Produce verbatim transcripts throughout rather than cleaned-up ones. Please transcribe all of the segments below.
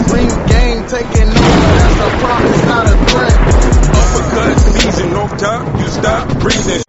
Ring gang taking over, that's a promise, not a threat. Uppercut season, off top, you stop breathing.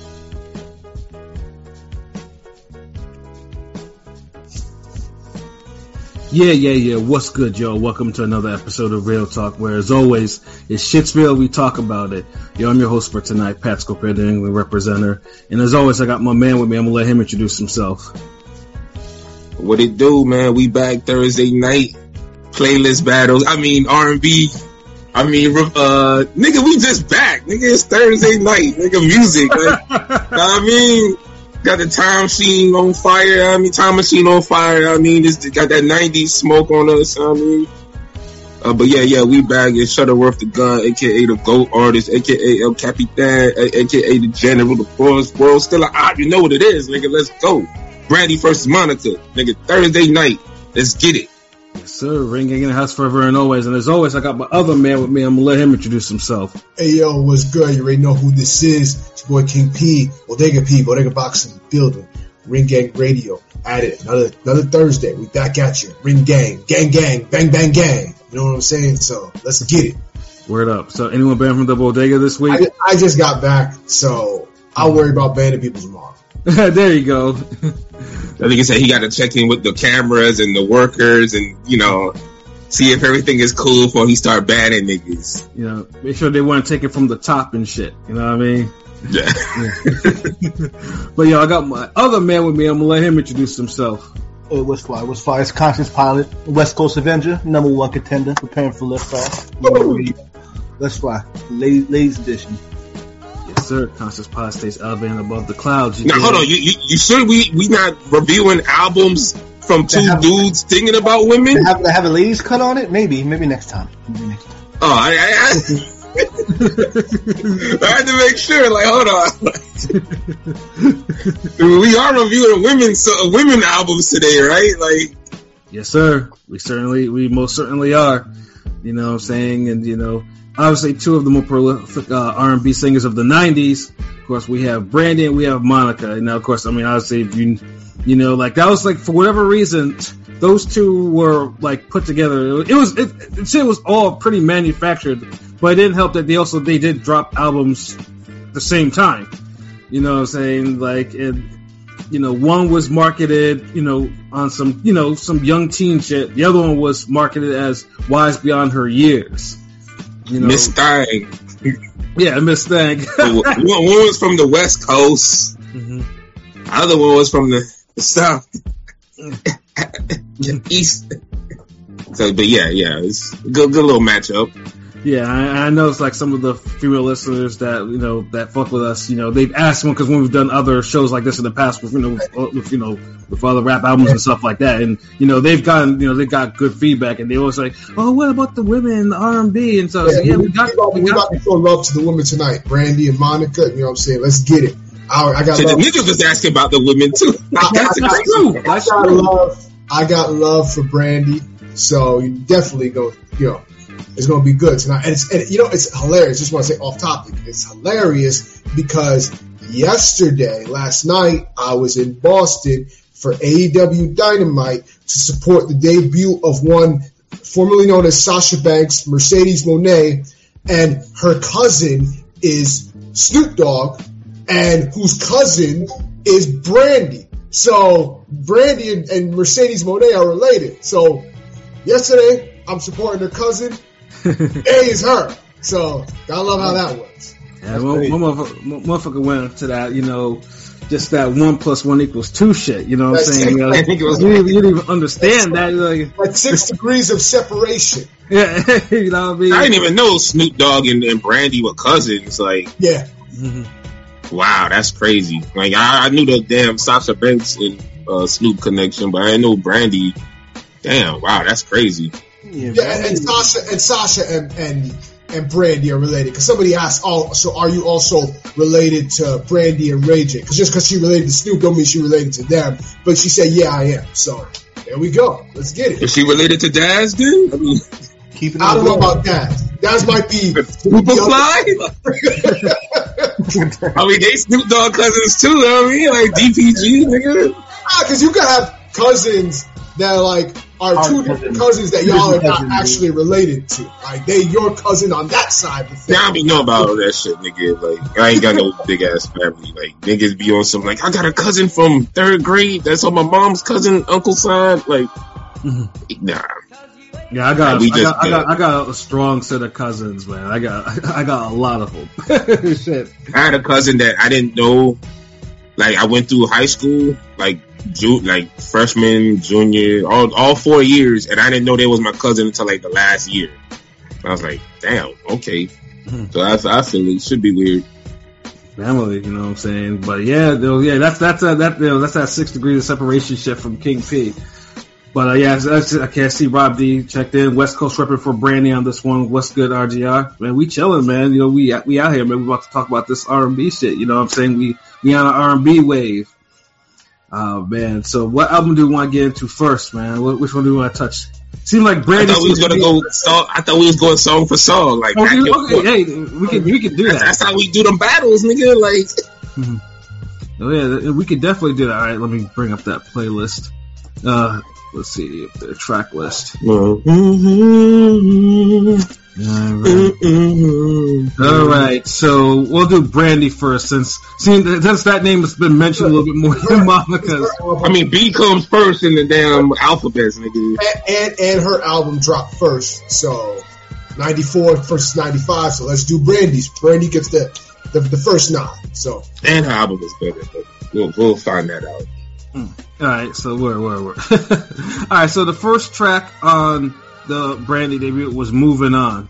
Yeah, yeah, yeah. What's good, y'all? Welcome to another episode of Real Talk, where, as always, it's shit's real. We talk about it. Yo, I'm your host for tonight, Pat Scoper, the England representative. And as always, I got my man with me. I'm gonna let him introduce himself. What it do, man? We back Thursday night. Playlist battles. I mean, R and B. I mean, uh, nigga, we just back. Nigga, it's Thursday night. Nigga, music. Like, I mean... Got the time machine on fire. I mean, time machine on fire. I mean, it's got that nineties smoke on us. I mean, uh, but yeah, yeah, we back. It's Shuttleworth the Gun, aka the GOAT artist, aka El Capitan, aka the General, the Forest World. Still an op. You know what it is, nigga. Let's go. Brandy versus Monica, nigga. Thursday night. Let's get it. Yes, sir. Ring gang in the house forever and always. And as always, I got my other man with me. I'm gonna let him introduce himself. Hey, yo, what's good? You already know who this is. It's your boy King P, Bodega P, Bodega Box in the building. Ring Gang Radio. At it. Another another Thursday. We back at you. Ring Gang. Gang, gang. Bang, bang, gang. You know what I'm saying? So, let's get it. Word up. So, anyone banned from the Bodega this week? I, I just got back, so I'll worry about banning people tomorrow. There you go. I think he said he got to check in with the cameras and the workers and, you know, see if everything is cool before he start banning niggas. You know, make sure they want to take it from the top and shit. You know what I mean? Yeah. yeah. But, yo, I got my other man with me. I'm going to let him introduce himself. Hey, what's fire? What's fire? It's Conscious Pilot, West Coast Avenger, number one contender, preparing for liftoff. Let's fly. Ladies, ladies edition. Sir, Conscious Pod stays elevated above the clouds. You now, hold on. You, you, you sure we, we not reviewing albums from two have, dudes thinking about women? They have, they have a ladies cut on it? Maybe. Maybe next time. Maybe next time. Oh, I, I, I, I had to make sure. Like, hold on. We are reviewing women, so, women albums today, right? Like, yes, sir. We certainly, we most certainly are. You know what I'm saying? And, you know, obviously, two of the more prolific uh, R and B singers of the nineties. Of course, we have Brandy and we have Monica. And now, of course, I mean, obviously, if you, you know, like that was like for whatever reason, those two were like put together. It was, it, it, it was all pretty manufactured, but it didn't help that they also they did drop albums at the same time. You know what I'm saying? Like, it, you know, one was marketed, you know, on some, you know, some young teen shit. The other one was marketed as Wise Beyond Her Years. You know, Miss Thang. Yeah, Miss Thang. one, one was from the West Coast. Mm-hmm. The other one was from the, the South. East. So, but yeah, yeah, it's a good, good little matchup. Yeah, I, I know it's like some of the female listeners that, you know, that fuck with us, you know, they've asked one because when we've done other shows like this in the past with, you know, with, with you know, with other rap albums and stuff like that, and, you know, they've gotten, you know, they got good feedback, and they always like, oh, what about the women in the R and B? And so, yeah, yeah, we, we got, we got, we we got, got to show love to the women tonight, Brandy and Monica. You know what I'm saying? Let's get it. I, I got so love. the niggas was asking about the women too. I, that's, that's true. That's I got true. love. I got love for Brandy, so you definitely go, you know. It's going to be good tonight. And, it's, and, you know, it's hilarious. Just want to say off topic. It's hilarious because yesterday, last night, I was in Boston for A E W Dynamite to support the debut of one formerly known as Sasha Banks, Mercedes Moné, and her cousin is Snoop Dogg, and whose cousin is Brandy. So Brandy and, and Mercedes Moné are related. So yesterday, I'm supporting her cousin. A is her. So, gotta love how that works. Yeah, one, one motherfucker, motherfucker went into that, you know, just that one plus one equals two shit. You know what I'm saying? You, know, I think it was you, didn't, you didn't even understand that. Like, like six degrees of separation. Yeah, you know what I mean? I didn't even know Snoop Dogg and, and Brandy were cousins. Like, yeah. Mm-hmm. Wow, that's crazy. Like, I, I knew the damn Sasha Banks and uh, Snoop connection, but I didn't know Brandy. Damn, wow, that's crazy. Yeah, yeah and, and Sasha and Sasha and and, and Brandy are related. Because somebody asked, "Oh, so are you also related to Brandy and Ray J?" Because just because she related to Snoop, don't mean she related to them. But she said, "Yeah, I am." So there we go. Let's get it. Is she related to Daz? Then I mean, keep it. I don't know about Daz. Daz might be Superfly. I mean, they Snoop Dogg cousins too. I mean, like D P G, nigga. Ah, because you could have cousins that like are Our two cousin. different cousins that Two y'all are different not cousins, actually related to. Like they your cousin on that side of the Now I family. be know about all that shit, nigga. Like I ain't got no big ass family. Like niggas be on some like I got a cousin from third grade that's on my mom's cousin uncle side. Like nah. Yeah, I got, We I, just got I got, good. I got a strong set of cousins, man. I got, I got a lot of them. Shit. I had a cousin that I didn't know. Like I went through high school, like ju- like freshman, junior, all all four years, and I didn't know they was my cousin until like the last year. I was like, damn, okay. So I, I feel it should be weird. Family, you know what I'm saying? But yeah, though, yeah, that's that's a, that you know, that's that six degrees of separation shit from King P. But uh, yeah, that's, I can't see Rob D checked in. West Coast repping for Brandy on this one. What's good, R G R? Man, we chilling, man. You know, we we out here, man. We about to talk about this R and B shit. You know what I'm saying? We we on an R and B wave. Oh man. So what album do we want to get into first, man? What, which one do we want to touch? Seems like I Brandy. thought we was gonna go. Song, I thought we was going song for song. Like back Okay, and okay, forth. hey, we can we can do That's, that. that's how we do them battles, nigga. Like Oh yeah, we could definitely do that. All right, let me bring up that playlist. Uh, let's see if the track list. All right. All right, so we'll do Brandy first, since since since that name has been mentioned a little bit more than Monica's. I mean, B comes first in the damn alphabets, nigga. And, and and her album dropped first, so ninety-four versus ninety-five. So let's do Brandy's. Brandy gets the the, the first nod. So And her album was better, but we'll we'll find that out. All right, so where where where? All right, so the first track on the Brandy debut was "Moving On."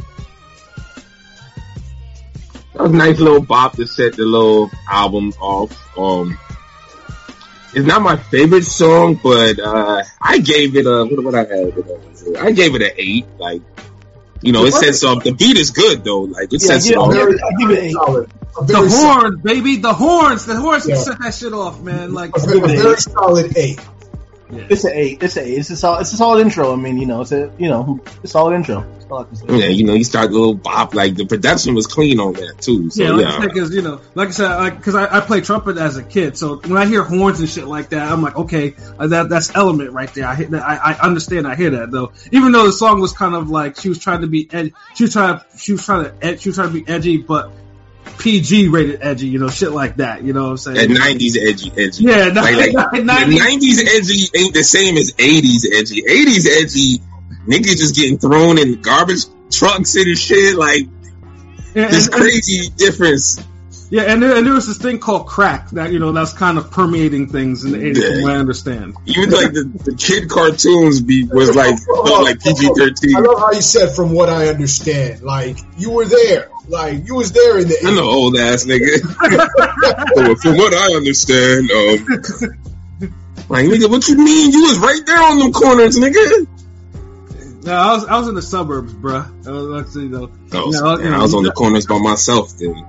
That was a nice little bop to set the little album off. Um, it's not my favorite song, but uh, I gave it a what? What I had it on? I gave it an eight. Like, you know, it sets off. The beat is good though. Like, it Yeah, sets yeah, it off. very, I give it an eight. solid. A The very solid, horns, baby, the horns, the horns Yeah. can set that shit off, man. Like, a very, a very solid eight. yeah. It's an eight. It's an eight. It's a solid. It's a solid intro. I mean, you know, it's a you know, it's a solid intro. That's all I can say. Yeah, you know, you start a little bop. Like the production was clean on that too. So Yeah, yeah, like I said, because you know, like I said, like because I, I played trumpet as a kid, so when I hear horns and shit like that, I'm like, okay, uh, that that's element right there. I hit that. I, I understand. I hear that though. Even though the song was kind of like she was trying to be, ed- she was trying, she was trying to, ed- she was trying to be edgy, but P G rated edgy, you know, shit like that. You know what I'm saying? that nineties edgy, edgy. Yeah, like, like, the nineties. nineties edgy ain't the same as eighties edgy. eighties edgy, niggas just getting thrown in garbage trucks and shit. Like And- this and- crazy difference. Yeah, and there, and there was this thing called crack that you know that's kind of permeating things in the eighties, Yeah. from what I understand. Even like the, the kid cartoons be was like felt like P G I thirteen. love how you said, "From what I understand," like you were there, like you was there in the. I'm an old ass nigga. So, from what I understand, um, like nigga, what you mean? You was right there on them corners, nigga. No, I was I was in the suburbs, bruh. I was actually, you know, Oh, you know, man, you know, I was on you the corners by myself then.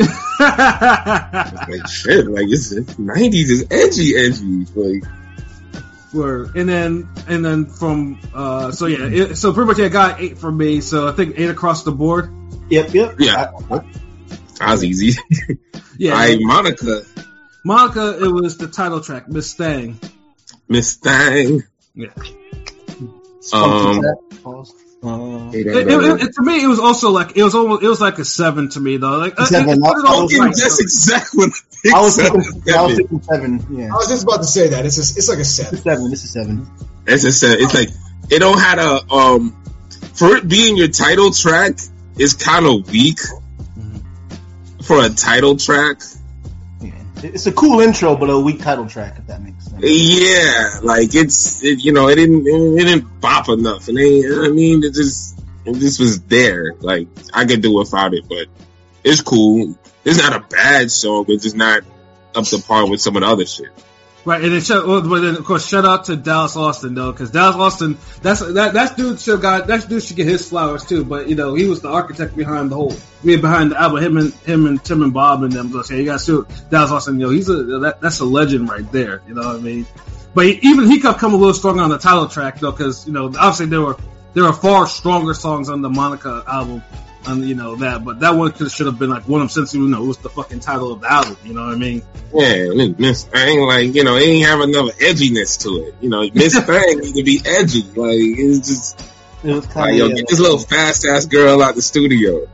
Like shit, like it's nineties is edgy, edgy. Like Word. And then and then from uh so yeah it, so pretty much yeah, I got eight from me, so I think eight across the board. Yep, yep. yeah, that was easy. Yeah, All right, Monica, Monica, it was the title track, Miss Thang. Miss Thang. Yeah, Um, Pause. Um, it, it, it, it- to me it was also like it was almost it was like a seven to me though. Like uh, Seven, it- it not- put it all fucking right, that's though. exactly what I think. I was seven. thinking, I was thinking seven. Yeah, I was just about to say that it's a, it's like a it's seven. a seven. This is seven. It's a set. It's like it don't had a um for it being your title track is kind of weak for a title track. Yeah, it's a cool intro, but a weak title track. If that makes sense. Yeah, like it's it, you know it didn't it, it didn't bop enough, and they, I mean it just it just was there. Like I could do without it, but it's cool. It's not a bad song, but it's just not up to par with some of the other shit. Right, and then, shout, well, but then of course, shout out to Dallas Austin though, because Dallas Austin, that's that that dude should got that dude should get his flowers too. But you know, he was the architect behind the whole, behind the album. Him and him and Tim and Bob and them. So say you got to Dallas Austin. You know, he's a that, that's a legend right there. You know what I mean? But he, even he could come a little stronger on the title track though, because you know obviously there were there were far stronger songs on the Monica album on you know that, but that one could should have been like one of them since you know it was the fucking title of the album. You know what I mean? Yeah, Miss Thing, like you know, it ain't have enough edginess to it. You know, Miss Thing need to be edgy. Like it's just. It was Like, yo, get this little fast ass girl out the studio.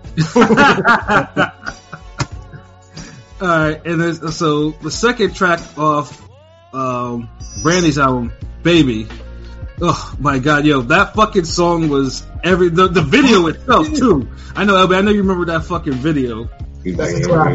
All right, and then, so the second track off um, Brandy's album, "Baby." Oh my god, yo, that fucking song was every the, the video itself too. I know, Elby, I know you remember that fucking video. That's ah,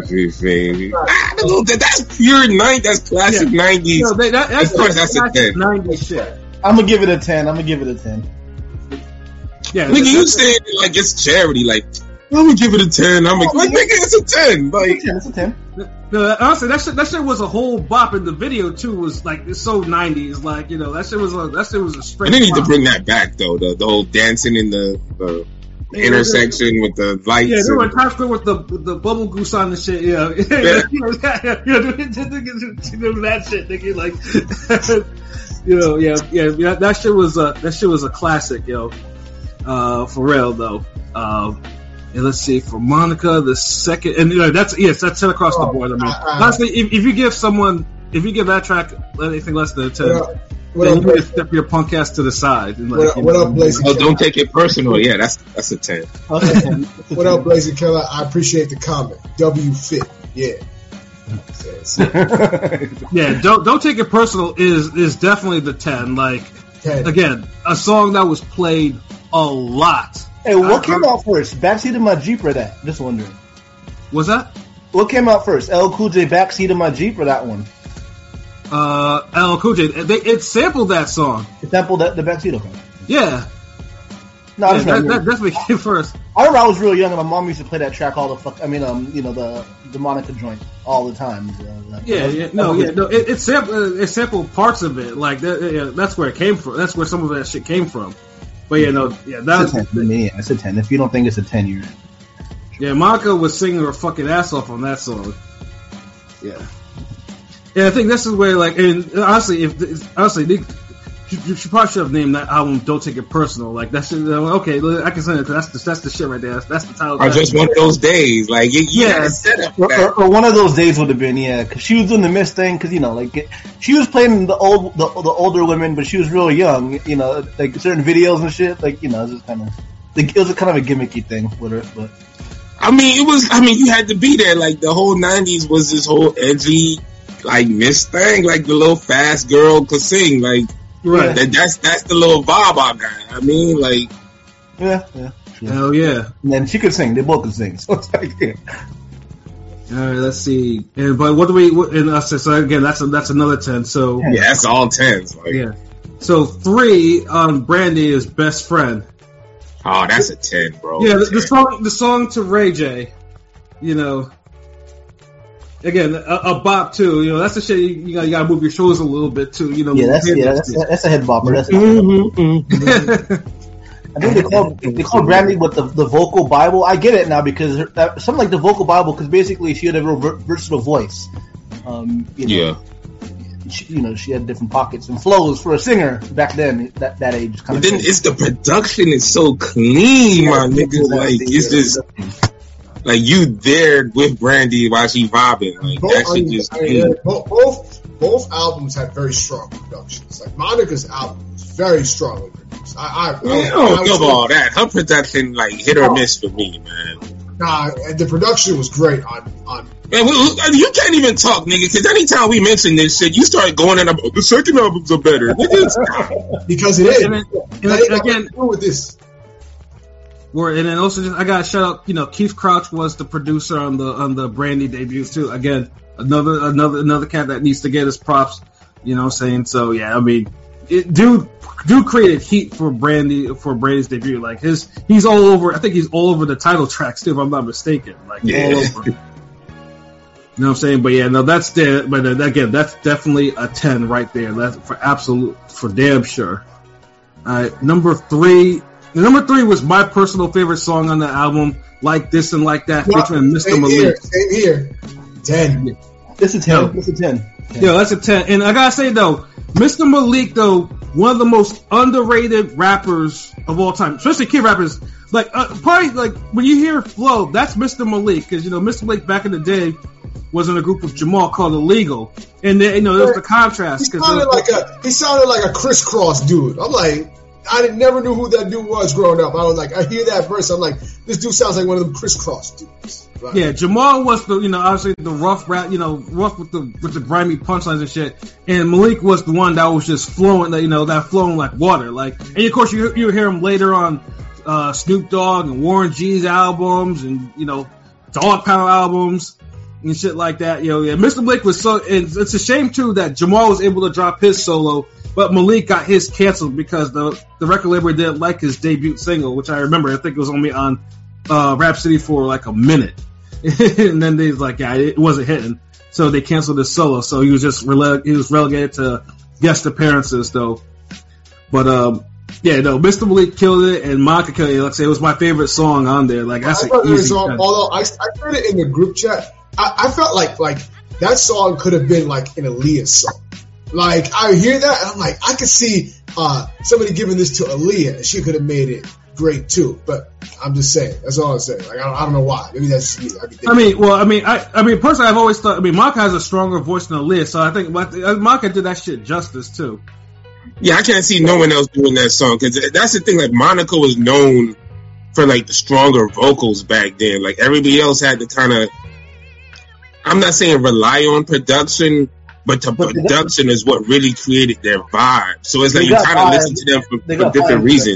that, that's pure night. That's classic Yeah. nineties. No, they, that, that's Of course, that's a classic ten. nineties shit. I'm gonna give it a ten. I'm gonna give it a ten. Yeah, Nigga, you that's- saying it like it's charity. Like, let me give it a ten. I'm like, like, nigga, it's a ten. Like, It's a ten. It's a ten. No, honestly, that shit, that shit was a whole bop, and the video too was like it's so nineties, like you know that shit was a that shit was a straight. and they need to bop. bring that back though. The the whole dancing in the, the Yeah, intersection with the lights. Yeah, they were in and, Times Square with the with the bubble goose on and shit. Yeah, yeah, you know, yeah, you know, do, do, do, do that shit, nigga. Like, you know, yeah, yeah, yeah, that shit was a that shit was a classic, yo. Uh, for real though. Um, and let's see, for Monica, the second, and you know, that's yes, that's ten across the board. I mean, uh, honestly, if, if you give someone, if you give that track anything less than a ten, What up, what then up, you need to Blaze? step your punk ass to the side. And, like, What up, you what know, up, Blaze? oh, don't take it personal. Yeah, that's that's a ten. Okay. What up, Blazing Killer? I appreciate the comment. W Fit, yeah. Yeah, don't don't take it personal. Is is definitely the ten. Like ten. again, a song that was played a lot. Hey, what I- came out first? Backseat of my Jeep or that? Just wondering. Was that What came out first? L Cool J Backseat of my Jeep or that one? uh, L L Cool J? They, it sampled that song. It sampled that, the Backseat of it. Yeah, No, I yeah just that, remember. that definitely came first. I remember I was real young and my mom used to play that track all the fuck. I mean, um, you know the the Monica joint all the time. You know, like, Yeah, that- yeah, that no, was- yeah, no. It, it sampled it sampled parts of it. Like that, yeah, that's where it came from. That's where some of that shit came from. But yeah, no, yeah, that It's a was, ten. Yeah, it's a ten. If you don't think it's a ten, you're. yeah. Monica was singing her fucking ass off on that song. Yeah. Yeah, I think this is where, like, and honestly, if honestly, they, you, you should probably should have named that album "Don't Take It Personal." Like that shit. Okay, I can say it because that's the, that's the shit right there. That's, that's the title. Or just one of those days. Like, you, you Yeah. gotta set up Or, that. or, or one of those days would have been, yeah, because she was doing the Miss thing, because you know, like it, she was playing the old, the, the older women, but she was real young, you know, like certain videos and shit, like you know, it was just kind of, like, it was a kind of a gimmicky thing with her, but I mean, it was. I mean, you had to be there. Like the whole nineties was this whole edgy, like Miss Thing, like the little fast girl could sing. Like Right. that, that's that's the little vibe I got. I mean, like yeah, yeah. Sure. Hell yeah. And then she could sing; they both could sing. So it's like, yeah. All right, let's see. And but what do we? What, and uh, so, so again, that's a, that's another ten. So yeah, that's all tens. Like, yeah. So three on Brandy is Best Friend. oh, that's a ten, bro. Yeah, the, the ten. song, the song to Ray J. You know, again, a, a bop too. You know, that's the shit. You, you gotta, you gotta move your shoulders a little bit too. You know, Yeah, that's hit yeah, that that's shit. that's a head bopper. That's Mm-hmm. I think they call they call Brandy with the the vocal Bible. I get it now because her, that, something like the vocal Bible, because basically she had a real ver- versatile voice. Um, you know, Yeah, she, you know, she had different pockets and flows for a singer back then. That that age kind but of. then it's the production is so clean, my nigga. Like it's just like you there with Brandy while she vibing. Like Both, that I shit mean, just I mean, clean. both, both both albums had very strong productions. Like Monica's album was very strongly produced. I, I, I, Man, I I don't was- know about all that. Her production like hit or miss for me, man. Nah, and the production was great on on. Man, we, we- you can't even talk, nigga, because anytime we mention this shit, you start going in about the second albums are better. Nigga, stop. Because it is. And then, and That then ain't got again, nothing to do with this. where and then also just I gotta shout out. You know, Keith Crouch was the producer on the on the Brandy debuts too. Again, another another another cat that needs to get his props. You know what I'm saying? So yeah, I mean, it, dude, dude created heat for Brandy for Brandy's debut. Like his, he's all over. I think he's all over the title tracks too, if I'm not mistaken. Like Yeah. all over. You know what I'm saying? But yeah, no, that's there. But uh, again, that's definitely a ten right there. That's for absolute, for damn sure. All right, number three. Number three was my personal favorite song on the album, Like This and Like That, featuring Mister Same here. Malik. Same here. Ten. It's a ten. Yo. It's a ten. Yo, that's a ten. And I gotta say though, Mister Malik, though, one of the most underrated rappers of all time, especially kid rappers. Like, uh, probably, like, when you hear Flow, that's Mister Malik. Because, you know, Mister Malik back in the day was in a group with Jamal called Illegal. And, they, you know, there was the contrast. He sounded, was, like a, he sounded like a crisscross dude. I'm like, I didn't, never knew who that dude was growing up. I was like, I hear that verse, I'm like, this dude sounds like one of them crisscross dudes. Right? Yeah, Jamal was the, you know, obviously the rough rap, you know, rough with the with the grimy punchlines and shit. And Malik was the one that was just flowing, you know, that flowing like water. Like, and of course you you hear him later on uh, Snoop Dogg and Warren G's albums and, you know, Dog Pound albums and shit like that. You know, yeah, Mister Malik was so. It's, it's a shame too that Jamal was able to drop his solo, but Malik got his canceled because the the record label didn't like his debut single, which I remember. I think it was only on uh, Rhapsody for like a minute. And then they was like, yeah, it wasn't hitting, so they canceled his solo. So he was just rele- he was relegated to guest appearances, though. But um, yeah, no, Mister Malik killed it, and Monica killed it. Like I say, it was my favorite song on there. Like that's an easy. Song, although I, I heard it in the group chat, I, I felt like like that song could have been like an Aaliyah song. Like I hear that, and I'm like, I could see uh, somebody giving this to Aaliyah, and she could have made it great too. But I'm just saying, that's all I'm saying. Like I don't, I don't know why. Maybe that's just me. I, I mean, well, I mean, I, I mean, personally, I've always thought. I mean, Monica has a stronger voice than Aaliyah, so I think Monica did that shit justice too. Yeah, I can't see no one else doing that song because that's the thing. Like Monica was known for like the stronger vocals back then. Like everybody else had to kind of. I'm not saying rely on production, but the but production is what really created their vibe. So it's like you kind of listen to them for, for different reasons.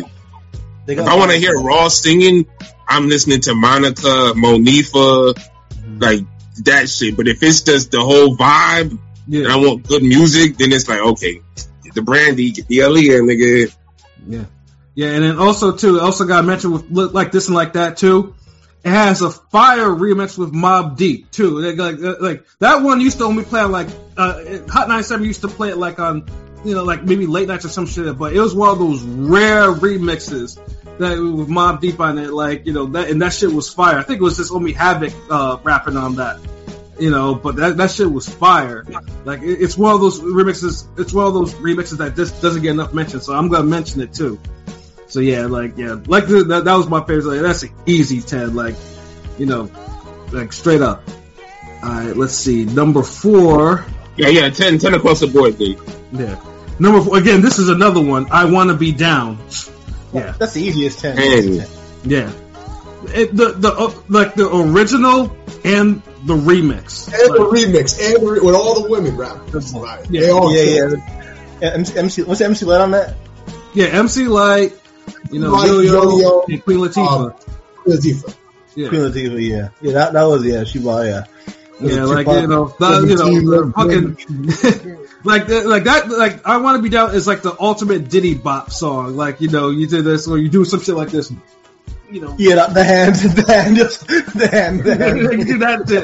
If I want to hear Raw singing, I'm listening to Monica, Monifa, mm-hmm. like that shit. But if it's just the whole vibe yeah. and I want good music, then it's like, okay, get the Brandy, get the Aaliyah, nigga. Yeah. Yeah, and then also, too, also got mentioned with Look Like This and Like That, too. It has a fire remix with Mobb Deep, too. Like, like, like that one used to only play on, like, uh, Hot ninety-seven used to play it, like, on, you know, like, maybe late nights or some shit, but it was one of those rare remixes that with Mobb Deep on it, like, you know, that, and that shit was fire. I think it was just only Havoc, uh, rapping on that, you know, but that, that shit was fire. Like, it, it's one of those remixes, it's one of those remixes that just doesn't get enough mention, so I'm gonna mention it, too. So yeah, like yeah, like the, that, that was my favorite. Like, that's an easy ten, like you know, like straight up. All right, let's see, number four. Yeah, yeah, ten, ten across the board, dude. Yeah, number four. Again, this is another one. I Want to Be Down. Yeah, that's the easiest ten. ten. Yeah, it, the the uh, like the original and the remix, and like, the remix, and the, with all the women rappers. Right. Yeah, they all yeah, yeah. yeah. M C, M C, what's the M C Light on that? Yeah, M C Light. You know, Like, Yo-Yo, Yo-Yo, and Queen Latifah. Um, Queen Latifah. Yeah. Queen Latifah, yeah. Yeah, that, that was, yeah, she was, yeah. Yeah, like, you know, that, you know, fucking, like, like that, like, I Want to Be Down is like the ultimate Diddy Bop song. Like, you know, you did this, or you do some shit like this, you know. Yeah, the hand, the hand, just, the hand, the hand. You do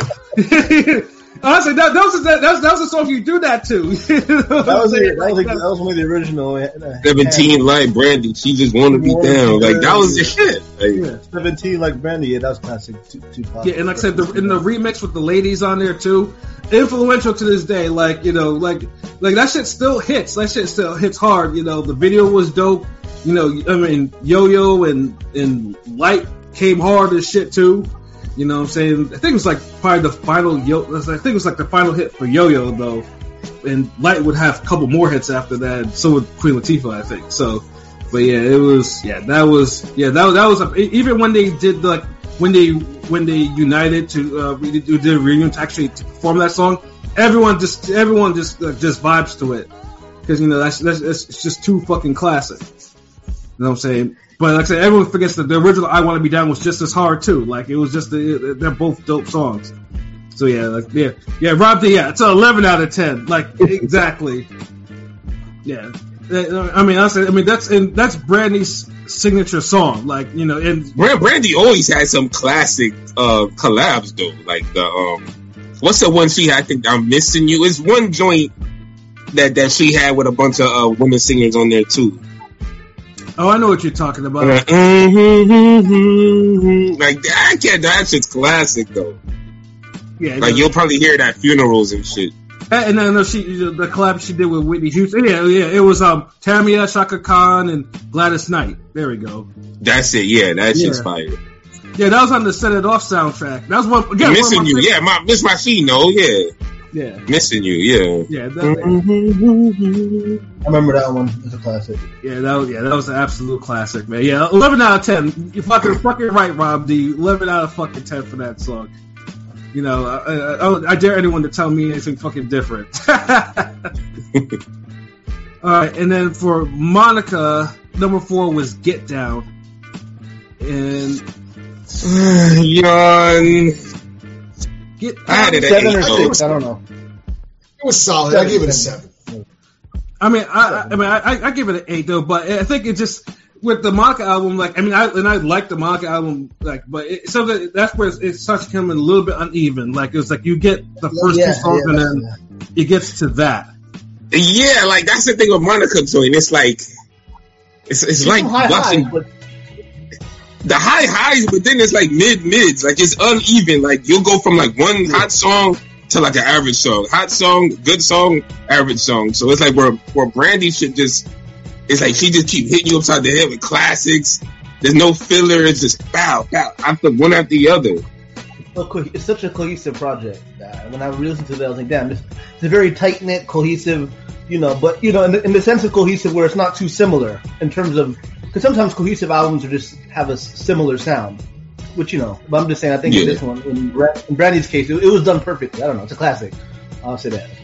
that shit. Honestly, that, that was that, that was that was a song you do that to. that was the, that was like, that was one of the original. Uh, Seventeen like Brandy, she just want to be down. Like that was the shit. Like, yeah, Seventeen like Brandy, yeah, that was classic. Too, too yeah, and like I said, the, in the remix with the ladies on there too, influential to this day. Like you know, like like that shit still hits. That shit still hits hard. You know, the video was dope. You know, I mean, Yo-Yo and and Light came hard as shit too. You know what I'm saying? I think it was like probably the final Yo. I think it was like the final hit for Yo-Yo though, and Light would have a couple more hits after that. So would Queen Latifah, I think. So, but yeah, it was yeah that was yeah that was that was a, even when they did like when they when they united to uh, we did, did a reunion to actually to perform that song. Everyone just everyone just uh, just vibes to it because you know that's, that's it's just too fucking classic. You know what I'm saying? But like I said, everyone forgets that the original "I Want to Be Down" was just as hard too. Like it was just the, they're both dope songs. So yeah, like yeah, yeah, Rob D, yeah, it's an eleven out of ten. Like exactly. Yeah, I mean, honestly, I mean that's and that's Brandy's signature song. Like you know, and Brandy always had some classic uh, collabs though. Like the um, what's the one she had? I think I'm Missing You. It's one joint that that she had with a bunch of uh, women singers on there too. Oh, I know what you're talking about. Like, mm-hmm, mm-hmm. like that, can't, that shit's classic though. Yeah, like you'll probably hear it at funerals and shit. and then uh, she the collab she did with Whitney Houston. Yeah, yeah, it was um Tamia, Shaka Khan, and Gladys Knight. There we go. That's it. Yeah, that shit's Yeah. fire. Yeah, that was on the Set It Off soundtrack. That was one again. Missing one of my you. favorite- Yeah, my Miss Machino. Yeah, yeah, missing you. Yeah. yeah. That, I remember that one. It's a classic. Yeah, that was yeah, that was an absolute classic, man. Yeah, eleven out of ten. You fucking fucking right, Rob D. Eleven out of fucking ten for that song. You know, I, I, I dare anyone to tell me anything fucking different. All right, and then for Monica, number four was Get Down, and Yawn. Get I had it at Seven eight. or though. six? I don't know. It was solid. I give it a seven. I mean, I, I mean, I, I give it an eight though, but I think it just with the Monica album, like, I mean, I and I like the Monica album, like, but it, so that, that's where it starts becoming a little bit uneven. Like, it's like you get the first Yeah, two songs, yeah, and then yeah. it gets to that. Yeah, like that's the thing with Monica joint. It's like it's it's like Some high watching highs, but the high highs, but then it's like mid mids. Like it's uneven. Like you'll go from like one hot song to like an average song, hot song, good song, average song. So it's like where where Brandy should just. It's like she just keep hitting you upside the head with classics. There's no filler. It's just bow, bow, after one after the other. well, co- it's such a cohesive project. Uh, when I listened to that, I was like, damn, it's, it's a very tight knit, cohesive. You know, but you know, in the, in the sense of cohesive, where it's not too similar in terms of, because sometimes cohesive albums are just have a s- similar sound, which you know. But I'm just saying, I think in Yeah. this one, in, Bra- in Brandy's case, it, it was done perfectly. I don't know, it's a classic. I'll say that.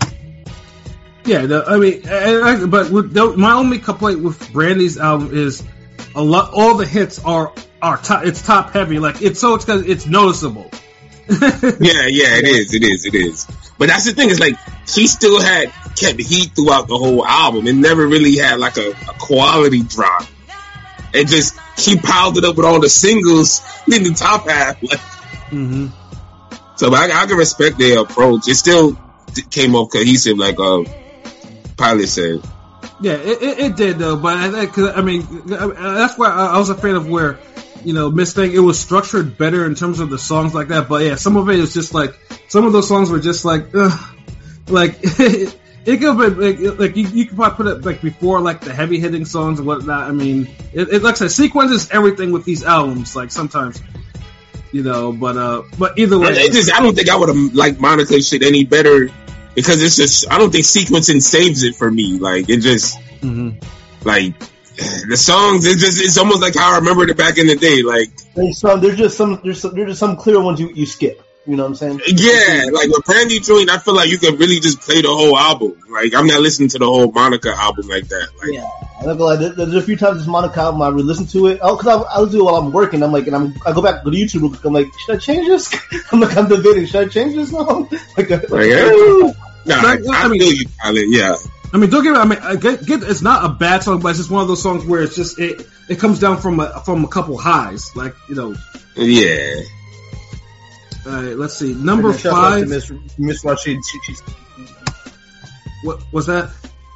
Yeah, the, I mean, and I, but with the, my only complaint with Brandy's album is a lot. All the hits are are top. It's top heavy. Like it's so it's because it's noticeable. Yeah, yeah, it is, it is, it is. But that's the thing. It's like she still had kept heat throughout the whole album. It never really had like a, a quality drop. It just she piled it up with all the singles in the top half. Like, Mm-hmm. so I, I can respect their approach. It still d- came off cohesive, like uh, Pilot said. Yeah, it, it, it did though. But I, think- 'cause, I mean, that's why I, I was a fan of where you know Miss Thing. It was structured better in terms of the songs like that. But yeah, some of it is just like some of those songs were just like, ugh, like. It could be like, like you, you could probably put it like before like the heavy hitting songs and whatnot. I mean, it, it like I said, sequences everything with these albums. Like sometimes, you know, but uh, but either way, It just, I don't think I would have liked Monica shit any better because it's just I don't think sequencing saves it for me. Like it just Mhm. like the songs. It just it's almost like how I remembered it back in the day. Like There's some, there's just some, there's some, there's just some clear ones you, you skip. You know what I'm saying? yeah, like with Brandy Joint, I feel like you could really just play the whole album. Like I'm not listening to the whole Monica album like that. Like, Yeah, I'm not gonna lie. There, there's a few times this Monica album I re-listen to it. Oh, because I, I listen to it while I'm working. I'm like, and I'm I go back to the YouTube real quick. I'm like, should I change this? I'm like, I'm debating. Should I change this song? Like, like, Like, yeah. Nah, I, I I mean- feel you, Pilot. Yeah. I mean, don't get me. I mean, I get, get, it's not a bad song, but it's just one of those songs where it's just it it comes down from a from a couple highs. Like you know, Yeah. uh, let's see, number Shout out to five. Miss Miss Rashid. She, she's, What was that?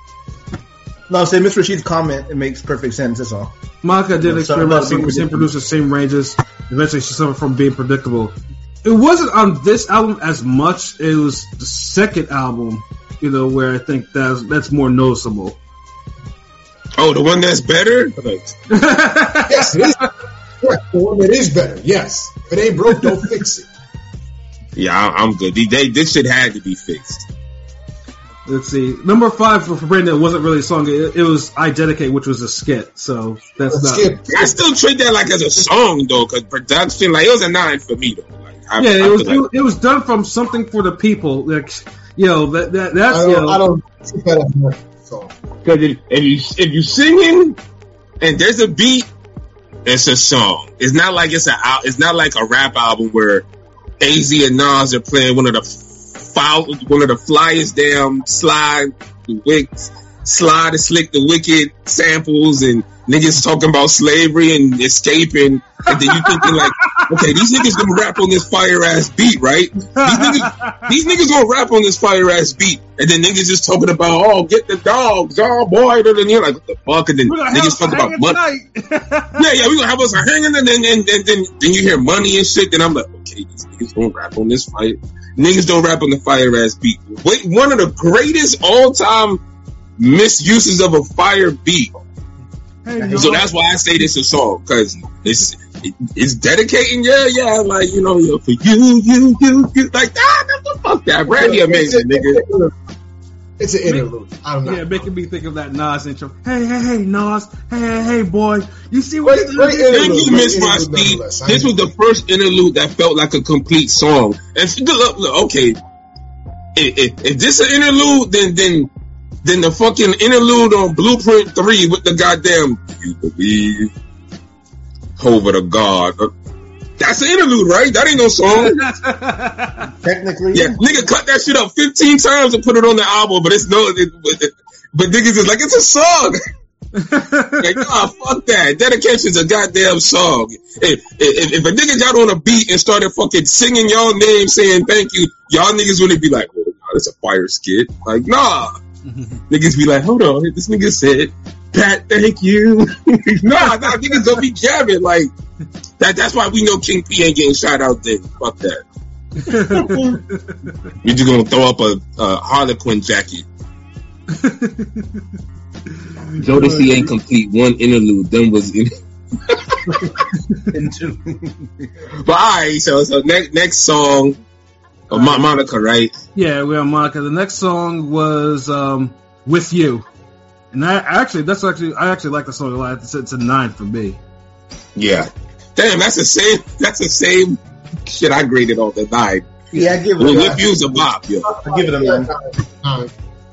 no, I'm saying Miss Rashid's comment. It makes perfect sense. That's all. Monica did Yeah, experiment, sorry, same, about same being producers, same ranges. Eventually, she suffered from being predictable. It wasn't on this album as much. It was the second album, you know, where I think that's that's more noticeable. Oh, the one that's better. Like, Yes, it is. Correct. The one that is better. Yes. If it ain't broke, don't fix it. yeah, I, I'm good. They, they, this shit had to be fixed. Let's see, number five for, for Brandon wasn't really a song. It, it was "I Dedicate," which was a skit. So that's Let's not. skip. I still treat that like as a song though, because production, like it was a nine for me though. Like, I, Yeah, I it was feel like- it, it was done from something for the people. Like you know that, that that's I you don't, know, I don't treat that as a song. Because if, if you if you singing and there's a beat, it's a song. It's not like it's a al- it's not like a rap album where A Z and Nas are playing one of the foul, one of the flyest damn slide the wick slide and slick the wicked samples and niggas talking about slavery and escaping, and then you thinking like, okay, these niggas gonna rap on this fire ass beat, right? These niggas, these niggas gonna rap on this fire ass beat, and then niggas just talking about, oh, get the dogs, oh boy, and then you're like, what the fuck? And then We're gonna have niggas us talk about hanging money. tonight. Yeah, yeah, we gonna have us hanging, and then and, and then then you hear money and shit. Then I'm like, okay, these niggas gonna rap on this fight. niggas don't rap on the fire ass beat. Wait, one of the greatest all time misuses of a fire beat. Hey, So that's why I say this a song, because it's it, it's dedicating, yeah, yeah, like, you know, yo, for you, you, you, you, like, ah, the fuck that, Brandy amazing, nigga. It's an interlude. I don't know. Yeah, making me think of that Nas intro. Hey, hey, hey, Nas. Hey, hey, hey, boy. You see Wait, what? wait, Thank you, Miss Interlude, Rusty. nonetheless. I This was the first interlude that felt like a complete song. And look, look, okay, if, if, if this an interlude, then then then the fucking interlude on Blueprint three with the goddamn "You Believe Over the God." That's an interlude, right? That ain't no song. Technically, Yeah, nigga cut that shit up fifteen times and put it on the album, but it's no, it, but, but niggas is like, it's a song. Like, nah, fuck that. Dedication's a goddamn song. If, if, if a nigga got on a beat and started fucking singing y'all name, saying thank you, y'all niggas wouldn't be like, oh, nah, that's a fire skit. Like, nah. Niggas be like, hold on, this nigga said, Pat, thank you. nah, nah, niggas don't be jamming. Like, that. That's why we know King P ain't getting shot out there. Fuck that. We just gonna throw up a, a Harlequin jacket. Jodeci ain't complete one interlude. Then was in. But alright, so so next next song, uh, Mo- Monica, right? Yeah, we have Monica. The next song was um, "With You," and I actually, that's actually, I actually like the song a lot. It's, it's a nine for me. Yeah. Damn, that's the same. That's the same shit I graded on the nine. yeah, I give it. Well, a With You's a bop, yo. I give it a nine. Uh,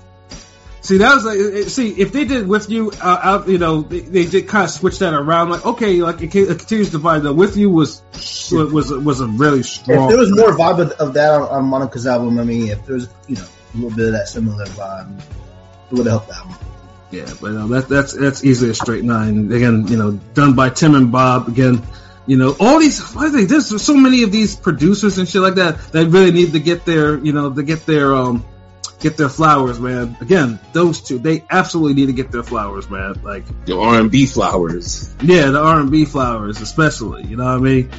See, that was like, it- see, if they did "With You," uh, out, you know, they, they did kind of switch that around. Like, okay, like it, it continues to vibe. The "With You" was was was a really If strong. there was more vibe of, of that on, on Monica's album, I mean, if there was, you know, a little bit of that similar vibe, it would have helped the album. Yeah, but uh, that, that's that's easily a straight nine. Again, you know, done by Tim and Bob. Again, you know, all these. Why are they, there's so many of these producers and shit like that that really need to get their, you know, to get their um, get their flowers, man. Again, those two, they absolutely need to get their flowers, man. Like The R and B flowers. yeah, the R and B flowers, especially. You know what I mean?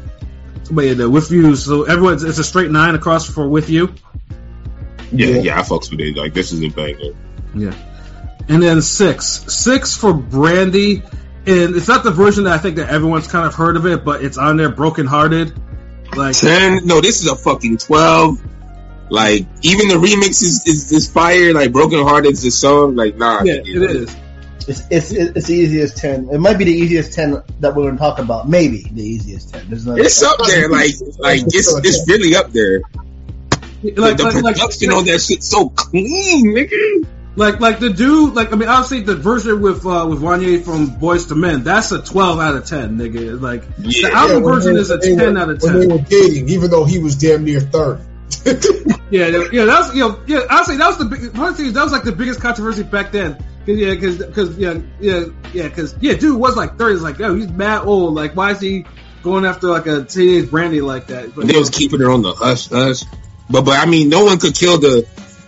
But yeah, the With You. So everyone, it's a straight nine across for With You. Yeah, Yeah. yeah, I fucks with it. Like, this is a banger. Yeah. And then six. Six for Brandy. And it's not the version that I think that everyone's kind of heard of it, but it's on there, Broken Hearted. Like, ten. No, this is a fucking twelve. Like, even the remix is, is, is fire. Like, Broken Hearted's the song. Like, nah. yeah, it is. It's it's it's the easiest ten. It might be the easiest ten that we're going to talk about. Maybe the easiest ten. There's no. It's up there. Like, like it's it's really up there. Like, the like, like, production on that shit so clean, nigga. like, like the dude, like, I mean, obviously the version with, uh, with Wanye from Boyz two Men, that's a twelve out of ten, nigga. Like, Yeah. the album yeah, when version they- is a they ten were- out of When they ten. were dating, even though he was damn near third. Yeah, that- yeah, that's, you know, yeah, honestly, that was the big, one thing, that was like the biggest controversy back then. Cause, yeah, cause, cause, yeah, yeah, yeah, cause, yeah, dude was like thirty. It's like, yo, he's mad old. Like, why is he going after like a teenage Brandy like that? But They was keeping her on the hush hush. But but I mean, no one could kill the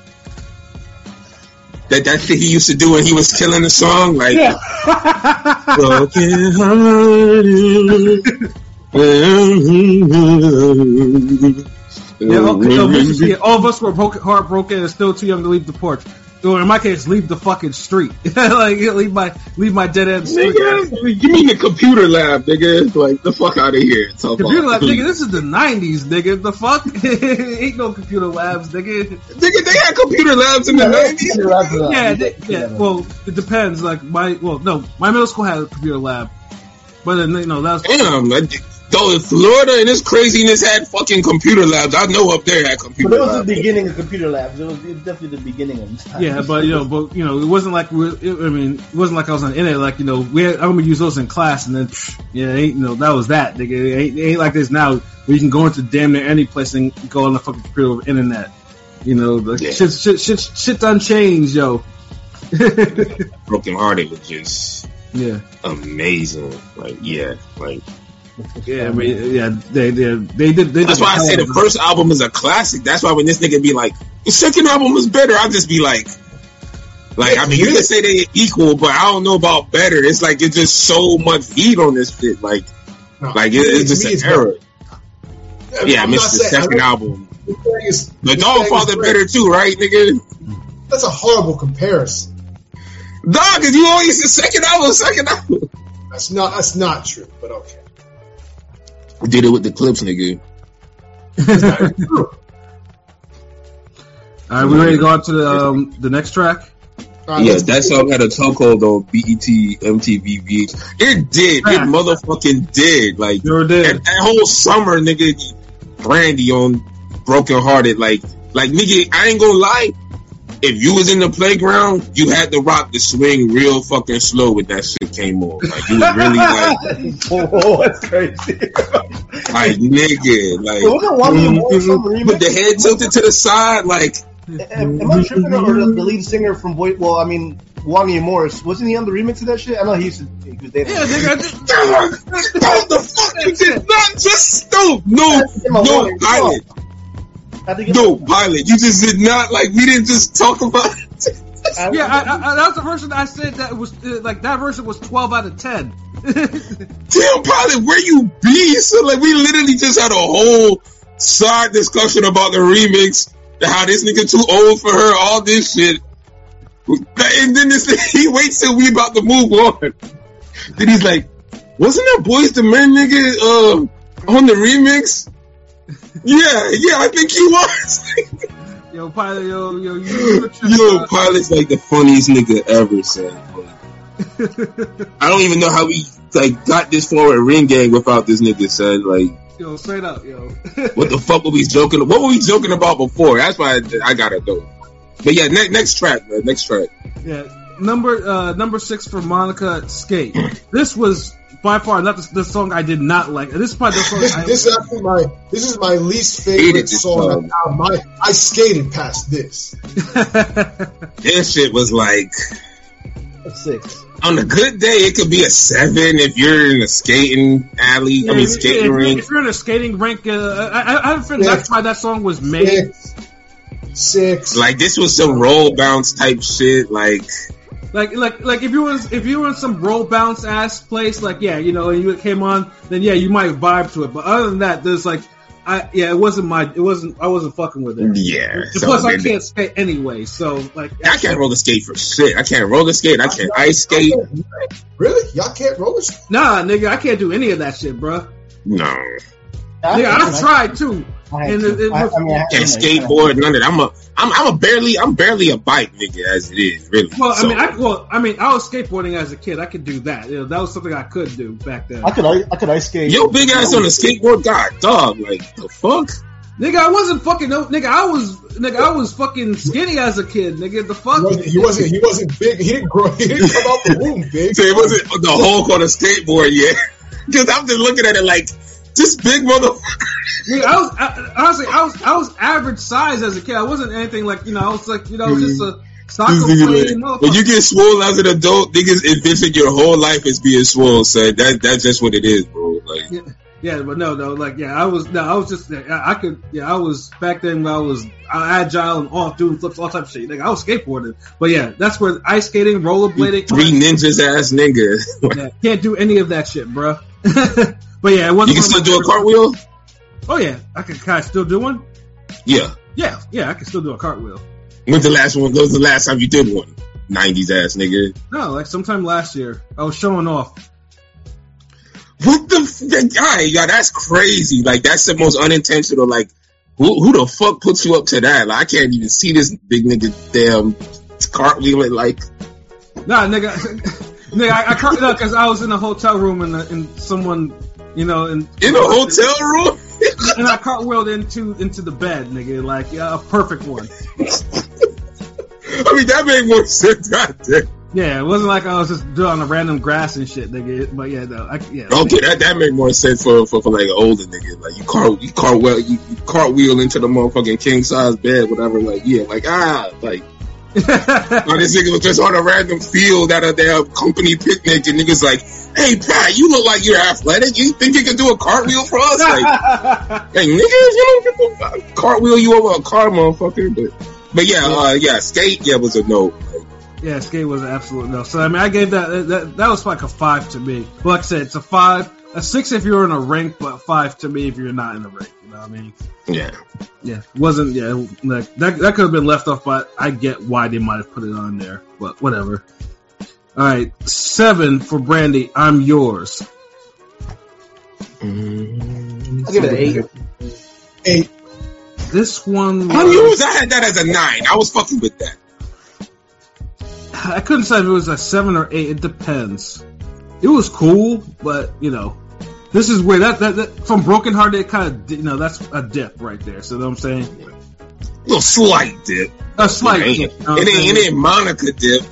that that shit he used to do when he was killing the song. Like, yeah. broken hearted. Yeah, okay, so basically, yeah, all of us were broken, heartbroken and still too young to leave the porch. Or in my case, leave the fucking street. Like, leave my leave my dead end street. Nigga, you mean the computer lab, nigga? Like, the fuck out of here. Talk Computer about- lab, nigga, this is the nineties, nigga. The fuck? Ain't no computer labs, nigga. Nigga, they had computer labs in the nineties. Yeah, they, yeah, well, it depends. Like, my, well, no, my middle school had a computer lab. But then, you know, that was. Damn, like, though if Florida and this craziness had fucking computer labs, I know up there had But computer it was the labs. beginning of computer labs. It was definitely the beginning of this time. Yeah, but you know, but you know, it wasn't like we. It, I mean, it wasn't like I was on the internet. Like, you know, we had, I'm gonna use those in class, and then psh, yeah, ain't, you know, that was that. Nigga. It ain't, it ain't like this now, where you can go into damn near any place and go on the fucking computer over the internet. You know, the Yeah. shit, shit, shit, shit done changed, yo. Broken Hearted was just Yeah, amazing. Like, yeah, like yeah, I mean, yeah, they, they, they did. They that's did why I say the first album is a classic. That's why when this nigga be like, the second album was better, I'll just be like, like I mean, you can say they equal, but I don't know about better. It's like it's just so much heat on this shit. Like, No, like it, to me- it's just to me an error. better. Yeah, I I'm missed not the saying- second I don't- album. The thing is, The the dog thing father is- better too, right, nigga? That's a horrible comparison. Dog, cause you always the second album, second album. That's not. That's not true. But okay. We did it with the Clips, nigga. True. All right, we ready to go on to the um, the next track? All right, Yeah, let's- that song had a chokehold on B E T, M T V, V H. It did. It Yeah. motherfucking did. Like, Sure did. That, that whole summer, nigga, Brandy on Broken Hearted. Like, like, nigga, I ain't gonna lie. If you was in the playground, you had to rock the swing real fucking slow when that shit came on. Like, you was really like, Oh, that's crazy. like, nigga, like, Wasn't one of the boys from the remix? with the head tilted to the side, like, Am, am I tripping or the, the lead singer from Boy? Well, I mean, Wanya Morris, wasn't he on the remix of that shit? I know he used to. He was dating. Yeah, nigga. I just- what the fuck? You did not just no, no, no pilot. I think it's No, pilot. You just did not, like, we didn't just talk about it. Yeah, I, I, that was the version I said that was uh, like that version was twelve out of ten. Damn, pilot, where you be? So, like, we literally just had a whole side discussion about the remix, how this nigga too old for her, all this shit. And then this he waits till we about to move on. Then he's like, wasn't that Boys the Men nigga uh, on the remix? Yeah, yeah, I think he was. Yo, pilot, yo, yo, you, Yo, pilot's like the funniest nigga ever, son. I don't even know how we like got this far at Ring Gang without this nigga, son. Like, yo, straight up, yo. what the fuck were we joking? What were we joking about before? That's why I, I gotta know. But yeah, ne- next track, man. Next track. Yeah, number uh, number six for Monica, Skate. This was by far not the, the song I did not like. This is probably the song This, I, this is actually my. This is my least Hated favorite this song. song. I, my, I skated past this. This shit was like, That's six. on a good day, it could be a seven if you're in a skating alley. Yeah, I mean, if- skating if, rink. if you're in a skating rink, uh, I, I, I think Yeah. that's why that song was made. Six. Six. Like, this was some roll bounce type shit. Like, Like, like, like if you was if you were in some roll bounce ass place, like yeah, you know, and you came on, then yeah, you might vibe to it. But other than that, there's like, I yeah, it wasn't my, it wasn't, I wasn't fucking with it. yeah. And so plus, I then- can't skate anyway, so like, I can't roller skate for shit. I can't roller skate. I can't ice skate. Really? Y'all can't roller skate? Nah, nigga, I can't do any of that shit, bro. No. Nigga, I've tried too. I had And to. it- it I- was- I mean, I- Can't I mean, skateboard, none of that. I'm a, I'm, I'm a barely, I'm barely a bike nigga as it is, really. Well, So, I mean, I well, I mean, I was skateboarding as a kid. I could do that. You know, that was something I could do back then. I could. I, I could ice skate. yo, big ass on a skateboard, god dog, like the fuck. Nigga, I wasn't fucking no. Nigga, I was nigga, I was fucking skinny as a kid. Nigga, the He fuck. wasn't, he wasn't. He wasn't big. He didn't grow. He didn't come out the womb big. So it wasn't the Hulk on a skateboard yet. Because I'm just looking at it like this big motherfucker. Nigga, I was I, honestly, I was I was average size as a kid. I wasn't anything like you know. I was like you know just a soccer This nigga, playing like, motherfucker. when you get swole as an adult, niggas envision your whole life as being swole. So that that's just what it is, bro. Like, Yeah, yeah, but no, no, like yeah, I was no, I was just I, I could yeah, I was back then when I was agile and all doing flips, all type of shit. Like I was skateboarding, but yeah, that's where ice skating, rollerblading, three ninjas ass nigga. yeah, can't do any of that shit, bro. But yeah, it wasn't. You can one still of my do a favorite- cartwheel? Oh yeah, I can. Can I still do one? Yeah. Yeah, yeah, I can still do a cartwheel. When's the last one? When was the last time you did one? nineties ass nigga. No, like sometime last year, I was showing off. What the f- guy? Yeah, that's crazy. Like, that's the most unintentional. Like, who, who the fuck puts you up to that? Like, I can't even see this big nigga damn cartwheeling. Like, Nah, nigga, nigga, I, I cart no, because I was in a hotel room and and someone, you know, and in a hotel room? and I cartwheeled into into the bed, nigga, like yeah, a perfect one. I mean, that made more sense. God damn. Yeah, it wasn't like I was just doing a random grass and shit, nigga. But yeah, no, I, yeah. Okay, that, that made more sense for, for, for like an older nigga. Like, you cart you cartwheel you, you cartwheel into the motherfucking king size bed, whatever. Like, yeah, like ah, like. Oh, this nigga was just on a random field at a damn company picnic, and niggas like, "Hey, Pat, you look like you're athletic. You think you can do a cartwheel for us?" Like, hey, niggas, you don't get the fuck- cartwheel you over a car, motherfucker. But, but yeah, uh, yeah, skate, yeah, was a no. Yeah, skate was an absolute no. So I mean, I gave that that that was like a five to me. But like I said, it's a five, a six if you're in a rink, but five to me if you're not in a rink. You I mean, Yeah. yeah, wasn't yeah like that. That could have been left off, but I get why they might have put it on there. But whatever. All right, seven for Brandy. I'm yours. Mm, I'll give it an eight. Eight. This one, I'm was, yours. I had that as a nine. I was fucking with that. I couldn't say if it was a seven or eight. It depends. It was cool, but you know, this is where that that, that from Broken Hearted, it kind of you know that's a dip right there. So you know what I'm saying? A little slight dip. A slight It ain't, dip. You know what it I'm ain't, saying? it ain't Monica dip.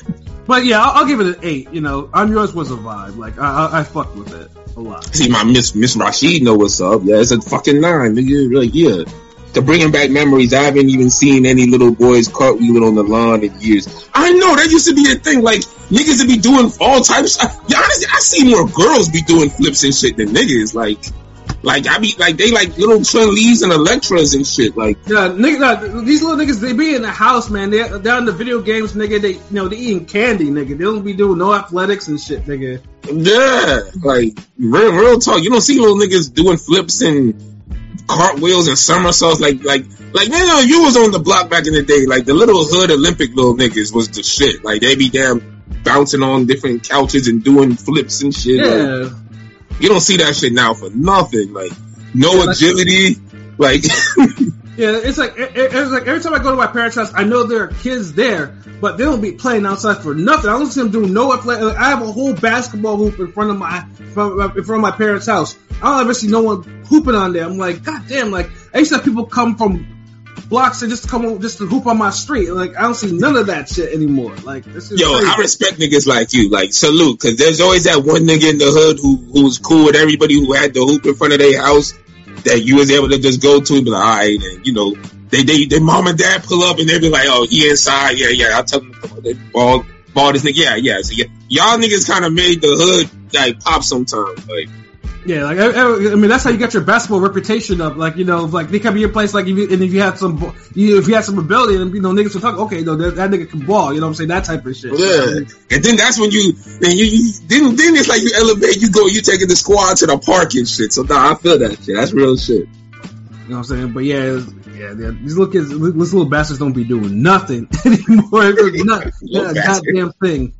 But yeah, I'll, I'll give it an eight. You know, I'm yours was a vibe. Like I, I, I fucked with it a lot. See, my Miss Miss Rashid know what's up. Yeah, it's a fucking nine, nigga. Like, yeah. To bringing back memories, I haven't even seen any little boys cartwheeling on the lawn in years. I know that used to be a thing. Like niggas would be doing all types. Of, yeah, honestly, I see more girls be doing flips and shit than niggas. Like, like I be like they like little Chun Lees and Electras and shit. Like, Yeah, nigga, nah, these little niggas, they be in the house, man. They they're in the video games, nigga. They you know they eating candy, nigga. They don't be doing no athletics and shit, nigga. yeah, like real real talk. You don't see little niggas doing flips and cartwheels and somersaults like like like man, if you was on the block back in the day, like the little hood Olympic little niggas was the shit. Like they be damn bouncing on different couches and doing flips and shit. Yeah, Like, you don't see that shit now for nothing. Like no Yeah, like- agility. Like yeah. It's like it, it- it's like every time I go to my parents' house, I know there are kids there, but they don't be playing outside for nothing. I don't see them doing no athletic. I have a whole basketball hoop in front of my in front of my parents' house. I don't ever see no one hooping on there. I'm like, God damn! Like I used to have people come from blocks and just come on, just to hoop on my street. Like I don't see none of that shit anymore. Like this is yo, crazy. I respect niggas like you. Like salute, because there's always that one nigga in the hood who who was cool with everybody who had the hoop in front of their house that you was able to just go to and be like, all right, and you know, they they their mom and dad pull up and they be like, oh, he inside, yeah, yeah. I'll tell them to come on, they ball ball this nigga, yeah, yeah. So yeah, y'all niggas kind of made the hood like pop sometimes, like. Yeah, like I, I I mean, that's how you got your basketball reputation up. Like you know, like they come to your place, like if you, and if you had some, you, if you had some ability, and you know niggas will talk, okay, no, that, that nigga can ball. You know what I'm saying? That type of shit. Yeah, and then that's when you, then you, you then then it's like you elevate, you go, you taking the squad to the park and shit. So nah, I feel that shit. That's real shit. You know what I'm saying? But yeah, it's- yeah, yeah these little kids, these little bastards don't be doing nothing anymore. Not, not a goddamn thing.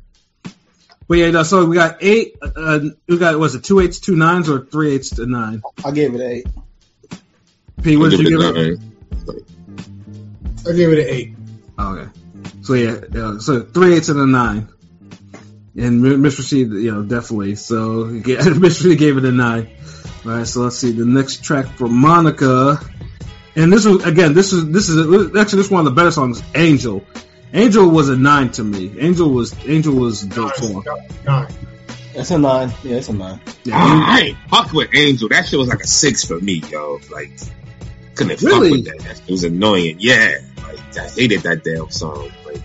But yeah, no, so we got eight. Uh, we got was it two eights, two nines, or three eights to nine? I gave it an eight. P, what did you give it? it? I gave it an eight. Oh, okay. So yeah, yeah, so three eights and a nine. And Miss Rashid, you know, definitely. So Miss Rashid gave it a nine. All right, so let's see the next track for Monica. And this was again, this is this is actually this is one of the better songs. Angel, Angel was a nine to me. Angel was Angel was a dope song. Nine. It's a nine. Yeah, it's a nine. Yeah, I ain't fuck with Angel. That shit was like a six for me, yo. Like, couldn't Really? fuck with that. That shit was annoying. Yeah, like I hated that damn song. Like,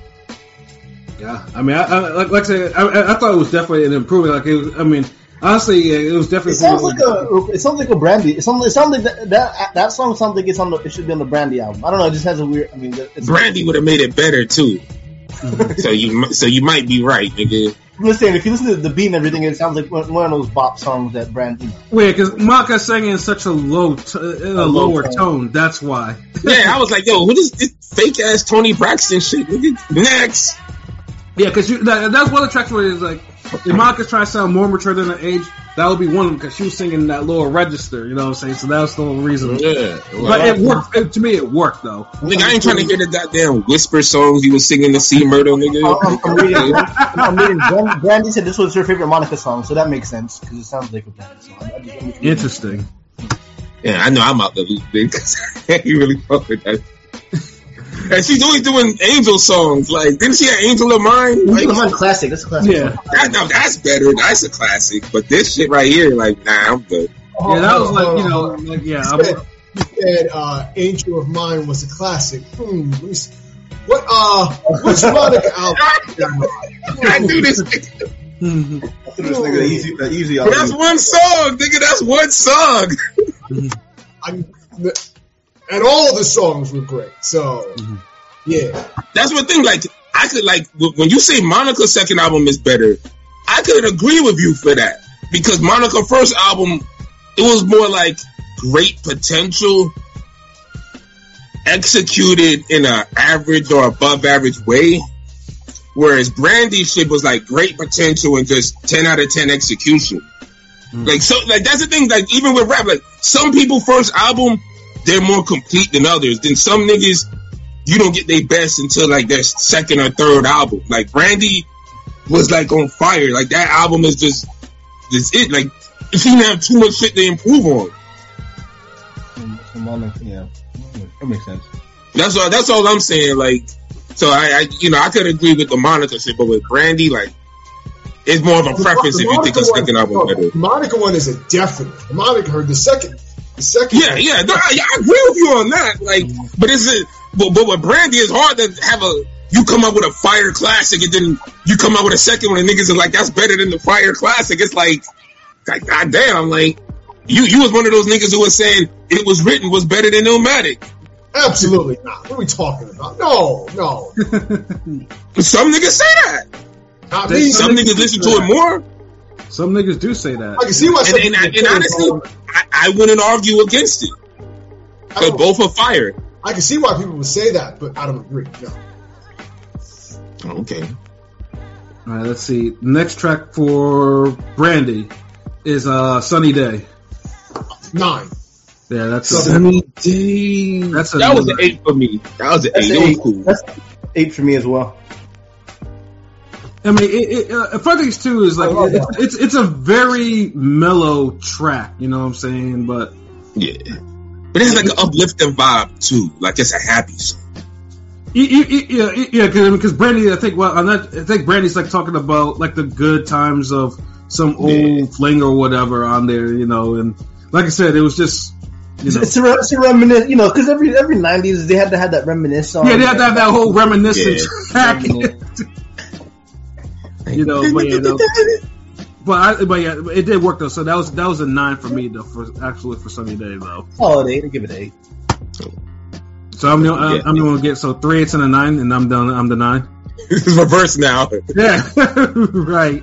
yeah. I mean, I, I like like I said, I, I- I thought it was definitely an improvement. Like it was, I mean, honestly, it was definitely. It sounds like a. It sounds like a Brandy. It sounds. It sounds like that. That, that song sounds like it's on the. It should be on the Brandy album. I don't know. It just has a weird. I mean, it's, Brandy would have made it better too. so you, mi- so you might be right, nigga. I'm just saying, if you listen to the beat and everything, it sounds like one one of those bop songs that Brandy. Weird because Monica sang in such a low, t- in a, A low lower tone. tone. That's why. Yeah, I was like, yo, what is this fake ass Tony Braxton shit, nigga? Next. Yeah, because that, that's one of the tracks where it's like, if Monica's trying to sound more mature than her age, that would be one of them because she was singing that lower register, you know what I'm saying? So that was the whole reason. Yeah. But it worked. It, to me, it worked, though. Nigga, I ain't trying to hear the goddamn whisper songs he was singing to see murder, nigga. I'm, I'm reading. I'm reading. Brand- Brandy said this was her favorite Monica song, so that makes sense because it sounds like a Brandy song. I just, I'm just Interesting. Yeah, I know I'm out the loop, big because I ain't really fuck with that. And she's always doing Angel songs. Like, didn't she have Angel of Mine? Like, That's a classic. That's a classic. Yeah. Song. that, no, that's better. That's a classic. But this shit right here, like, nah, I'm good. Yeah, that was like, you know, like, yeah. You I'm, said, you said uh, Angel of Mine was a classic. Hmm. let me see. What, uh, which Monica album? I do this. Mhm. This nigga, the easy, the easy. That's one song, nigga. That's one song. I, and all the songs were great. So, yeah. That's one thing. Like, I could, like, w- when you say Monica's second album is better, I could agree with you for that. Because Monica's first album, it was more like great potential executed in a average or above average way, whereas Brandy's shit was like great potential and just ten out of ten execution. Mm. Like so, like that's the thing. Like even with rap, like some people first album they're more complete than others. Then some niggas you don't get their best until like their second or third album. Like Brandy was like on fire. Like that album is just just it. Like she didn't have too much shit to improve on. Yeah, that makes sense. That's all. That's all I'm saying. Like, so I, I, you know, I could agree with the Monica shit, but with Brandy, like, it's more of a preference if you think a second album better. The Monica one is a definite. The Monica, her the second, the second. Yeah, yeah, no, I, I agree with you on that. Like, mm-hmm. but it's a, but, but with Brandy, it's hard to have a. You come up with a fire classic, and then you come up with a second one, and niggas are like, that's better than the fire classic. It's like, like, goddamn, like. You you was one of those niggas who was saying It Was Written was better than Illmatic. Absolutely not. What are we talking about? No, no. Some niggas say that. Not me. Some, Some niggas listen to it more. Some niggas do say that. I can see why. And, and, and, and honestly, I, I wouldn't argue against it. Because both are fire. I can see why people would say that, but I don't agree. No. Okay. All right, let's see. Next track for Brandy is uh, Sunny Day. Nine. Yeah, that's a Sunny Day. That's a that was an eight for me. That was an eight. That was cool. That's eight for me as well. I mean, it, it, uh, Fun Things too is like it, it's, it's it's a very mellow track. You know what I'm saying? But yeah, but it's like an uplifting vibe too. Like it's a happy song. Yeah, yeah, yeah. Because Brandy, I think, well, I'm not, I think Brandy's like talking about like the good times of some old yeah. fling or whatever on there, you know. And like I said, it was just, you know, it's a, it's a reminisce, you know, because every every nineties they had to have that reminisce song. Yeah, they had to have that whole reminiscent yeah. track. You know, but yeah, no. but I, but yeah, it did work though. So that was that was a nine for me though, for actually for Sunny Day though. Oh, an eight. I give it an eight. So I'm I'm, yeah. I'm gonna get so three eights and a nine, and I'm done. I'm the nine. This is reverse now. Yeah, right.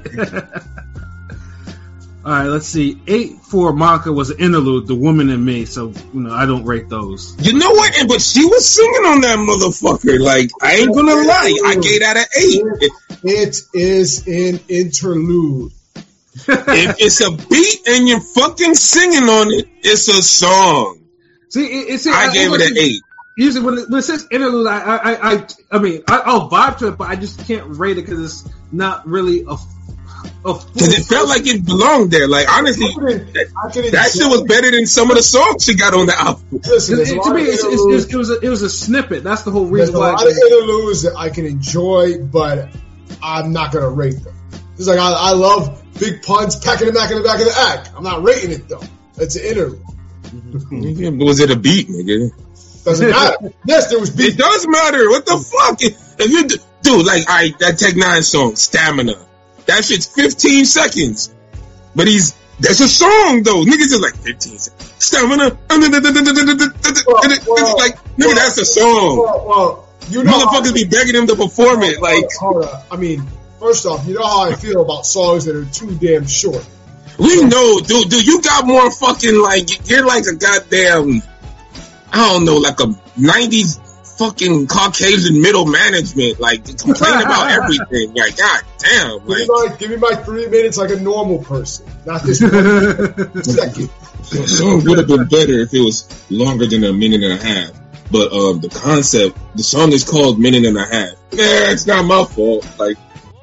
All right, let's see. Eight for Monica was an interlude, The Woman in Me. So you know, I don't rate those. You know what? And but she was singing on that motherfucker. Like I ain't gonna lie, I gave that an eight. It is an interlude. If it's a beat and you're fucking singing on it, it's a song. See, it, it's I, I gave it an eight. Usually, when it, when it says interlude, I, I, I, I mean, I, I'll vibe to it, but I just can't rate it because it's not really a. Because it felt like it belonged there. Like honestly, I couldn't, I couldn't that shit was better than some of the songs she got on the album. Listen, it, to me, it's, it's, it's, it was a, it was a snippet. That's the whole reason why. There's a lot of interludes that I can enjoy, but I'm not gonna rate them. It's like I, I love big puns, packing it back in the back of the act. I'm not rating it though. It's an interlude. Mm-hmm. Was it a beat, nigga? Doesn't matter. Yes, there was beat. It does matter. What the fuck? If you dude, like, all right, that Tech Nine song, Stamina. That shit's fifteen seconds. But he's that's a song though. Niggas is like fifteen seconds. Stamina. Well, well, like, nigga, well, that's a song. Well, well you know motherfuckers be begging him to perform it. Like, hold on. I mean, first off, you know how I feel about songs that are too damn short. We know, dude. Dude, you got more fucking like you're like a goddamn. I don't know, like a nineties fucking Caucasian middle management, like complain about everything. Like, god damn. Like, give, me my, give me my three minutes like a normal person, not this one second. The song would have been better if it was longer than a minute and a half. But um, the concept, the song is called Minute and a Half. Yeah, it's not my fault. Like,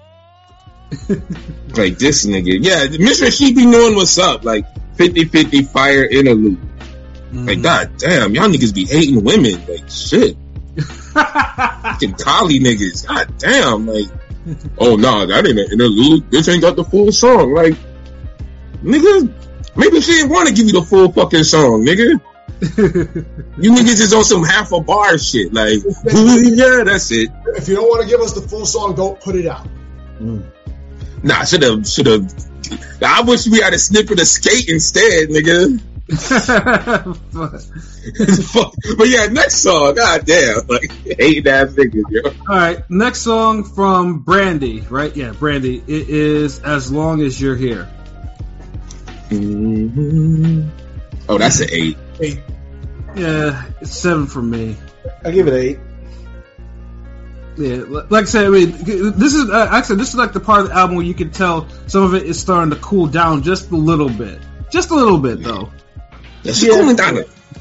like this nigga. Yeah, Mister She be knowing what's up. Like fifty-fifty fire interlude. Mm-hmm. Like, god damn, y'all niggas be hating women. Like, shit. Fucking collie niggas. God damn. Like, oh, nah, that ain't an interlude. Bitch ain't got the full song. Like, nigga, maybe she didn't want to give you the full fucking song, nigga. You niggas is on some half a bar shit. Like, yeah, that's it. If you don't want to give us the full song, don't put it out. Mm. Nah, should have, should have. I wish we had a snippet of Skate instead, nigga. But yeah, next song, god damn, like eight ass niggas, yo. Alright, next song from Brandy, right? Yeah, Brandy. It is As Long As You're Here. Mm-hmm. Oh, that's an eight. Eight. Yeah, it's seven for me. I give it an eight. Yeah, like I said, I mean, this is uh, actually this is like the part of the album where you can tell some of it is starting to cool down just a little bit, just a little bit though. Yeah, she's cooling down.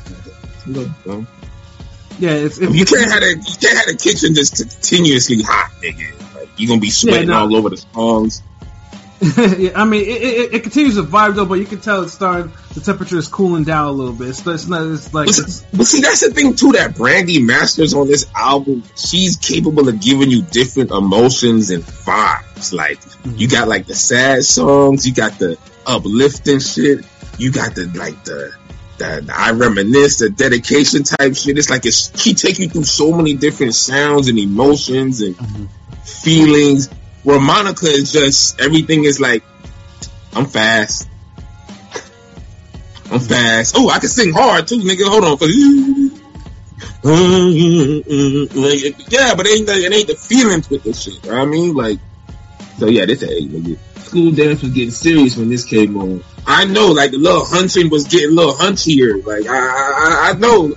Yeah, it's, it's you can't have a you can't have the kitchen just continuously hot, nigga. Like you're gonna be sweating yeah, no. all over the songs. yeah, I mean, it, it, it continues to vibe though, but you can tell it's starting. The temperature is cooling down a little bit. It's, it's not. It's like. But, it's, but see, that's the thing too. That Brandy masters on this album, she's capable of giving you different emotions and vibes. Like mm-hmm. you got like the sad songs, you got the uplifting shit, you got the like the. The, the I reminisce, the dedication type shit. It's like it's, she take you through so many different sounds and emotions and mm-hmm. feelings. Where Monica is just everything is like, I'm fast, I'm fast. Oh, I can sing hard too, nigga. Hold on, like, yeah, but it ain't the, it ain't the feelings with this shit. You know what I mean, like, so yeah, this a eight, nigga. School dance was getting serious when this came on. I know, like the little hunching was getting a little hunchier. Like I, I, I know.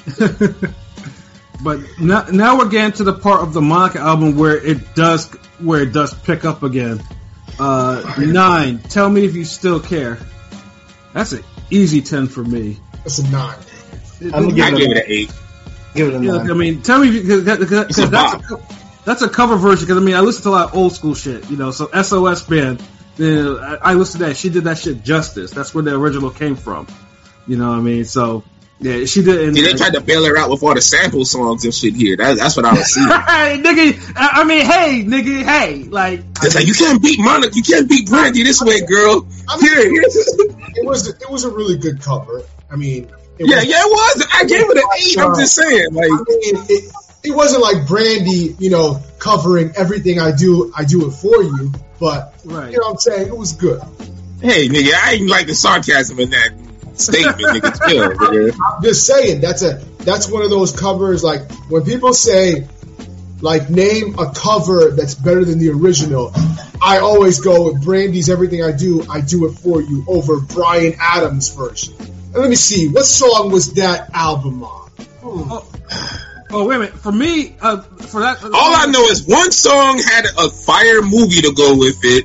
But now, now we're getting to the part of the Monica album where it does, where it does pick up again. Uh, nine. Tell me if you still care. That's an easy ten for me. That's a nine. I'm gonna give, I it, give it an eight. Give it a yeah, nine. I mean, tell me if you, cause, cause, cause that's, a, that's a cover version. Because I mean, I listen to a lot of old school shit. You know, so S O S Band. Then I, I listened to that. She did that shit justice. That's where the original came from. You know what I mean? So. Yeah, she did. And, yeah, they tried to bail her out with all the sample songs and shit here. That, that's what I was seeing. Hey, nigga, I mean, hey, nigga, hey, like, it's like you can't beat Monica, you can't beat Brandy this way, girl. I mean, here, here. It was it was a really good cover. I mean, it yeah, was, yeah, it was. I gave it an eight. I'm just saying, like, I mean, it, it wasn't like Brandy, you know, covering everything I do. I do it for you, but right. You know what I'm saying? It was good. Hey, nigga, I ain't like the sarcasm in that statement, nigga. Chill, nigga. I'm just saying that's a that's one of those covers. Like when people say, like, name a cover that's better than the original, I always go with Brandy's "Everything I Do, I Do It For You" over Bryan Adams' version. And let me see, what song was that album on? Hmm. Oh, oh, wait a minute. For me, uh, for that, all I know is one song had a fire movie to go with it.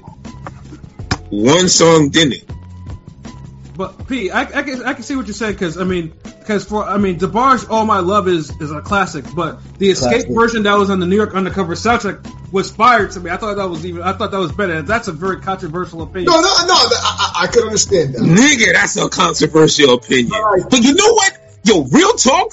One song didn't. But P, I, I can I can see what you're saying because I mean because for I mean DeBarge "All My Love" is is a classic, but the Escape classic. version that was on the New York Undercover soundtrack was fire to me. I thought that was even I thought that was better. That's a very controversial opinion. No, no, no. I, I, I could understand that. Nigga, that's a controversial opinion. Right. But you know what? Yo, real talk.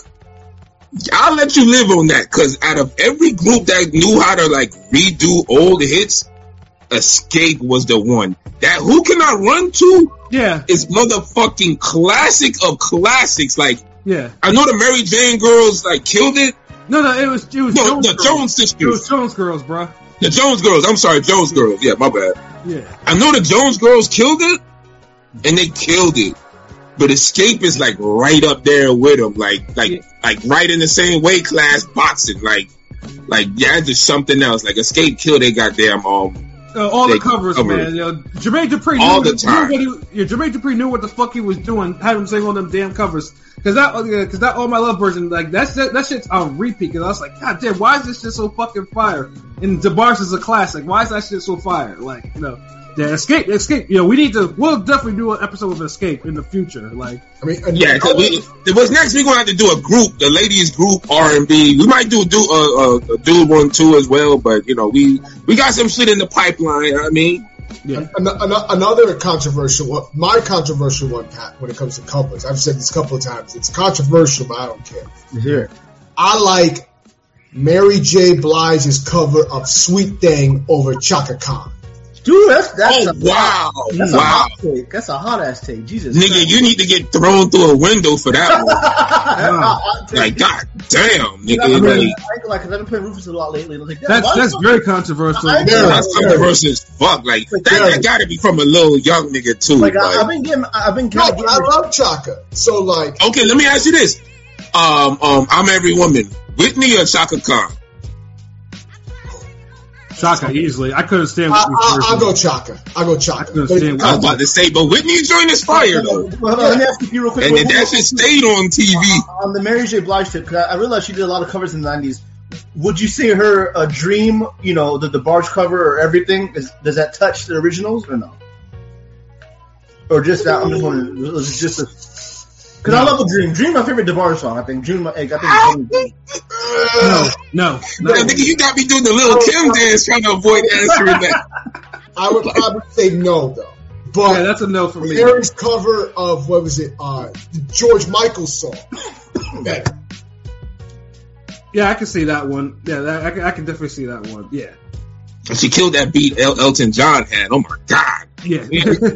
I'll let you live on that because out of every group that knew how to like redo old hits, Escape was the one. That Who Can I Run To? Yeah. Is motherfucking classic of classics. Like, yeah. I know the Mary Jane girls like killed it. No, no, it was it was no, Jones the girls. Jones sisters. It was Jones girls, bro. The Jones girls. I'm sorry, Jones girls. Yeah, my bad. Yeah. I know the Jones girls killed it, and they killed it. But Escape is like right up there with them, like like yeah. like right in the same weight class boxing. Like like yeah, just something else. Like Escape killed they goddamn um. Uh, all the covers, covered. man. You know, Jermaine Dupri all knew, the time. Knew what he, yeah, Jermaine Dupri knew what the fuck he was doing. Had him sing all them damn covers. Cause that, uh, cause that "All My Love" version, like that's that, that shit's on repeat. Cause I was like, God damn, why is this shit so fucking fire? And DeBarge is a classic. Why is that shit so fire? Like, you know, yeah, Escape, Escape. You know, we need to. We'll definitely do an episode of Escape in the future. Like, I mean, yeah. Cause we, what's next? We're gonna have to do a group, the ladies group R and B. We might do do a, a, a dude one too as well. But you know, we we got some shit in the pipeline. You know what I mean. Yeah. An- an- another controversial one, my controversial one, Pat, when it comes to covers, I've said this a couple of times, it's controversial, but I don't care. Sure. I like Mary J. Blige's cover of Sweet Thing over Chaka Khan. Dude, that's that's oh, a wow, that's wow. a hot take. That's a hot ass take. Jesus, nigga, Christ. you need to get thrown through a window for that one. Wow. Like, god damn, nigga. I mean, like, I like, cause I've been playing Rufus a lot lately. Like, that's that's very controversial. I, I, yeah, that's controversial as fuck. Like, that, that gotta be from a little young nigga too. Like, like. I, I've been getting, I've been. No, but I love Chaka. So like, okay, let me ask you this: um, um, I'm Every Woman, Whitney or Chaka Khan? Chaka easily. I couldn't stand. I, I, I'll go Chaka. I'll go Chaka. couldn't But stand- it- I was about to say, but Whitney's joint is fire though, Well, let me ask you real quick. and then that shit stayed on T V. On the Mary J. Blige tip, because I, I realized she did a lot of covers in the nineties. Would you say her a dream? You know, the, the Barge cover or everything? Is, does that touch the originals or no? Or just that? I'm just wondering. Was it just a? Because I love a Dream. Dream, my favorite DeBarge song. I think Dream. I think. It's No, no, no. I think you got me doing the little Kim dance trying to avoid answering that. I would probably say no, though. But Yeah, that's a no for me. Mary's cover of, what was it, uh, the George Michael song. Better. Yeah, I can see that one. Yeah, that, I, can, I can definitely see that one. Yeah, She killed that beat El- Elton John had. Oh my god. yeah.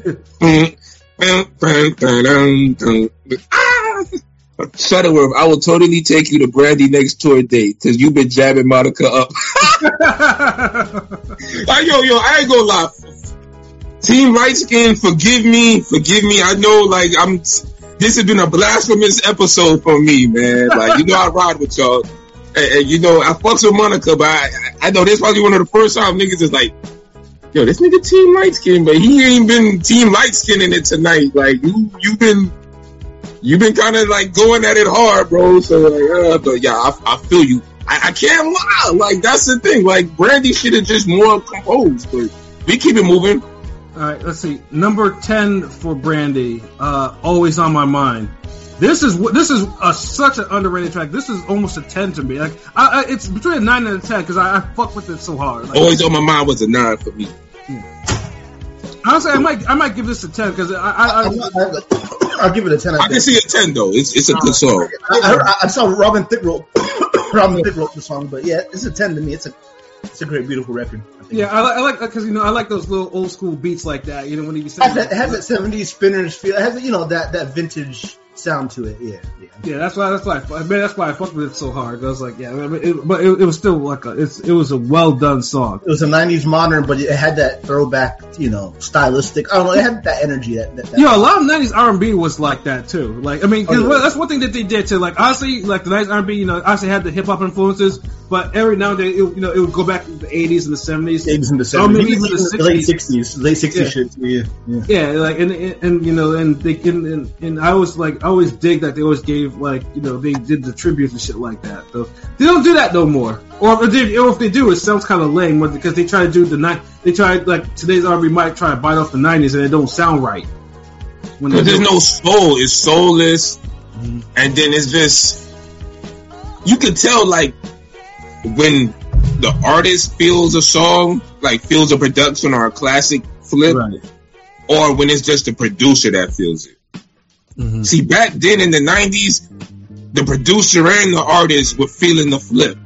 Shuttleworth, I will totally take you to Brandy next tour date because you've been jabbing Monica up. Like, yo, yo, I ain't gonna lie. Team Light Skin, forgive me, forgive me. I know, like, I'm. This has been a blasphemous episode for me, man. Like, you know, I ride with y'all, and, and you know, I fucks with Monica, but I, I know this probably one of the first time niggas is like, yo, this nigga Team Light Skin, but he ain't been Team Light Skin in it tonight. Like, you, you've been. You've been kind of like going at it hard, bro. So, like, uh, but yeah, I, I feel you. I, I can't lie. Like, that's the thing. Like, Brandy should have just more composed, but we keep it moving. All right, let's see. Number ten for Brandy. Uh, Always on My Mind. This is this is a, such an underrated track. This is almost a ten to me. Like, I, I, it's between a nine and a ten because I, I fuck with it so hard. Like, Always on My Mind was a nine for me. honestly, I might I might give this a ten because I, I, I, I'm not- I'll give it a ten. I, I can think. see a ten though. It's it's a good song. I, I, I saw Robin Thicke wrote Robin Thicke wrote the song, but yeah, it's a ten to me. It's a it's a great, beautiful record. I think. yeah, I, li- I like because you know I like those little old school beats like that. You know when he be It saying has that, it has that seventies spinners feel. It has, you know, that, that vintage sound to it. Yeah, yeah. yeah, that's why that's why I, man, that's why I fucked with it so hard. I was like, yeah, I mean, it, but it, it was still like a it's it was a well done song. It was a nineties modern, but it had that throwback, you know, stylistic. I don't know. It had that energy. That, that, that Yo, a lot of nineties R and B was like that too. Like, I mean, 'cause Oh, yeah. well, that's one thing that they did too. Like, honestly, like the nineties R and B, you know, obviously had the hip hop influences, but every now and then, it, you know, it would go back to the eighties and the seventies. eighties and the Oh, seventies, maybe even even the the late sixties. sixties, late sixties Yeah. shit. Yeah, yeah. Yeah, like, and, and and you know, and they and, and and I always like, I always dig that they always gave like, you know, they did the tributes and shit like that. So they don't do that no more. Or if they, or if they do, it sounds kind of lame because they try to do the night. They try like today's R and B might try to bite off the nineties and it don't sound right. When they But there's do. no soul. It's soulless, and then it's just you can tell like when the artist feels a song, like feels a production or a classic flip, Right. or when it's just the producer that feels it. Mhm. See, back then in the nineties, the producer and the artist were feeling the flip.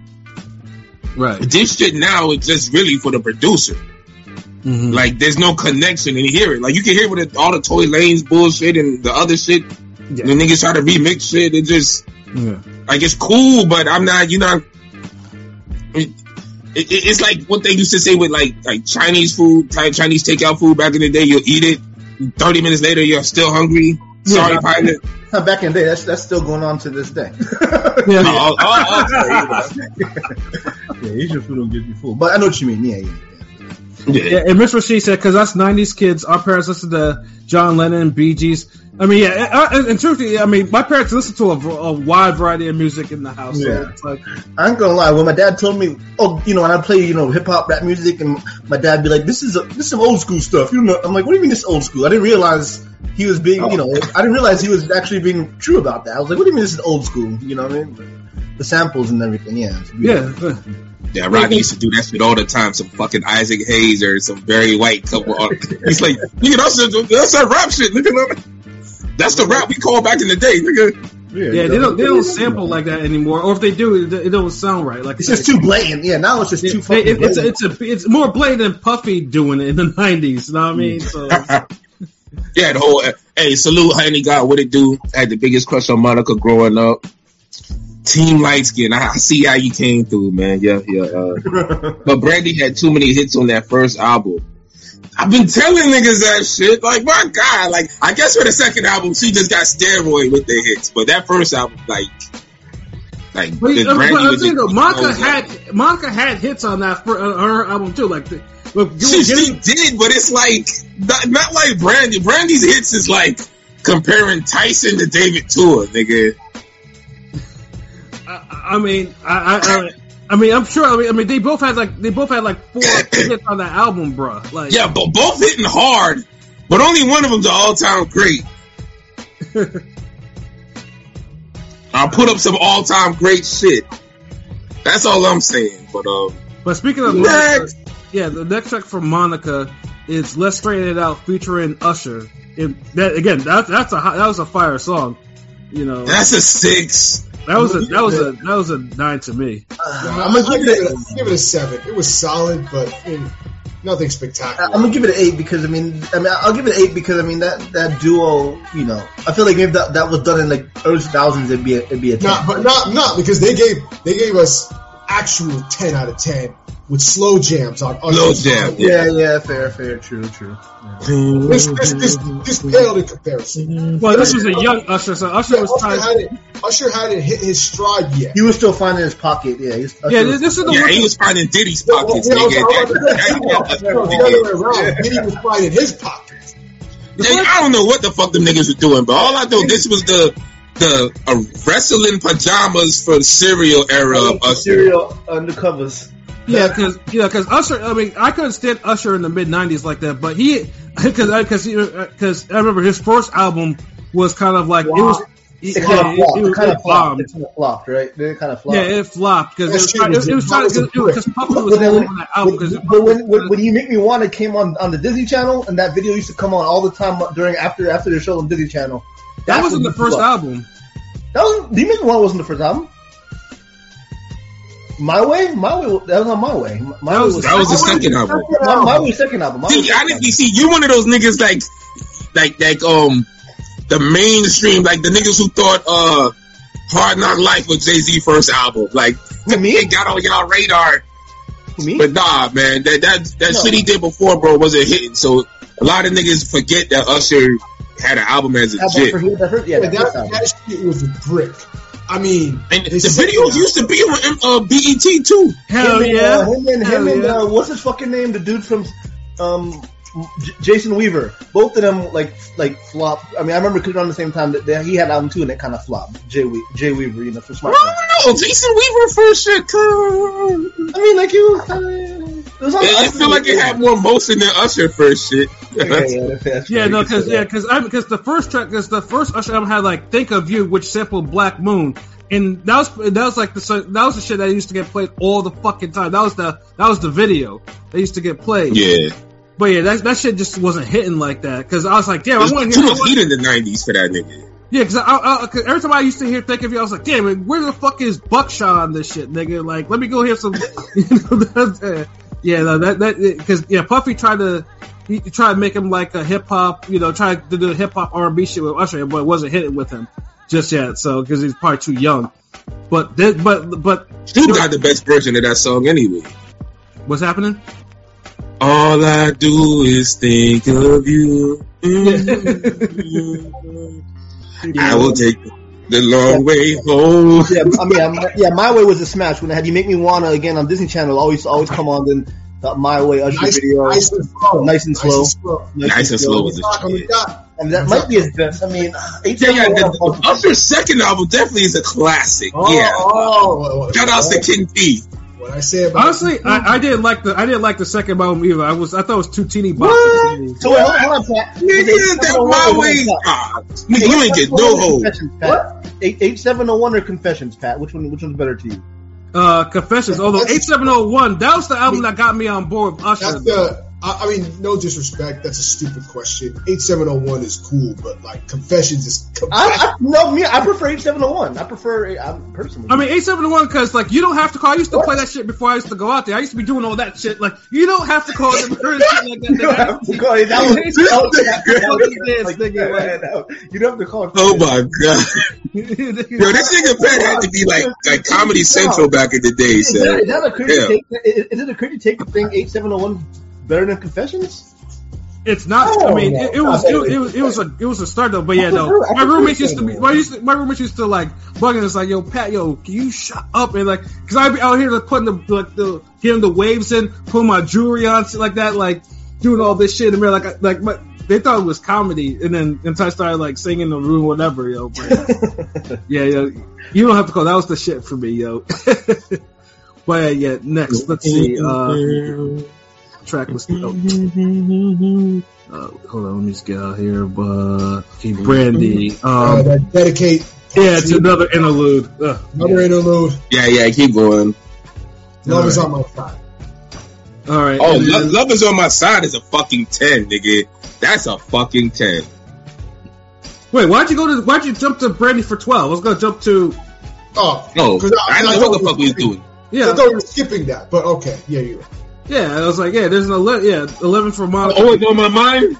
Right. But this shit now is just really for the producer. Mhm. Like, there's no connection in hear it. Like, you can hear with all the Toy Lanes bullshit and the other shit. Yeah. The niggas try to remix shit. It just, Yeah. like, it's cool, but I'm not, you know, it, it, it's like what they used to say with, like, like Chinese food, like Chinese takeout food back in the day. You'll eat it. thirty minutes later, you're still hungry. Sorry, Yeah. pilot. Back in the day, that's that's still going on to this day. Yeah. Oh, oh, oh, okay, you know. Yeah, Asian food don't get you full. But I know what you mean. Yeah, yeah. Yeah. Yeah, and Miss Rashid said, because us nineties kids, our parents listened to John Lennon, Bee Gees. I mean, yeah, and, and truthfully, I mean, my parents listened to a, a wide variety of music in the house. So Yeah. it's like, I ain't gonna lie. When my dad told me, oh, you know, when I play, you know, hip hop, rap music, and my dad be like, "This is a, this is some old school stuff." You know, I'm like, "What do you mean this old school?" I didn't realize he was being, you know, I didn't realize he was actually being true about that. I was like, "What do you mean this is old school?" You know what I mean? But the samples and everything, yeah. it's beautiful. yeah. Yeah, Rodney used to do that shit all the time. Some fucking Isaac Hayes or some Barry White couple. He's like, nigga, that's, a, that's that rap shit. Nigga, that's the rap we call back in the day, nigga. Yeah, they don't they don't sample like that anymore, or if they do, it, it don't sound right. Like It's just too blatant. Yeah, now it's just too It, fucking it, it's a, blatant. it's a it's more blatant than Puffy doing it in the nineties. You know what I mean? So Yeah, the whole, hey, salute, Honey God, what it do? I had the biggest crush on Monica growing up. Team Light Skin, I, I see how you came through, man. Yeah, yeah. Uh, but Brandy had too many hits on that first album. I've been telling niggas that shit. Like, my God, like, I guess for the second album, she just got steroid with the hits. But that first album, like, Like, But, the uh, Brandy but I'm was saying though, just- Monica had Monica had hits on that for uh, her album too. Like, the, look, you She, were she getting, did, but it's like not, not like Brandy. Brandy's hits is like comparing Tyson to David Tua, nigga. I, I mean, I, I, I, I mean, I'm sure. I mean, I mean, they both had like they both had like four hits on that album, bro. Like, Yeah, but both hitting hard, but only one of them's an all-time great. I'll put up some all-time great shit. That's all I'm saying. But um, But speaking of Monica, next, yeah, the next track from Monica is "Let's Straighten It Out" featuring Usher. And that again, that that's a hi- that was a fire song. You know, that's a six. that was a that was a that was a nine to me. I'm gonna give it, a, give it a seven. It was solid, but I mean, nothing spectacular. I'm gonna give it an eight because I mean, I mean, I'll give it an eight because I mean that, that duo, you know, I feel like if that, that was done in like early two thousands, it'd be a, it'd be a ten. Not, but not not because they gave they gave us actual ten out of ten with slow jams on Slow Usher's jam, album. yeah, yeah, fair, fair, true, true. This this this this paled in comparison. Well, this was a young Usher, so Usher Yeah, was Usher trying. hadn't Usher hadn't hit his stride yet. He was still finding his pocket. Yeah, he was, Yeah, this, this is the Yeah, one. he was finding Diddy's No, pockets, no, nigga. no, no, no, That- no, that- no, the other way around. Diddy was finding his pockets. Nigga, I don't know what the fuck them niggas were doing, but all I know, this was the the uh, wrestling pajamas for the serial era of Usher. Serial undercovers. Yeah, because yeah, because Usher. I mean, I couldn't stand Usher in the mid nineties like that, but he because because because I remember his first album was kind of like it was. It yeah, kind of flopped. it, It, it, kind it of flopped. bombed. It kind of flopped, right? It kind of flopped. Yeah, it flopped because That it was shit trying. was It, it was a- trying that was to a because brick. Puffy was But then all when, on that album. when, Because but when, when, when You Make Me Wanna came on on the Disney Channel, and that video used to come on all the time during after after the show on Disney Channel. that That's wasn't when the it blew first up. album. That was Do You Make Me Wanna wasn't the first album. My Way, My Way, that was on My Way. My That Way was- was That was the second album. My, My Way second album. My Way See, I second didn't see you one of those niggas like, like, like, um, the mainstream, like the niggas who thought, uh, Hard Knock Life was Jay-Z first album. Like, Who, me? it got on y'all radar. album. Me? But nah, man, that, that, that No. shit he did before, bro, wasn't hitting. So a lot of niggas forget that Usher had an album as a Album jit. for him, that hurt- yeah, Yeah, that that, first album. that shit was a brick. I mean, And they the said videos that- used to be on uh, B E T too. Hell him and, yeah! uh, him and, Hell him and yeah. uh, what's his fucking name? The dude from um, J- Jason Weaver. Both of them like like flop. I mean, I remember because around the same time that that he had an album too, and it kind of flopped. Jay we- Jay Weaver, you know, for Smart. I don't know, Jason Weaver first shit. Cause I mean, like he was. Uh, it was on it, it feel like it had more motion than Usher first shit. Yeah, yeah, that's, that's Yeah, right. no, You can because say yeah, that. because I because the first track, because the first Usher album had like "Think of You," which sampled Black Moon, and that was that was like the so- that was the shit that used to get played all the fucking time. That was the that was the video that used to get played. Yeah, But yeah, that that shit just wasn't hitting like that because I was like, damn, I there's want to too hear. much heat in the nineties for that nigga. Yeah, because I, I, cause every time I used to hear "Think of You," I was like, damn, man, where the fuck is Buckshot on this shit, nigga? Like, let me go hear some. You know, that's, uh, yeah, no, that that because yeah, Puffy tried to. He tried to make him like a hip hop, you know, tried to do hip hop R and B shit with Usher, but it wasn't hitting with him just yet. So because he's probably too young. But this, but but Snoop got the best version of that song anyway. what's happening? All I do is think of you. I will take the long way home. Yeah, I mean, I'm, yeah, My Way was a smash. When I had You Make Me Wanna again on Disney Channel, always always come on. Then the My Way Usher Nice, video, nice and slow. Nice and slow. slow. Nice and slow was Knock on the the shit. dot. and that might be his best. I mean, eight Yeah, yeah, the, the Usher's second album definitely is a classic. Oh, yeah. oh, well, well, Shout outs to well, King P. What I say about Honestly, I, I didn't like the I didn't like the second album either. I was I thought it was too teeny boppy. What? So wait, hold, hold on, Pat. Nigga, that my way. Ah, nigga, you ain't get no hold. What? Eight eight seven oh one or Confessions, Pat? Which one? Which one's better to you? Uh, Confessions. Although eight seven oh one, that was the album that got me on board with Usher. That's the. I, I mean, no disrespect. That's a stupid question. eight seven oh one is cool, but like Confessions is. I, I no me. I prefer eight seven oh one. I prefer. I personally. I mean, eight seven one because like you don't have to call. I used to play that shit before I used to go out there. I used to be doing all that shit. Like you don't have to call them or shit like that. you don't have to call it. That was, that was, that was, Like, like, nigga, you don't have to call it. Oh my god. Yo, this nigga Pat had to be like like Comedy Central back in the day, Is that, so is that a crazy yeah. take? Is, is it a crazy take to think eight seven oh one better than Confessions? It's not. Oh, I mean, no. it, it was it, it was it was a it was a start though. But yeah, no. My roommates used to be my used to, my roommates used to like bugging us like, yo, Pat, yo, can you shut up and like, because I'd be out here like putting the like the getting the waves in, putting my jewelry on, shit like that, like doing all this shit in the mirror, like like my, they thought it was comedy, and then until I started like singing in the room, whatever, yo. But, yeah, yeah, you don't have to call. That was the shit for me, yo. But uh, yeah, next, let's see. Uh, track was dope. Uh, hold on, let me just get out here. But okay, Brandy. Um, uh, that dedicate. yeah, it's another interlude. Ugh. Another interlude. Yeah, yeah, keep going. Love is Right. on my side. All right. Oh, and Lo- then- Love is on my side is a fucking ten, nigga. That's a fucking ten. wait, why'd you go to? Why'd you jump to Brandy for twelve? I was gonna jump to. Oh, No, 'cause I I don't know thought what the we fuck we was skipping- doing. Yeah, I thought we were skipping that, but okay. Yeah, you're right. yeah. I was like, yeah, there's an eleven. Yeah, eleven for Monica. Oh, it's on my mind?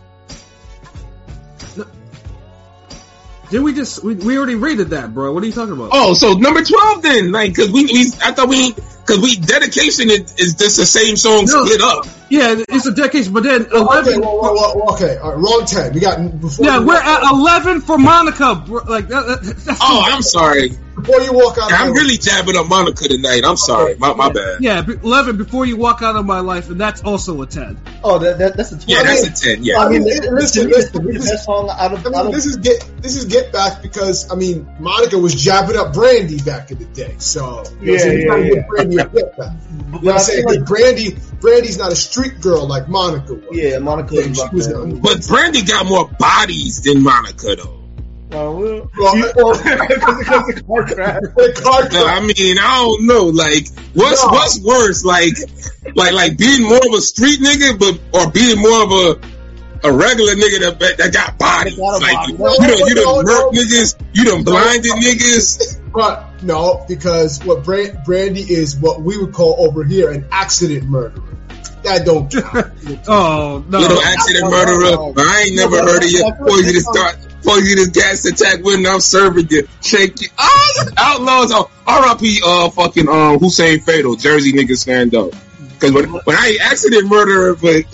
Did we just? We, we already rated that, bro. What are you talking about? Oh, so number twelve then, like, cause we, we I thought we, cause we dedication is, is just the same song No. split up. Yeah, it's a dedication, but then Okay, eleven. well, well, well, okay. All right, wrong ten. We got before. Yeah, you we're walk, at eleven for Monica. Bro. Like that, that, that's Oh, I'm sorry. before you walk out. I'm of really jabbing up Monica tonight. I'm sorry. My, my bad. yeah, b- eleven before you walk out of my life, and that's also a ten. Oh, that, that that's a twelve. Yeah, that's a ten. Yeah. I mean, I mean, this listen, is listen, the this is- best song out of. I mean, out of this is get this is get back because I mean Monica was jabbing up Brandy back in the day, so you know, Yeah, so you yeah, gotta yeah. give Brandy a get back. You know but what I I'm saying? feel 'Cause like, Brandy, Brandy's not a street girl like Monica was. yeah, Monica Yeah, was she about was that. a- But Brandy got more bodies than Monica, though. Oh, well, Well, you- oh, because because the car crash. The car No, I mean, I don't know. Like, what's No. what's worse? Like, like, like being more of a street nigga, but or being more of a a regular nigga that that got bodies. Got a Like, body. you No, done you no, done no. murked niggas, you done blinded niggas. But no, because what Brand, Brandy is what we would call over here an accident murderer. That don't count. Oh no! You know, accident murderer. But I ain't never heard of your poisonous start, poisonous gas attack when I'm serving you. Shake you. Ah, outlaws. Oh, R I P. Uh, fucking um, Hussein Fatal. Jersey niggas stand up. Because when when I ain't accident murderer, but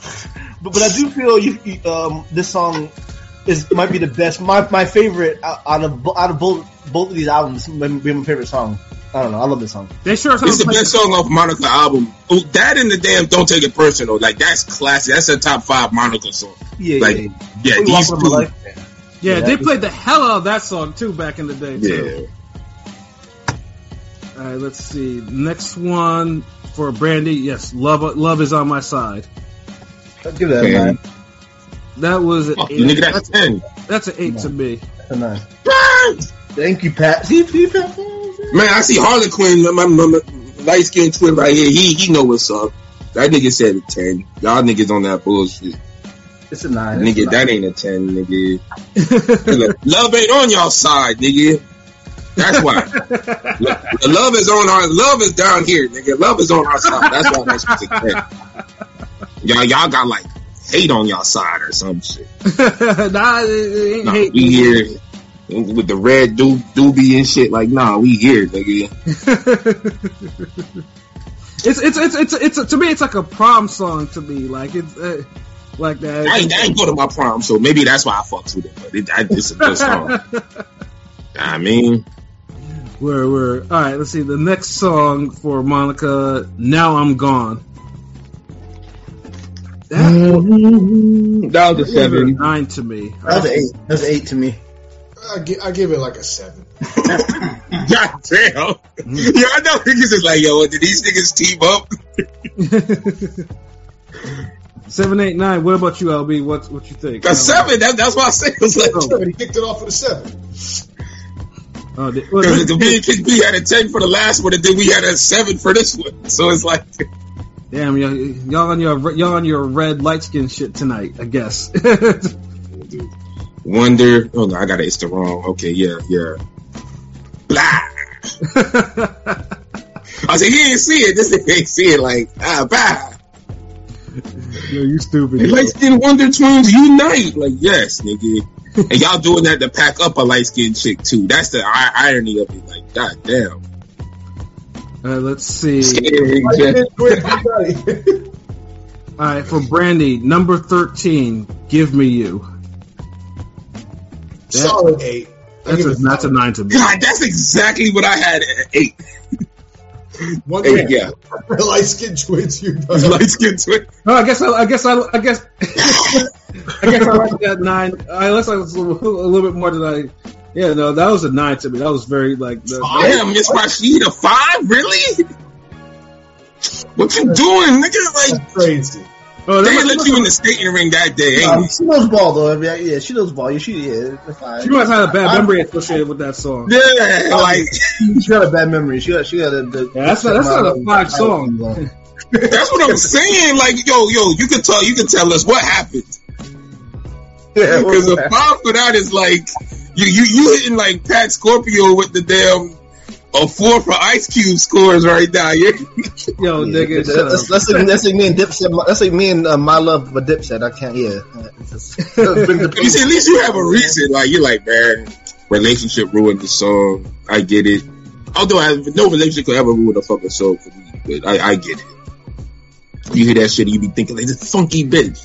But, but I do feel you, you, um, this song is might be the best. My my favorite out out of bo- out of both both of these albums. Might be my favorite song. I don't know. I love this song. They sure as it's the hell best song off Monica album. Oh, that and the damn Don't Take It Personal. Like that's classic. That's a top five Monica song. Yeah, Like, yeah. yeah. yeah, We these Walk on My two. Life. Yeah, Yeah, they that- played the hell out of that song too back in the day too. Yeah. All right, let's see. Next one for Brandy. Yes, love love is on my side. I'll give that a Man. nine. That was an Fuck eight. you, nigga, that's that's, ten. that's an eight to me. That's a nine. Thank you, Pat. See, see, Pat. Man, I see Harlequin, my, my, my light skinned twin right here. He he know what's up. That nigga said a ten. Y'all niggas on that bullshit. It's a nine. It's a Nigga, nine. that ain't a ten, nigga. Nigga, love ain't on y'all side, nigga. That's why. Lo- the love is on our love is down here, nigga. Love is on our side. That's why that's what's a ten. Y'all y'all got like hate on y'all side or some shit. nah, it, it ain't Nah, hate. we here with the red do- doobie and shit. Like, nah, we here, nigga. it's, it's it's it's it's to me it's like a prom song to me. Like it's uh, like that. I ain't, I ain't go to my prom, so maybe that's why I fucks with it. But it, I, it's a good song. I mean, We're we're all right. Let's see the next song for Monica. Now I'm gone. That that was a was a seven. nine to me. That was an eight. That was an eight to me. I give, I give it like a seven. God damn. Yeah, I know niggas is like, yo, did these niggas team up? Seven, eight, nine. What about you, L B? What what you think? A seven. That, that's why I said it was like. Oh. But he kicked it off with a seven. Oh, the, well, Because the me and Kick B had a ten for the last one, and then we had a seven for this one. So it's like, damn, y'all, y'all on your y'all on your red light skin shit tonight, I guess. Wonder. Oh no, I got it. It's the wrong. Okay, yeah, yeah. Blah. I said he ain't see it. This nigga ain't see it. Like ah, bah. Yo, you stupid. Light skin Wonder Twins unite. Like yes, nigga. And y'all doing that to pack up a light skinned chick too. That's the I- irony of it. Like god damn. Uh, let's see. Skating Like, jet. it didn't do it. All right, for Brandy, number thirteen, Give Me You. That, Solid eight. That's a, that's a nine to me. God, that's exactly what I had at eight. One Eight, yeah. Light skin twins, you know. Light skin twin. Oh, I guess I, I guess I, I guess, I guess I like that nine. I looks like it's a little, a little bit more than I. Yeah, no, that was a nine to me. That was very like. The, Damn, Miss Rashida, five? Really? What you doing, nigga? Like, That's crazy. oh, they that let you in the skating ring that day, ain't Uh, we? she knows ball though. I mean, yeah, she knows ball. Yeah, she yeah. That's fine. She must have had a bad memory associated with that song. Yeah, like, She got a bad memory. She got she got a. The, Yeah, that's not, that's not a five song. that's what I'm saying. Like, yo, yo, you can tell, you can tell us what happened. Yeah, Because a five for that is like, you, you, you hitting like Pat Scorpio with the damn, a four for Ice Cube scores right now. Yeah. Yo, Yeah, nigga, that's, shut up. that's, that's, like, that's like me and Dipset. That's like me and uh, My Love for Dipset. I can't. Yeah. It's just- bring the- You see, at least you have a reason. Like, you're like, man, relationship ruined the song. I get it. Although I, no relationship could ever ruin a fucking song for me, but I, I get it. You hear that shit, you be thinking like this funky bitch.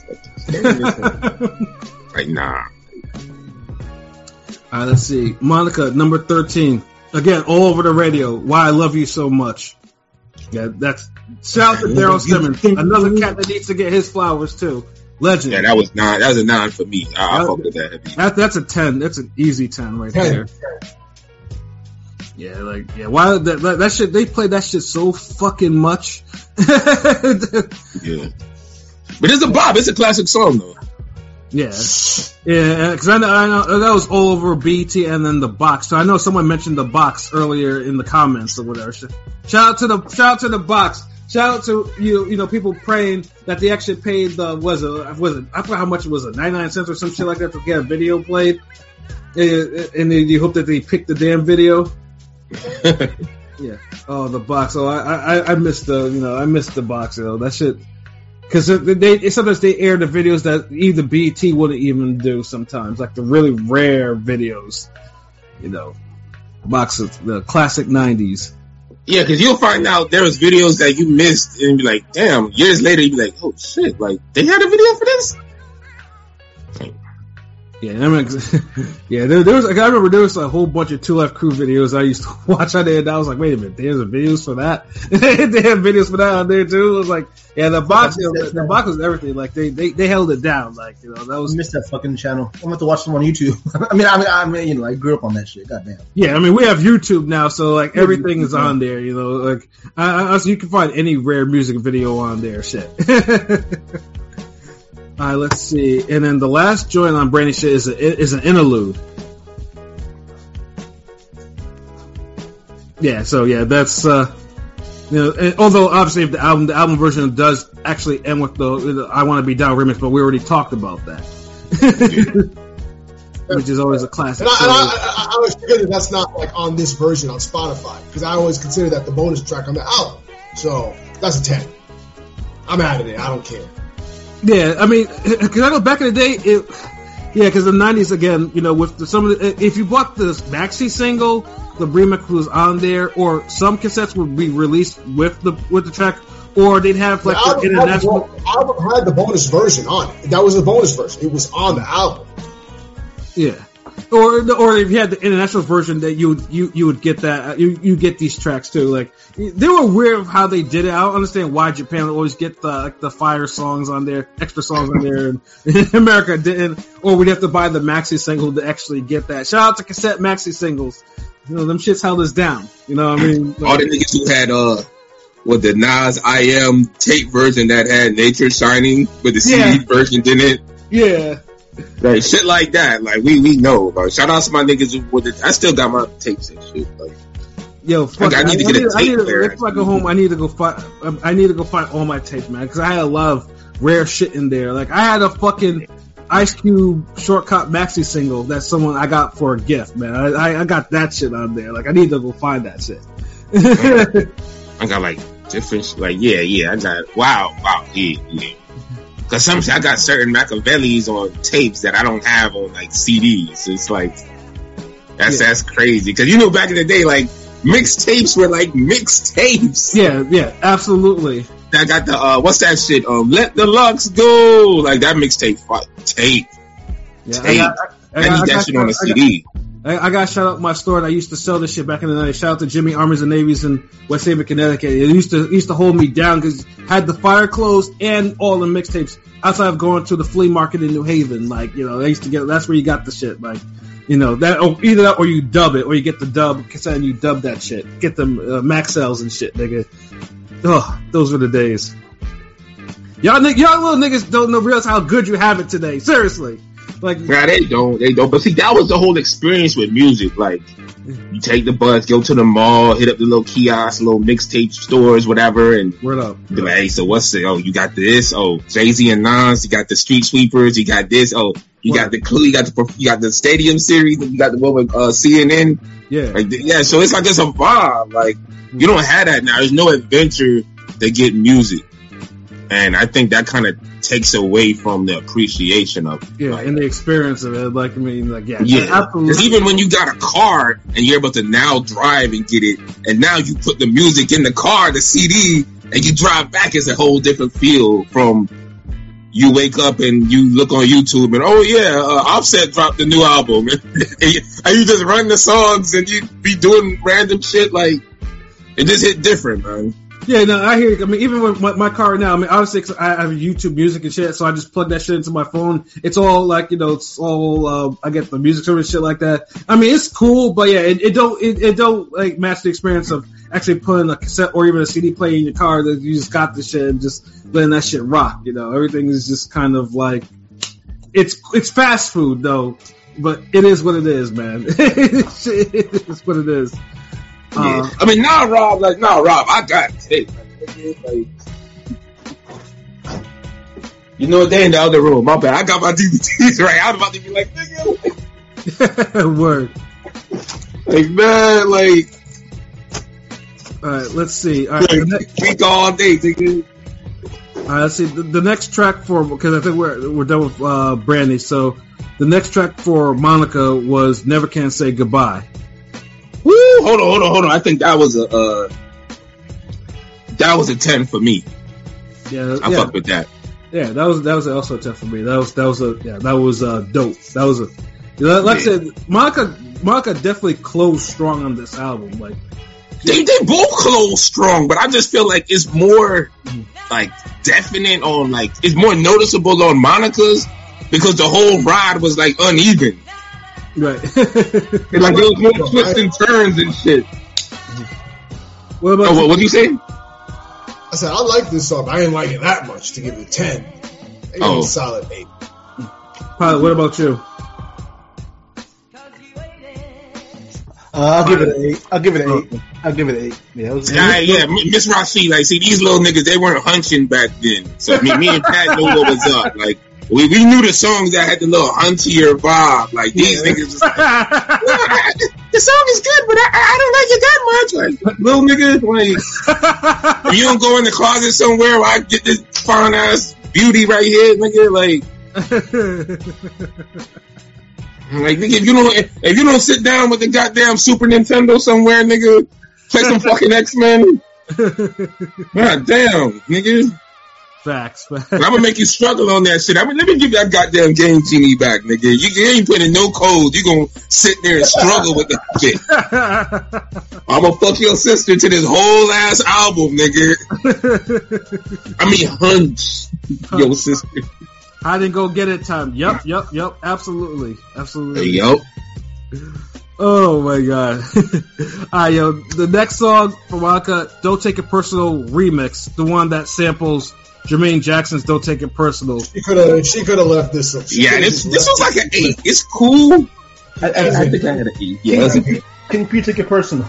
Like, like nah. All right, let's see. Monica, number thirteen. Again, all over the radio. Why I Love You So Much. Yeah, that's shout out to Daryl Simmons. Another cat that needs to get his flowers too. Legend. Yeah, that was nine. That was a nine for me. I, I That- fuck with that. That, that's a ten. That's an easy ten right Ten. there. Yeah, like yeah. Why that, that that shit? They play that shit so fucking much. Yeah, but it's a bop. It's a classic song though. Yeah, yeah. Because I know, I know that was all over B E T and then the box. So I know someone mentioned the box earlier in the comments or whatever. Shout out to the shout out to the box. Shout out to you. You know, people praying that they actually paid the was it was it I forgot how much it was, a ninety-nine cents or some shit like that to get a video played. And, and then you hope that they pick the damn video. Yeah. Oh, the box. Oh, I, I, I missed the, you know, I missed the box. You know, that shit. Because they sometimes they air the videos that either B E T wouldn't even do. Sometimes, like the really rare videos. You know, boxes, the classic nineties. Yeah, because you'll find out there was videos that you missed, and be like, damn. Years later, you'd be like, oh shit, like they had a video for this. Yeah, I mean, yeah. There, there was. Like, I remember there was a whole bunch of Two Life Crew videos I used to watch on there, and I was like, "Wait a minute, there's a videos for that? They have videos for that on there too." It was like, yeah, the box, you know, the, the box was everything. Like they, they, they held it down. Like you know, that I was. missed that fucking channel. I'm gonna have to watch them on YouTube. I mean, I mean, I mean, you know, I grew up on that shit. Goddamn. Yeah, I mean, we have YouTube now, so like everything is on there. You know, like I, I, so you can find any rare music video on there. Shit. All right, let's see. And then the last joint on Brandy shit is a, is an interlude. Yeah, so yeah, that's uh, you know. And although obviously, if the album the album version does actually end with the, the "I Want to Be Down" remix, but we already talked about that, which is always a classic. And I, So- and I, I, I always forget that that's not like on this version on Spotify because I always consider that the bonus track on the album. So that's a ten. I'm out of there. I don't care. Yeah, I mean, because I know back in the day, it, yeah, because the nineties again, you know, with the, some of the, if you bought the maxi single, the remix was on there, or some cassettes would be released with the with the track, or they'd have like the, the album had the, international. the album had the bonus version on it. That was the bonus version. It was on the album. Yeah, or the, or if you had the international version, that you would you you would get that you you get these tracks too. Like they were weird of how they did it. I don't understand why Japan would always get the like the fire songs on there, extra songs on there, and America didn't. Or we'd have to buy the maxi single to actually get that. Shout out to cassette maxi singles. You know them shits held us down. You know what I mean? All the niggas who had uh, what the Nas I Am tape version that had Nature Shining, but the C D Yeah. version didn't. Yeah. Like shit like that. Like we we know. Like shout out to my niggas who with it. I still got my tapes and shit. Like Yo, fuck, I need to get a I need, I tape need to, player. if I go home, I need to go find. um, I need to go find all my tapes, man, because I had a lot of rare shit in there. Like I had a fucking Ice Cube Shortcut maxi single that someone I got for a gift, man. I, I, I got that shit on there. Like I need to go find that shit. I got like different. sh- Like yeah yeah. I got wow wow yeah yeah. Cause some shit- I got certain Machiavellis on tapes that I don't have on like C Ds. It's like that's Yeah. that's crazy. Cause you know back in the day like mixtapes were like mixtapes. Yeah, yeah, absolutely. that got the uh, what's that shit? Um, Let the Lux Go. Like that mixtape, fuck, tape, Yeah, tape. I, got, I, I, I, need I that got, shit on a I C D. I, I got shout out my store that I used to sell this shit back in the night. Shout out to Jimmy Armies and Navies in West Haven, Connecticut. It used to it used to hold me down because had the fire closed and all the mixtapes outside of going to the flea market in New Haven. Like, you know, they used to get, that's where you got the shit. Like, you know, that, or either that or you dub it, or you get the dub cassette and you dub that shit. Get them uh, max sales and shit, nigga. Oh, those were the days. Y'all, y'all little niggas don't know realize how good you have it today. Seriously. Like, yeah, they don't, they don't. But see, that was the whole experience with music. Like, you take the bus, go to the mall, hit up the little kiosks, little mixtape stores, whatever, and word up. be like, hey, so what's it? Oh, you got this? Oh, Jay-Z and Nas, you got the Street Sweepers, you got this. Oh, you got the Clue, you got the you got the Stadium series, you got the one with uh, C N N. Yeah, like, yeah. So it's like it's a vibe. Like, you don't have that now. There's no adventure to get music, and I think that kind of takes away from the appreciation of it. Yeah, like, and the experience of it. Like, I mean, like, yeah, yeah. absolutely. Because even when you got a car and you're able to now drive and get it, and now you put the music in the car, the C D, and you drive back, it's a whole different feel from you wake up and you look on YouTube and, oh yeah, uh, Offset dropped the new album. and you just run the songs and you be doing random shit. Like, it just hit different, man. Yeah, no, I hear you. I mean, even with my, my car now, I mean, obviously 'cause I have YouTube music and shit, so I just plug that shit into my phone. It's all like, you know, it's all, uh, I get the music service shit like that. I mean, it's cool, but yeah, it, it don't, it, it don't, like, match the experience of actually putting a cassette or even a C D player in your car that you just got the shit and just letting that shit rock, you know. Everything is just kind of like, it's, it's fast food, though, but it is what it is, man. It is what it is. Yeah. Uh, I mean, nah, Rob, like, nah, Rob, I got tape. Like, you know, they in the other room. My bad. I got my D V Ds right. I was about to be like, nigga. Word. Like, man, like. All right, let's see. All right, like, next, week all day, nigga. All right, let's see. The, the next track for, because I think we're we're done with uh, Brandy. So the next track for Monica was "Never Can Say Goodbye." Woo! Hold on, hold on, hold on. I think that was a uh, that was a ten for me. Yeah, I yeah. fuck with that. Yeah, that was that was also a ten for me. That was that was a yeah, that was uh, dope. That was a like I said, Monica Monica definitely closed strong on this album. Like they they both close strong, but I just feel like it's more like definite on like it's more noticeable on Monica's because the whole ride was like uneven. Right. Like there was more twists and turns and shit. What about oh, what, what do you say? I said I like this song, but I didn't like it that much to give it a ten. I give oh. it a solid eight. Pilot, what about you? Uh, I'll give it an eight. I'll give it an eight. I'll give it an eight. Yeah, it was, yeah, yeah. Miss Rashi, like, see, these little niggas, they weren't hunching back then. So me, me and Pat knew what was up. Like, we, we knew the songs that had the little hunchier vibe. Like, these yeah. niggas was like, yeah, the song is good, but I, I don't like it that much. Like, little nigga, like, if you don't go in the closet somewhere where I get this fine ass beauty right here, nigga, like, like, nigga, if you don't, if you don't sit down with the goddamn Super Nintendo somewhere, nigga, play some fucking X-Men. God damn, nigga. Facts. I'm gonna make you struggle on that shit. I mean, let me give that goddamn Game Genie back, nigga. You, you ain't putting no code. You gonna sit there and struggle with that shit. I'm gonna fuck your sister to this whole ass album, nigga. I mean, hunch your sister. I didn't go get it time. Yep, yep, yep. Absolutely, absolutely. Hey, yo. Oh my god. Alright, yo. The next song from Monica, "Don't Take It Personal" remix, the one that samples Jermaine Jackson's "Don't Take It Personal." She could have. She could have left this. She yeah, this this was like an eight. It's cool. I, I, I think I had an eight. Yeah, can, can you take it personal?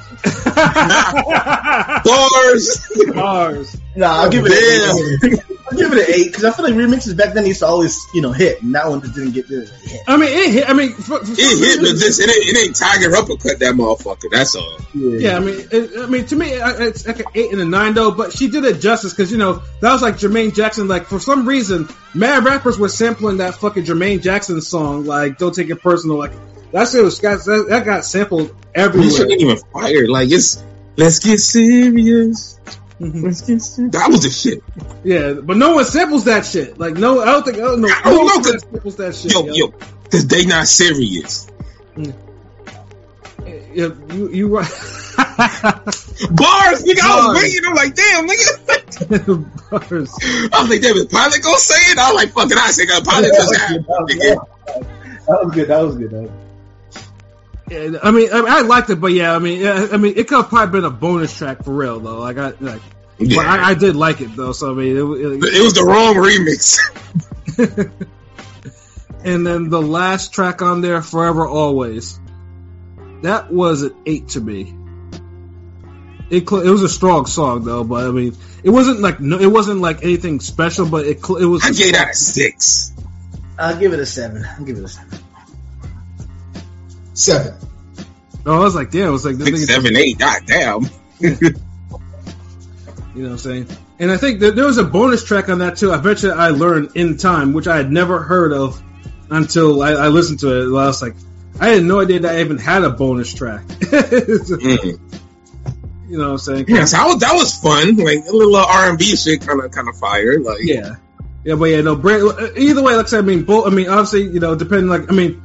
Bars. Bars. Nah, I'll give it an eight. I'll give it an eight because I feel like remixes back then used to always, you know, hit, and that one just didn't get this. I mean, it hit. I mean, for, for it hit, but this it ain't, it ain't Tiger Uppercut that motherfucker. That's all. Yeah, yeah I mean, it, I mean, to me, it's like an eight and a nine though. But she did it justice because you know that was like Jermaine Jackson. Like for some reason, mad rappers were sampling that fucking Jermaine Jackson song. Like, "Don't Take It Personal." Like that shit was got that, that got sampled everywhere. This shit ain't even fire. Like it's let's get serious. That was the shit. Yeah, but no one samples that shit. Like, no, I don't think, I don't know. I don't no know, one 'cause- samples that shit. Yo, yo, because they not serious. Yeah, you, you right. Bars, nigga, I was Bars. waiting. I'm like, damn, nigga. Bars. I was like, damn, is Pilot gonna say it? I was like, fucking, I say, Pilot just happened. nigga. That was good. That was good. That was good. Yeah, I mean, I, mean, I liked it, but yeah, I mean, yeah, I mean, it could have probably been a bonus track for real though. Like, I, like, Yeah. but I, I did like it though. So I mean, it, it, It was the wrong remix. and then the last track on there, "Forever Always," that was an eight to me. It cl- it was a strong song though, but I mean, it wasn't like no, it wasn't like anything special, but it cl- it was. I gave that a six. I'll give it a seven. I'll give it a seven. Seven. Oh, I was like, damn, it was like this Six, nigga- seven, eight. God damn. You know what I'm saying? And I think that there was a bonus track on that too. I bet you I learned in time, which I had never heard of until I, I listened to it. I was like, I had no idea that I even had a bonus track. Mm. You know what I'm saying? Yeah, so I was, that was fun. Like a little R and B shit, kind of, kind of fire. Like, Yeah, yeah, but yeah, no. Brand, either way, like I said, I mean, both. I mean, obviously, you know, depending. Like, I mean,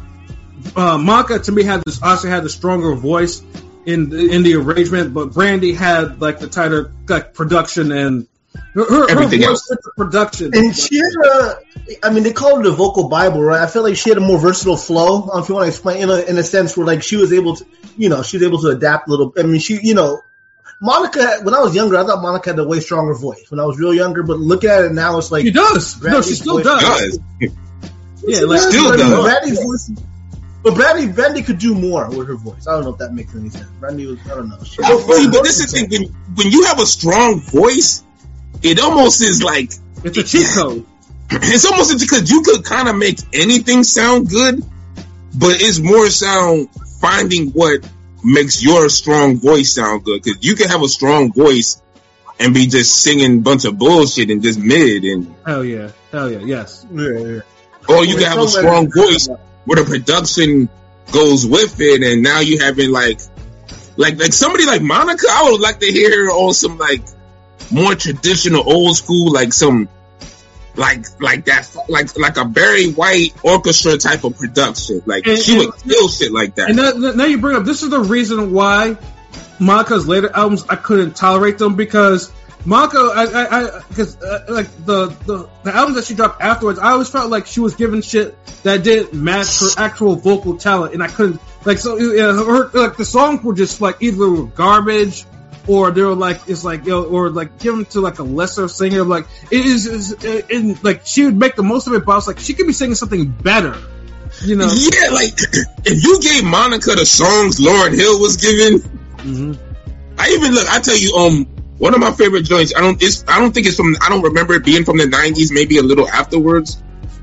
uh, Maka to me had this obviously had the stronger voice in in the arrangement, but Brandy had like the tighter like production and her, her, Everything her else. voice with the production. And she had a, I mean, they called it a vocal Bible, right? I feel like she had a more versatile flow. I don't know if you want to explain, in a, in a sense where like she was able to, you know, she was able to adapt a little. I mean, she, you know, Monica, when I was younger, I thought Monica had a way stronger voice when I was real younger, but looking at it now, it's like. She does. No, Brandy's she still voice- does. does. Yeah, like Still I mean, does. Brandy's voice, but Brandy, Brandy could do more with her voice. I don't know if that makes any sense. Brandy was, I don't know. She, See, but this is the thing. When, when you have a strong voice, it almost is like, it's a cheat code. it's almost because you could kind of make anything sound good, but it's more sound finding what makes your strong voice sound good. Because you can have a strong voice and be just singing a bunch of bullshit and just mid, and Hell yeah, hell yeah, yes. yeah, yeah. or you can have a strong voice where the production goes with it, and now you having like, like, like somebody like Monica. I would like to hear her on some like more traditional, old school, like some, like, like that, like, like a Barry White orchestra type of production. Like And- she and- would kill shit like that. And now, now you bring up, this is the reason why Monica's later albums, I couldn't tolerate them, because Monica, I, I, I cause, uh, like, the, the, the albums that she dropped afterwards, I always felt like she was giving shit that didn't match her actual vocal talent, and I couldn't, like, so, uh, her, like, the songs were just, like, either garbage, or they were like, it's like, yo, or like, give them to like a lesser singer, like, it is, is it, it, like, she would make the most of it, but I was like, she could be singing something better, you know? Yeah, like if you gave Monica the songs Lauryn Hill was giving, Mm-hmm. I even look. I tell you, um, one of my favorite joints. I don't. It's. I don't think it's from. I don't remember it being from the nineties. Maybe a little afterwards,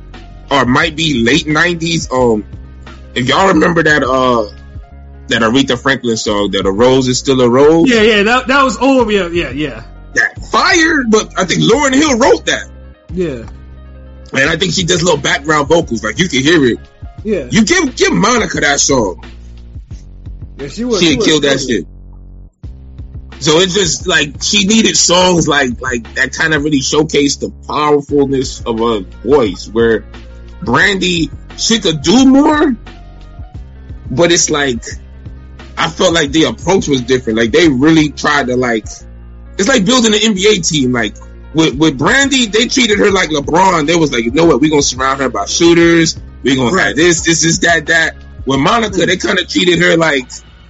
or it might be late nineties. Um, if y'all remember that, uh, that Aretha Franklin song, that a rose is still a rose. Yeah, yeah, that that was over. Yeah, yeah, yeah, That fire. But I think Lauryn Hill wrote that, yeah, and I think she does little background vocals. Like you can hear it. yeah. You give give Monica that song. Yeah, she was. She'd was kill that good. shit. So it's just like she needed songs like like that kind of really showcased the powerfulness of her voice. Where Brandy, she could do more, but it's like I felt like the approach was different. Like they really tried to like it's like building an N B A team. Like with with Brandy, they treated her like LeBron. They was like, you know what, we're gonna surround her by shooters. We're gonna Right. have this, this, this, that, that. With Monica, they kind of treated her like.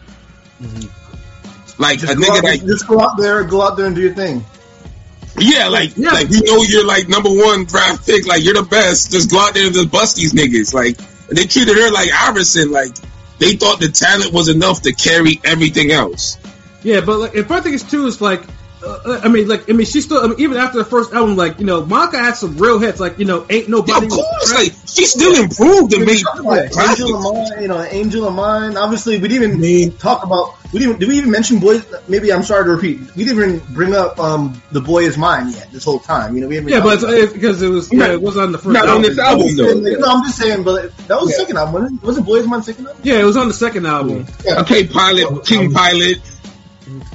Like Just a go, nigga out, like just go out there, go out there and do your thing. yeah, like Yeah. like you know you're like number one draft pick, like you're the best. Just go out there and just bust these niggas. Like they treated her like Iverson, like they thought the talent was enough to carry everything else. Yeah, but like, if I think it's too, is like, uh, I mean, like, I mean, she still, I mean, even after the first album, like, you know, Monica had some real hits, like, you know, Ain't Yeah, Nobody. of course, like she still improved and made Yeah, classics. Angel of Mine, you know, Angel of Mine. Obviously, we didn't even Me. talk about. We didn't. Did we even mention Boys? Maybe I'm sorry to repeat. We didn't even bring up um, The Boy Is Mine yet. This whole time, you know, we haven't. Yeah, but talked it's, it's because it was, yeah, it was on the first Not on album. this album though. about it. No, I'm just saying, but that was the Yeah. second album. Wasn't, wasn't Boy Is Mine second album? Yeah, it was on the second album. Yeah. Okay, Pilot, King Pilot.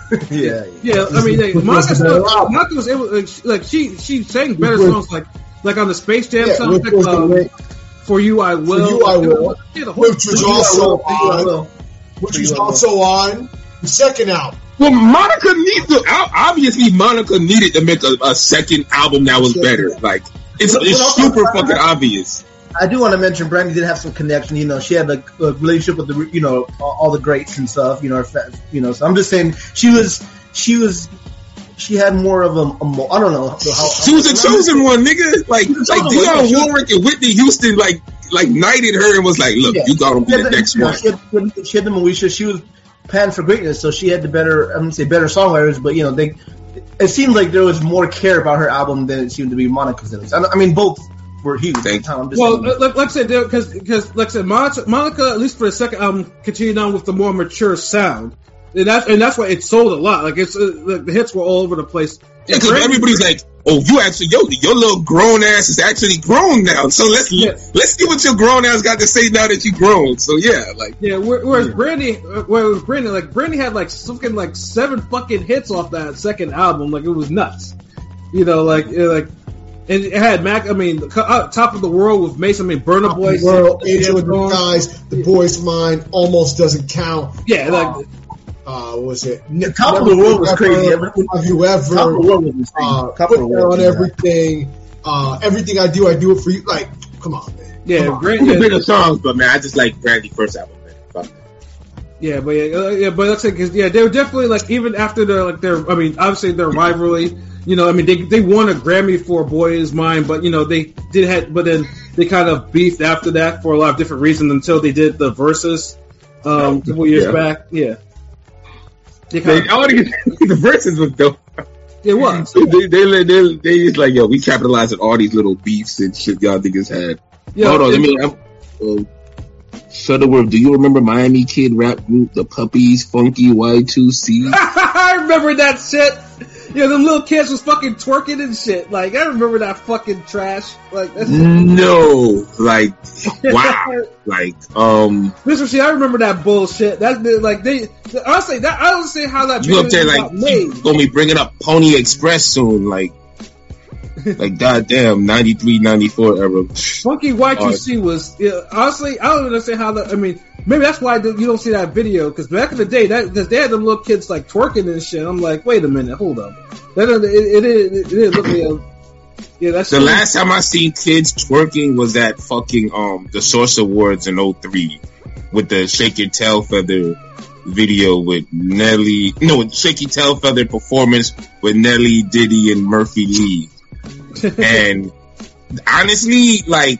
yeah, Yeah, I mean, like, Which was Monica, the better album. Monica was able, like, she, like she she sang better was- songs, like like on the Space Jam Yeah, which soundtrack. was the Um, way- For You I Will. For You I Will. She had a whole- Which was For You I also Will, For You I on, Will. which For was You I Will. also on the second album. Well, Monica needs to, obviously Monica needed to make a, a second album that was better. Like, it's, But- it's but also- super fucking obvious. I do want to mention Brandy did have some connection. You know, she had like a relationship with the, you know, all, all the greats and stuff. You know, her fa- you know. So I'm just saying she was, she was, she had more of a, a mo- I don't know how. She was a chosen one, nigga. Like, was a like chosen one, Dionne yeah. Warwick and Whitney Houston, like, like knighted her and was like, look, Yeah. you gotta be She had the next you know, one. She had, she had the Moesha. She was panned for greatness, so she had the better. I'm gonna say better songwriters, but you know, they. It seemed like there was more care about her album than it seemed to be Monica's. At least. I, I mean, both were huge. Thank at the time. I'm just Well, saying. like, like I said, because because like I said, Monica, Monica, at least for the second album, continued on with the more mature sound, and that's and that's why it sold a lot. Like it's uh, the, the hits were all over the place. Yeah, because Brandy- everybody's like, "Oh, you actually, yo, your little grown ass is actually grown now." So let's Yeah. let's see what your grown ass got to say now that you grown. So yeah, like Yeah, where- whereas Brandy, uh, whereas Brandy, like Brandy had like something like seven fucking hits off that second album, like it was nuts. You know, like uh, like, and it had Mac. I mean, the co- uh, Top of the World with Mason. I mean, Burna Top of Boy, the World, yeah, Angel in song. Disguise, The Boy's Mind, Almost Doesn't Count. Yeah, like Uh, what was it? The Top of the World was Never crazy. Ever, Have you ever? Top of the World was insane. Uh, Top of put the Down World on yeah. everything. Uh, everything I do, I do it for you. Like, come on, man. yeah, Come on. Brandy. the Yeah, bigger songs, but man, I just like Brandy first album. Man. Fuck. yeah, but yeah, uh, yeah, but that's like, 'cause, yeah, they were definitely like even after their like their. I mean, obviously their rivalry. You know, I mean, they they won a Grammy for "Boy Is Mine," but you know they did have, but then they kind of beefed after that for a lot of different reasons until they did the verses um, a couple years Yeah. back. Yeah, they kind Like, of, all these, the verses was dope. it was. They they they they just like yo, we capitalized on all these little beefs and shit y'all niggas had. Yeah, Hold on, let it- me. I'm, uh, Shuttleworth, do you remember Miami Kid rap group The Puppies, Funky Y two C? I remember that shit. Yeah, them little kids was fucking twerking and shit. Like I remember that fucking trash. Like that's No, like wow, like um, this was shit. I remember that bullshit. That's the- like they. Honestly, that I don't see how that you up video there got like made. you gonna be bringing up Pony Express soon, like like goddamn ninety-three, ninety-four era. Funky Y two C was yeah, honestly. I don't understand how that. I mean, maybe that's why you don't see that video because back in the day, that cause they had them little kids like twerking and shit. I'm like, wait a minute, hold up. That it, it, it, it didn't look real. Yeah, that's The last time I seen kids twerking was at fucking um the Source Awards in oh three with the Shake Your Tail Feather video with Nelly. No, Shake Your Tail Feather performance with Nelly, Diddy, and Murphy Lee. And honestly, like,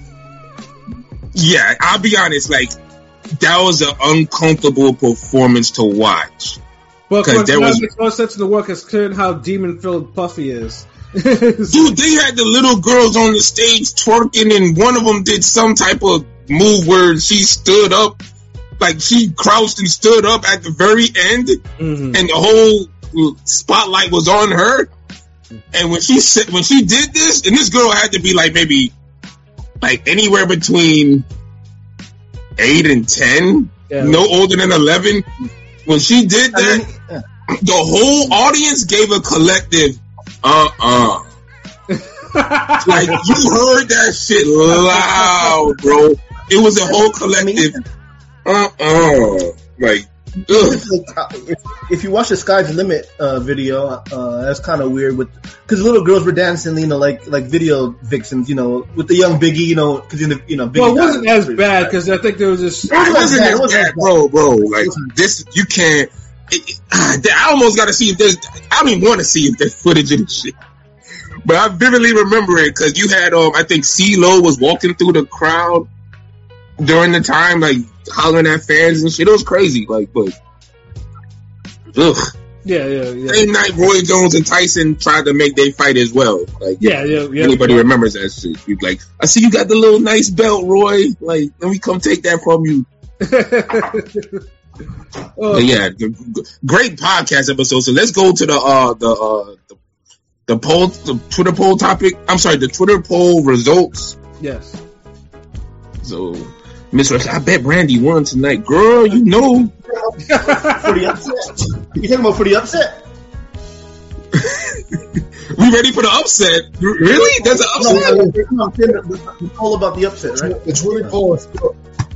yeah, I'll be honest, like, that was an uncomfortable performance to watch. Well, 'Cause because there there was- makes no sense in the world considering how demon-filled Puffy is. Dude, they had the little girls on the stage twerking, and one of them did some type of move where she stood up, like she crouched and stood up at the very end, Mhm. and the whole spotlight was on her. And when she said, when she did this, and this girl had to be like maybe like anywhere between eight and ten, Yeah. no older than eleven. When she did I that, mean, yeah. the whole audience gave a collective, uh uh like you heard that shit loud, bro. It was a whole collective, uh uh like. Ugh. It's like, uh, if, if you watch the Sky's the Limit uh, video, uh, that's kind of weird with because little girls were dancing, you know, like like video vixens, you know, with the young Biggie, you know, because in the you know, Biggie Well, it wasn't died. as bad because I think there was this. It wasn't bad, it as wasn't bad, as bro, bro. Like this, you can't. It, it, I almost got to see if there's. I don't even want to see if there's footage of this shit. But I vividly remember it because you had, um, I think CeeLo was walking through the crowd during the time, like hollering at fans and shit. It was crazy, like, but ugh. Yeah, yeah, yeah. Same night, Roy Jones and Tyson tried to make their fight as well. Like, Yeah, yeah, yeah. anybody remembers that shit? You like, I see you got the little nice belt, Roy. Like, let me come take that from you. Oh, But yeah, g- g- great podcast episode. So let's go to the uh the uh the, the poll, the Twitter poll topic. I'm sorry, the Twitter poll results. yes. So, Miss Rush, I bet Brandy won tonight, girl. You know, For the upset? You talking about for the upset? We ready for the upset? Really? There's an upset? No, the poll about the upset, right? The Twitter poll is still,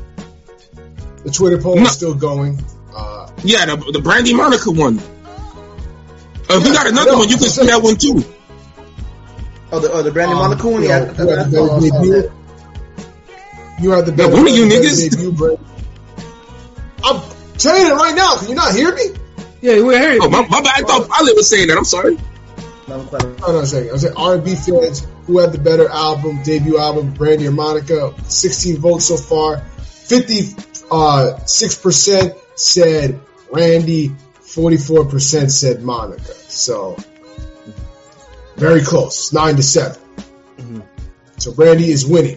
the Twitter poll No. is still going. Uh, Yeah, the, the Brandy Monica one. Uh, if we Yeah, got another I know. one, you can see that one too. Oh, the, oh, the Brandy um, Monica one? you Yeah, know, I- who had I- the I- I better saw debut. that. You had the better, one of you better niggas- debut, Brandon. I'm telling you right now. Can you not hear me? Yeah, we're here. Oh, my, my bad. I thought Pilot was saying that. I'm sorry. No, I'm quite- Hold on a second. I said R and B fans who had the better album, debut album, Brandy or Monica. sixteen votes so far. fifty-six percent said Randy. forty-four percent said Monica. So very close. Nine to seven. Mm-hmm. So Brandy is winning.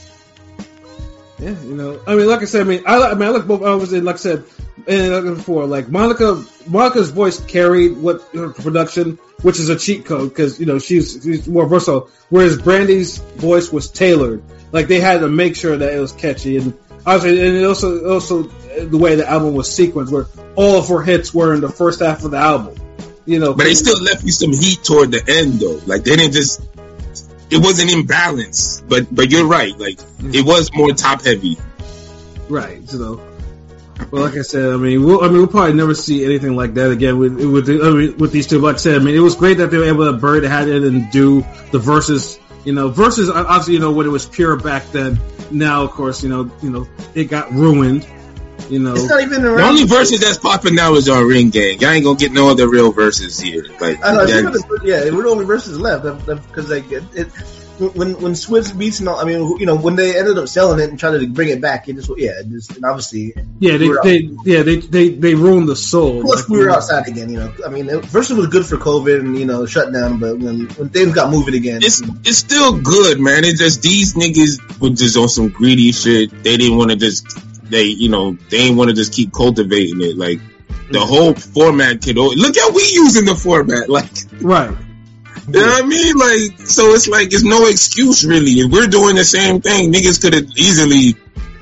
Yeah, you know, I mean, like I said, I mean, I, I mean, I look both. I was in, like I said, and like before, like Monica, Monica's voice carried what her production, which is a cheat code because you know she's she's more versatile. Whereas Brandy's voice was tailored, like they had to make sure that it was catchy, and obviously, and it also also the way the album was sequenced, where all of her hits were in the first half of the album. You know, But they still left you some heat toward the end, though. Like, they didn't just... It wasn't in balance. But but you're right. Like, it was more top-heavy. right. You know, well, like I said, I mean, we'll, I mean, we'll probably never see anything like that again with with the, I mean, with these two. Like I said, I mean, it was great that they were able to bury the hat in and do the verses. You know, verses obviously, you know, when it was pure back then. Now, of course, you know, you know, it got ruined. You know, It's not even The around. only verses that's popping now is on Ring Gang. Y'all ain't gonna get no other real verses here. Like, I know, I think that- the- yeah, we're the only verses left because like it, it, when when Swiss beats and all, I mean, you know, when they ended up selling it and trying to bring it back, it just yeah, it just and obviously yeah, they, we were they, yeah, they, they, they ruined the soul. plus Like, we were you know, outside again. You know, I mean, it, first it was good for COVID and you know shutdown, but when when things got moving again, It's it's still good, man. It's just these niggas were just on some greedy shit. They didn't want to just they you know they didn't want to just keep cultivating it. Like the whole format could al- look at we using the format. Like Right. you know what I mean? Like so it's like it's no excuse really. If we're doing the same thing, niggas could have easily.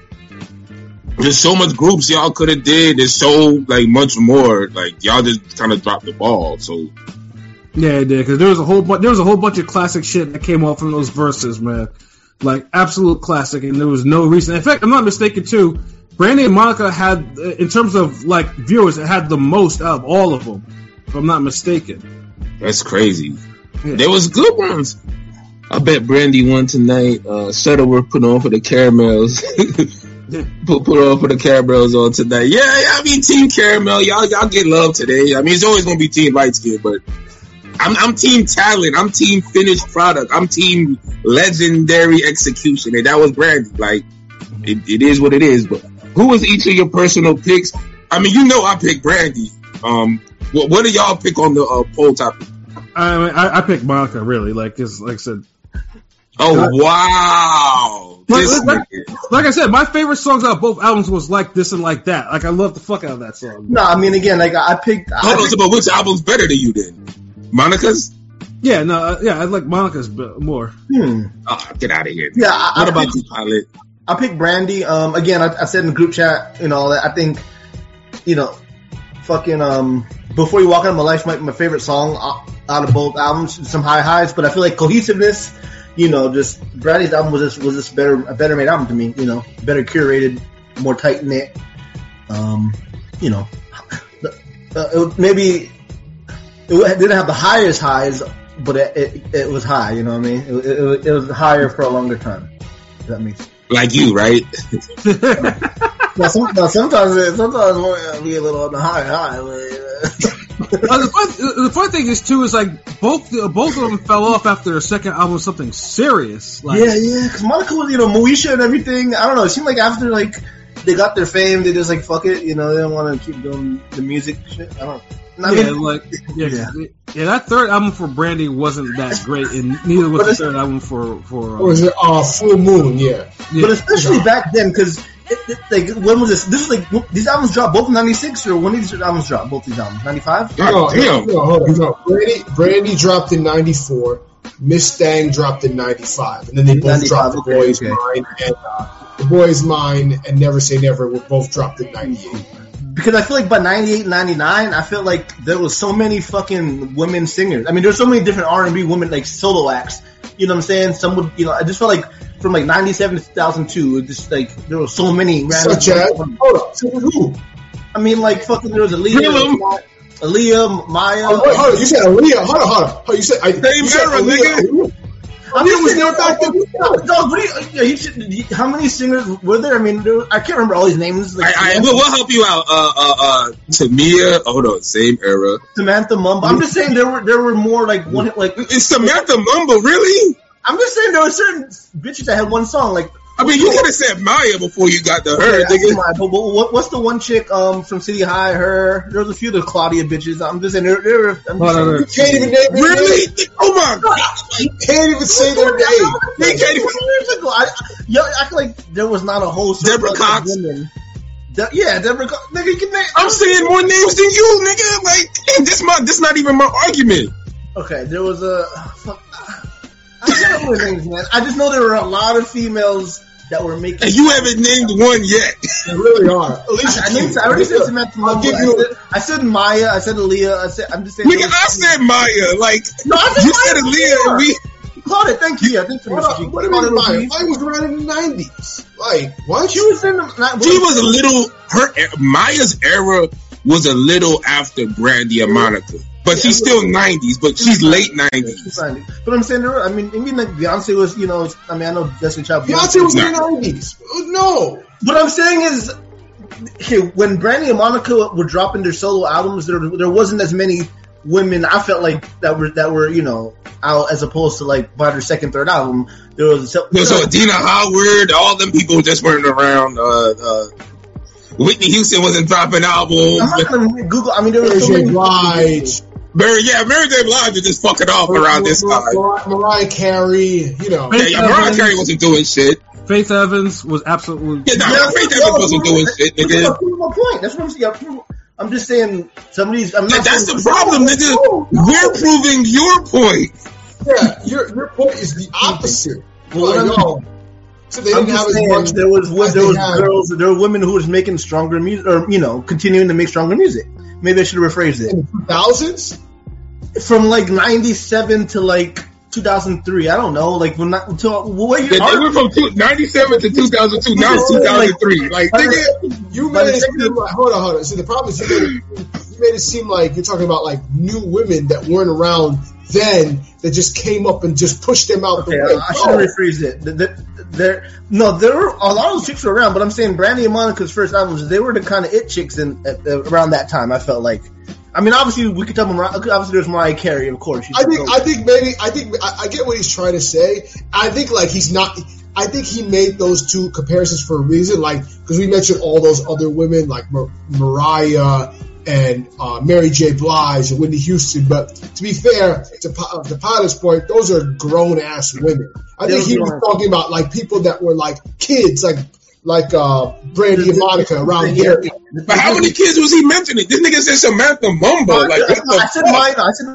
There's so much groups y'all could have did. There's so like much more. Like y'all just kind of dropped the ball. So Yeah, it did because there was a whole bu- there was a whole bunch of classic shit that came off from those verses, man. Like absolute classic, and there was no reason. In fact, I'm not mistaken too. Brandy and Monica had, uh, in terms of like viewers, it had the most out of all of them. If I'm not mistaken. that's crazy. Yeah. There was good ones. I bet Brandy won tonight. Uh, Sutter were put on for the caramels. put put on for the caramels on tonight. Yeah, yeah. I mean, Team Caramel, y'all y'all get love today. I mean, it's always gonna be Team Light Skin, but I'm I'm Team Talent. I'm Team Finished Product. I'm Team Legendary Execution, and that was Brandy. Like, it, it is what it is. But who was each of your personal picks? I mean, you know, I picked Brandy. Um, what what do y'all pick on the uh, poll topic? I mean, I, I picked Monica really, like, 'cause, like I said, Oh wow! Like, This like, nigga. like I said, my favorite songs out of both albums was like this and like that. Like I love the fuck out of that song. no, I mean again, like I picked. I Hold on, picked so, but which album's better to you then? Monica's? Yeah, no, uh, yeah, I like Monica's b- more. hmm. Oh, get out of here. Yeah, I- What I about picked- you, Pilot? I picked Brandy. Um, again, I, I said in the group chat, you know, that I think, you know, fucking um, Before You Walk Out of My Life, my, my favorite song out of both albums. Some high highs, but I feel like cohesiveness, you know, just Brandy's album was just was just better, a better made album to me. You know, better curated, more tight knit. Um, you know, uh, it, maybe it didn't have the highest highs, but it it, it was high. You know what I mean? It, it, it was higher for a longer time. If that makes sense. Like you, right? Now, some, now sometimes, it, sometimes it'll be a little on the high high. But, Uh, the, fun, the fun thing is too is like both both of them fell off after their second album was something serious. Like, yeah, yeah. Because Monica was, you know, Moesha and everything. I don't know. It seemed like after like they got their fame, they just like fuck it. You know, they don't want to keep doing the music shit. I don't. I yeah, mean, like yeah, Yeah. yeah, That third album for Brandy wasn't that great, and neither was the third album for for. Or Uh, is it uh, Full Moon? Yeah. yeah. but especially back then, because like when was this? This was like these albums dropped both in ninety-six, or when did these albums drop? Both these albums, ninety-five. God No, damn. no, hold on. No. Brandy, Brandy dropped in ninety-four. Miss Thang dropped in ninety-five, and then they both ninety-five, dropped okay, The Boy's okay. Mine and uh, The Boy's Mine and Never Say Never were both dropped in ninety-eight. because I feel like by ninety-eight, ninety-nine, I feel like there was so many fucking women singers. I mean, there's so many different R and B women like solo acts. You know what I'm saying? Some would, you know, I just felt like from like ninety-seven to two thousand two, it just like there were so many. Such as hold up, so who? I mean, like fucking there was Aaliyah, Aaliyah, Maya. Oh, wait, hold on, you said Aaliyah. Hold on, hold on. Hold on, you said I, Same you said era, Aaliyah. I'm Aaliyah just was saying, there back then. dog, what do you, yeah, you should, you, how many singers were there? I mean, there, I can't remember all these names. Like, I, I we'll, we'll help you out. Uh, uh, uh, Tamia. Hold on, same era. Samantha Mumbo. I'm just saying there were there were more like one like. Is Samantha Mumbo really? I'm just saying there were certain bitches that had one song. Like, I mean, you could have said Maya before you got to her. yeah, nigga. Maya, but, but what, what's the one chick um from City High? Her. There's a few of the Claudia bitches. I'm just saying there. there I'm just saying, You can't even name their Really? names. Oh my god! You can't even say their name. They can't even- years ago. I, yo, I feel like there was not a whole Deborah circle of Cox. women. De- yeah, Deborah Cox. Nigga, you can name. I'm saying more names than you, nigga. Like, and this my this not even my argument. Okay, there was a. Fuck, I can't remember names, man. I just know there were a lot of females that were making. And you haven't named one yet. They really are. Alicia I, I, named, Keys. I already said Samantha I'll Mumbo. give I you. said, I said Maya. I said Aaliyah. I said I'm just saying. Nigga, I said Maya. Like, No, I said you Maya said Aaliyah, and we. Claudia, thank you. Yeah, thank you, What, Mister up? G. what do you mean, Claudia Maya? Louise. Maya was around in the nineties. Like what? She was in the. Not, She was a little. Her Maya's era was a little after Brandy and Monica, but she's still nineties. But she's late nineties. But I'm saying, there were, I mean, I mean, like Beyonce was, you know, I mean, I know Destiny Child. Beyonce was in Nah. the nineties. No. What I'm saying is, okay, when Brandy and Monica were dropping their solo albums, there there wasn't as many women. I felt like that were that were you know out as opposed to like by their second, third album. There was So, so Dina Howard, all them people just weren't around. Uh, uh, Whitney Houston wasn't dropping albums. I'm not gonna Google. I mean, there was so Mary J. many. Blige, Mary, yeah, Mary J. Blige was just fucking off around this time. Mar- Mariah Carey, you know. Yeah, yeah, Mariah Carey wasn't doing shit. Faith Evans was absolutely. Yeah, nah, Yeah, Faith no, Evans wasn't doing shit, That's nigga. my point. That's what I'm saying. I'm prov- I'm just saying some of these. I'm That- not That's saying, the problem, nigga. No, no. We're proving your point. Yeah, your your point is the opposite. Well, Like, I'm- no. So they I'm didn't have just as saying much. there was as there they was had. girls, there were women who was making stronger music, or you know, continuing to make stronger music. Maybe I should have rephrased it. in the two thousands. From like ninety-seven to like two thousand three. I don't know, like when not until what year? They, they went from two, ninety-seven to two thousand two. Now it's two thousand three. Like, nigga, You By made the it second- seem like hold on, hold on. See, the problem is you made, it, you made it seem like you're talking about like new women that weren't around then that just came up and just pushed them out Okay, the way. I, I should have rephrased it. The- the- There, no, there were a lot of those chicks were around, but I'm saying Brandy and Monica's first albums, they were the kind of it chicks in at, uh, around that time. I felt like, I mean, obviously we could tell them. Obviously, there's Mariah Carey, of course. She's I think the I think maybe I think I, I get what he's trying to say. I think like he's not. I think he made those two comparisons for a reason, like because we mentioned all those other women like Mar- Mariah and uh, Mary J. Blige and Whitney Houston. But to be fair, to, Pa- to Potter's point, those are grown ass women. I think he was talking about like people that were like kids, like like uh, Brandy and Monica around yeah, there. yeah. but how many kids was he mentioning? This nigga said Samantha Mumbo. Like, what I, I the said fuck? mine. I said.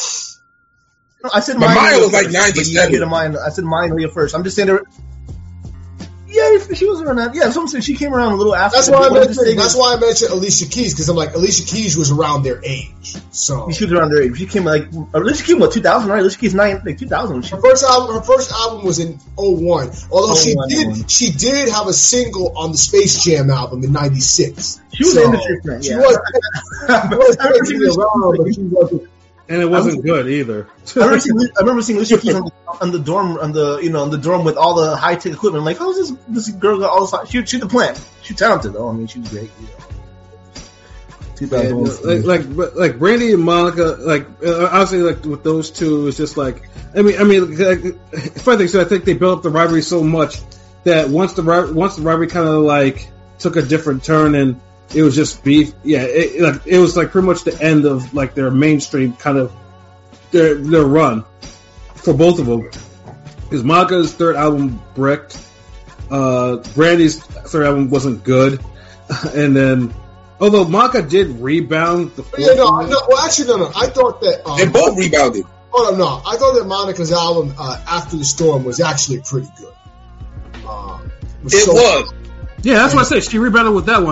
I said But mine. Maya was like first, ninety-seven. but you get mine. I said mine Leah first. I'm just saying there. Yeah, she was around that. Yeah, so I'm saying she came around a little after. That's but why I what I'm just mentioned. saying That's is- why I mentioned Alicia Keys because I'm like Alicia Keys was around their age. So She was around their age. She came like Alicia Keys what two thousand, right? Alicia Keys nine like two thousand. She her first album, her first album was in oh one. Although she oh one, did, oh one. she did have a single on the Space Jam album in ninety-six. She was So, an industry friend. She Yeah. was, she was technically around, but she wasn't. And it wasn't good either. I remember seeing, I remember seeing Alicia Keys on the, on the dorm, on the you know, on the dorm with all the high tech equipment. I'm like, how's this this girl got all this? high- She, she's the plant. She's talented though. I mean, she was great. You know. two thousand one. like, like, but, like Brandy and Monica, like uh, obviously, like with those two, it's just like, I mean, I mean, like, funny thing, so I think they built up the rivalry so much that once the ri- once the rivalry kind of like took a different turn and it was just beef. Yeah, it, like it was like pretty much the end of like their mainstream kind of their their run for both of them. Because Monica's third album bricked, uh, Brandy's third album wasn't good, and then although Monica did rebound the fourth Yeah, no, one, no. Well, actually, no, no. I thought that. Um, They both rebounded. Hold on, no. I thought that Monica's album uh, After the Storm was actually pretty good. Um, It so- was. yeah, that's what I said. She rebounded with that one.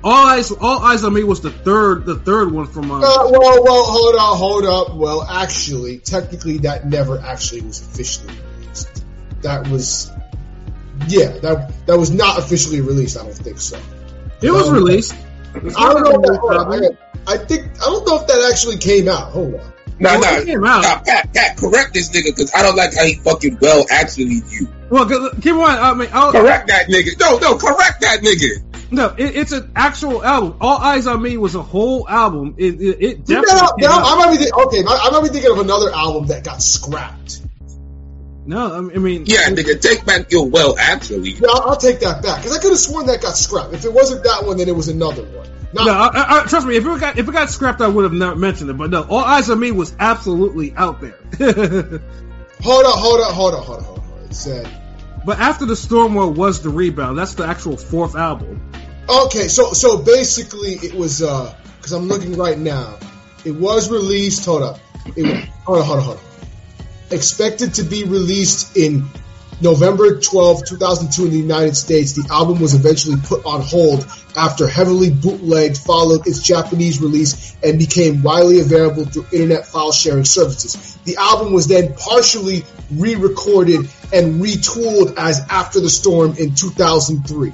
All Eyes, All Eyes on Me was the third, the third one from. Uh, Uh, well, well, hold up, hold up. Well, actually, technically, that never actually was officially released. That was, yeah, that that was not officially released. I don't think so. it was Um, released. I don't know. If that, hold on, I, I think I don't know if that actually came out. Hold on. Nah, Well, nah, it came out. nah, Pat, Pat, correct this nigga because I don't like how he fucking well actually you. Well, g- keep in mind, I mean, I'll, Correct that nigga. No, no, correct that nigga. no, it, it's an actual album. All Eyes on Me was a whole album. It, it, it No, definitely. no, came no, out. I might be think, okay. I might be thinking of another album that got scrapped. No, I mean, Yeah, nigga, take back your well actually. Yeah, I'll, I'll take that back because I could have sworn that got scrapped. If it wasn't that one, then it was another one. Not, no, I, I, I, trust me. If it got if it got scrapped, I would have not mentioned it. But no, All Eyes on Me was absolutely out there. Hold on, hold on, hold on, hold on, hold on. It said. But After the Storm War was the rebound. That's the actual fourth album. Okay, so so basically it was uh because I'm looking right now. It was released. Hold up. It was, hold on, hold on, hold on. Expected to be released in November twelfth, two thousand two in the United States. The album was eventually put on hold after heavily bootlegged followed its Japanese release and became widely available through internet file sharing services. The album was then partially re-recorded and retooled as After the Storm in two thousand three.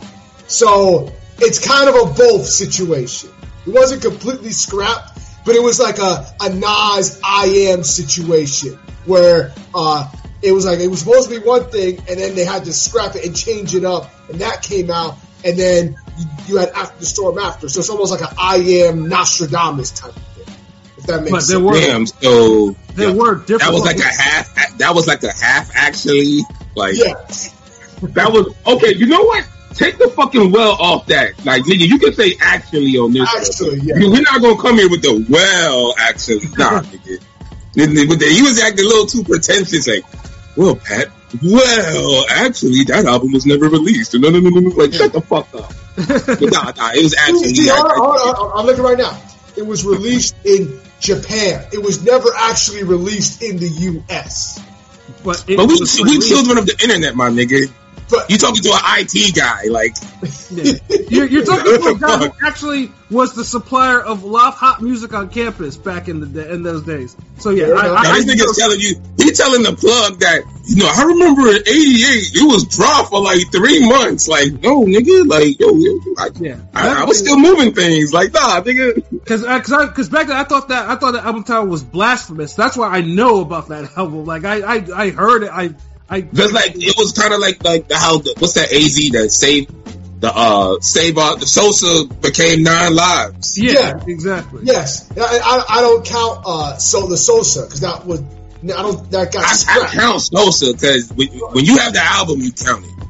So it's kind of a both situation. It wasn't completely scrapped, but it was like a, a Nas I Am situation where uh, it was like it was supposed to be one thing, and then they had to scrap it and change it up, and that came out, and then you, you had After the Storm after. So it's almost like an I Am Nostradamus type of thing, if that makes But sense. there were Damn, so there yeah, were different. that was like a half. That was like a half actually. Like Yes. that was okay. You know what? Take the fucking well off that. Like, nigga, you can say actually on this. Actually, one. yeah. We're not gonna come here with the well, actually. Nah, nigga. Then- then with the- He was acting a little too pretentious. Like, well, Pat, well, actually, that album was never released. No, no, no, no, no. Like, shut the fuck up. But nah, nah, it was actually. See, hold on, like- hold on, hold on. I'm looking right now. It was released in Japan. It was never actually released in the U S. But, it But we, was we released- children of the internet, my nigga. But You talking to an I T guy, like. Yeah. You're, you're talking to a What the guy who fuck? actually was the supplier of live hot music on campus back in the day, in those days. So yeah, Yeah, I, no, I, Now, I this nigga's telling you, he telling the plug that, you know, I remember in eighty-eight, it was dropped for like three months. Like, no, nigga, like, yo, yo, I, Yeah. I, I was still moving things. Like, nah, nigga. Because because back then I thought that I thought that album title was blasphemous. That's why I know about that album. Like I I, I heard it. I I Just like, it was kind of like, like the, how, the, what's that A Z that saved, the, uh, save, uh, the Sosa became Nine Lives. yeah, Yeah. exactly. yes, I, I, I don't count uh, so the Sosa because that was I don't that got I, I scrapped. count Sosa because when, when you have the album, you count it.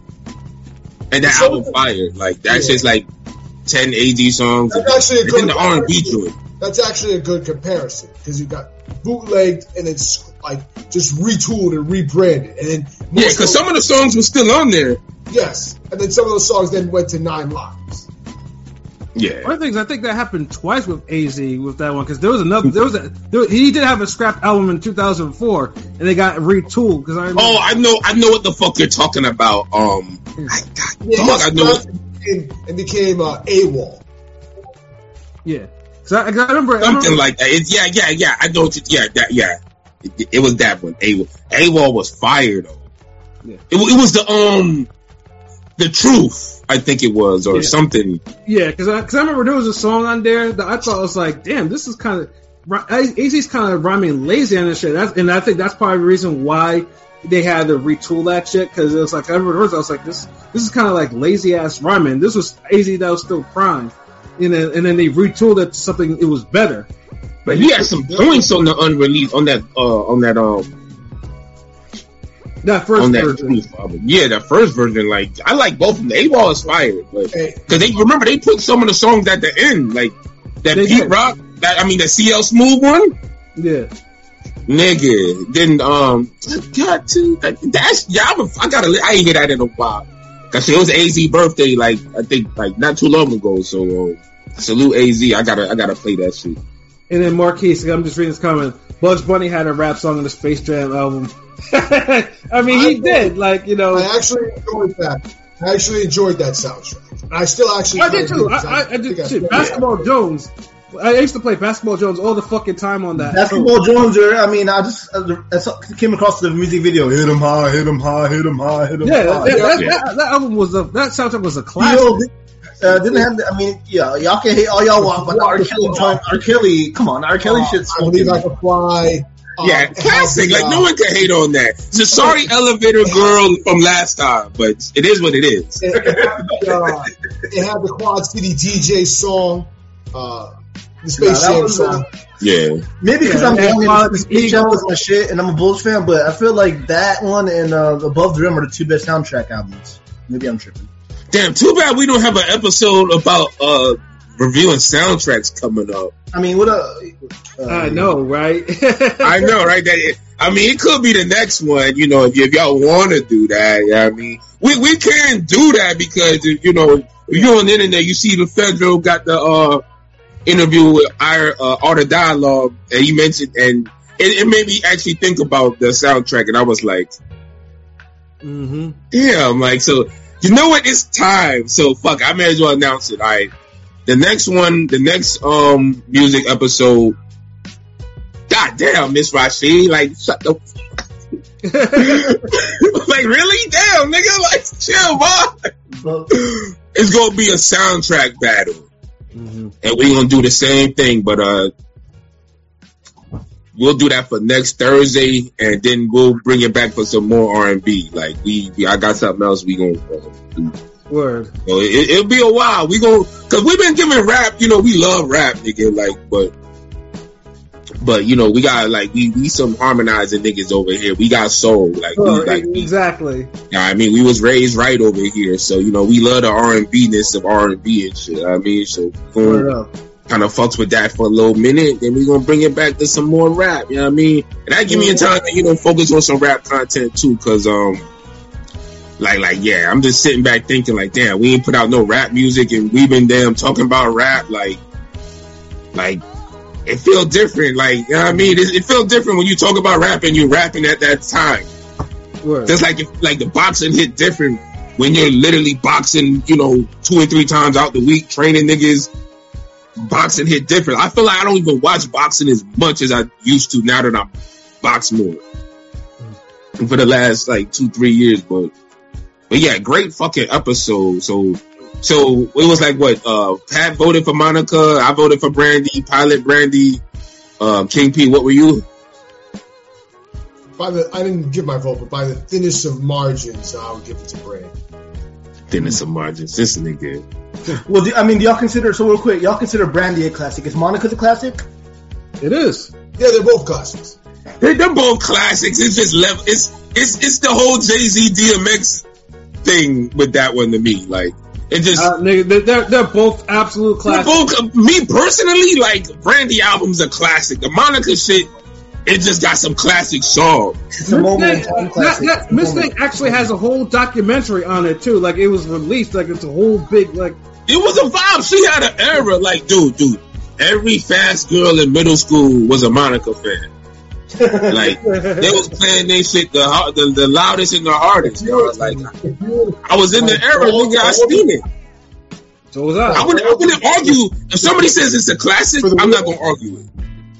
And that Sosa- album fire. Like, that's Yeah. just like ten A Z songs. That's actually a and good then the R and B comparison. joint. That's actually a good comparison because you got bootlegged and it's like just retooled and rebranded, and then Yeah, because some of the songs were still on there. yes, and then some of those songs then went to Nine Lives. Yeah. One of the things I think that happened twice with A Z with that one because there was another there was a there, he did have a scrap album in two thousand four and they got retooled because I remember, Oh, I know, I know what the fuck you're talking about. Um, I, God, Yeah, dog, I know. What, and became, and became uh, AWOL. yeah. Cause I, 'cause I remember I something remember- like that. It's, yeah, yeah, yeah. I know. What you, yeah, that. Yeah, it, it was that one. A AWOL was fire though. Yeah. It, it was the um, the truth. I think it was or Yeah. something. Yeah, because I, cause I remember there was a song on there that I thought was like, damn, this is kind of A Z's kind of rhyming lazy on this shit. That's, and I think that's probably the reason why they had to retool that shit because it was like I remember the words, I was like, this this is kind of like lazy ass rhyming. This was A Z that was still prime, and then and then they retooled it to something it was better. But he had some points on the unreleased on that uh on that um That first on that version. truth album. Yeah, that first version. Like I like both of them. AWOL is fire, but Hey, because they remember they put some of the songs at the end, like that They Pete did. Rock. That I mean, the C L Smooth one. Yeah. Nigga, then um, got to that, that's yeah. I'm a, I gotta. I ain't hear that in a while. Cause it was A Z birthday, like I think, like not too long ago. So uh, salute A Z. I gotta, I gotta play that shit. And then Marquise, I'm just reading this comment. Bugs Bunny had a rap song on the Space Jam album. I mean, he I- did. Like, you know. I actually enjoyed that. I actually enjoyed that soundtrack. And I still actually. I did too. I, I, I did shit. Basketball yeah. Jones. I used to play Basketball Jones all the fucking time on that. Basketball Jones, or I mean, I just I came across the music video. Hit him high, hit him high, hit him high, hit him yeah, high. That, Yeah, that, yeah. That, that album was a that soundtrack was a classic. You know, uh, didn't have. The, I mean, yeah, y'all can hate all y'all want, but the R. Kelly joint, R. Kelly, come on, R. Kelly uh, shit's. I believe I can fly. Yeah, um, classic. the, Like uh, no one can hate on that. So sorry, Elevator Girl from last time, but it is what it is. It, it, had, uh, it had the Quad City D J song, uh, the Space Nah, Jam was, song. uh, Yeah, Maybe because Yeah, I'm yeah, young Quad and City Space Jam was my shit, and I'm a Bulls fan. But I feel like that one and uh, Above the Rim are the two best soundtrack albums. Maybe I'm tripping. damn. Too bad we don't have an episode about uh reviewing soundtracks coming up. I mean, what a. Uh, I know, right? I know, right? That I mean, it could be the next one. You know, if, if y'all want to do that, yeah, I mean, we we can do that because you know, if you're on the internet, you see the Federal got the uh, interview with our uh, Art of Dialogue, and he mentioned, and it, it made me actually think about the soundtrack, and I was like, mm-hmm. damn, like, so you know what? It's time. So fuck, I may as well announce it. All right, the next one, the next um music episode. God damn, Miss Rashid, like, shut the like, really? Damn, nigga, like, chill, boy. It's gonna be a soundtrack battle. Mm-hmm. And we're gonna do the same thing, but uh we'll do that for next Thursday, and then we'll bring it back for some more R and B. Like, we, we I got something else we gonna uh, do. Word. So it, it'll be a while. We gonna, cause we've been giving rap, you know, we love rap, nigga, like, but But you know, we got like we we some harmonizing niggas over here. We got soul, like, Oh, we, like we, exactly. yeah, I mean, we was raised right over here, so you know, we love the R and B ness of R and B and shit. I mean, so Word up. kind of fucks with that for a little minute, then we gonna bring it back to some more rap. You know what I mean? And that give me a time to, you know, focus on some rap content too, cause um, like like yeah, I'm just sitting back thinking like, damn, we ain't put out no rap music, and we been damn talking about rap, like like. It feel different, like, you know what I mean? It, it feel different when you talk about rap and you're rapping at that time. Word. Just like if, like the boxing hit different when you're literally boxing, you know, two or three times out the week, training niggas. Boxing hit different. I feel like I don't even watch boxing as much as I used to now that I'm box more. And for the last like two, three years, but but yeah, great fucking episode. So. So it was like what? Uh, Pat voted for Monica. I voted for Brandy. Pilot Brandy. Um, King P. What were you? By the, I didn't give my vote, but by the thinnest of margins, I would give it to Brandy. Thinnest of margins. This nigga. Well, do, I mean, do y'all consider, so real quick, y'all consider Brandy a classic? Is Monica a classic? It is. Yeah, they're both classics. They're, they're both classics. It's just level. It's it's it's the whole Jay-Z D M X thing with that one to me. Like. It just Uh, nigga, they're they're both absolute they're classics. both, me personally, like Brandy album's a classic. The Monica shit, it just got some classic songs. It's a moment in time That, classic. that, It's a Miss moment. Thing actually has a whole documentary on it too. Like, it was released. Like, it's a whole big like. It was a vibe. She had an era. Like, dude, dude, every fast girl in middle school was a Monica fan. Like, they was playing their shit the, the the loudest and the hardest. You know? Like, I was in the era, nigga. I seen it. So was I I. wouldn't, I wouldn't argue. If somebody says it's a classic, I'm not gonna argue it.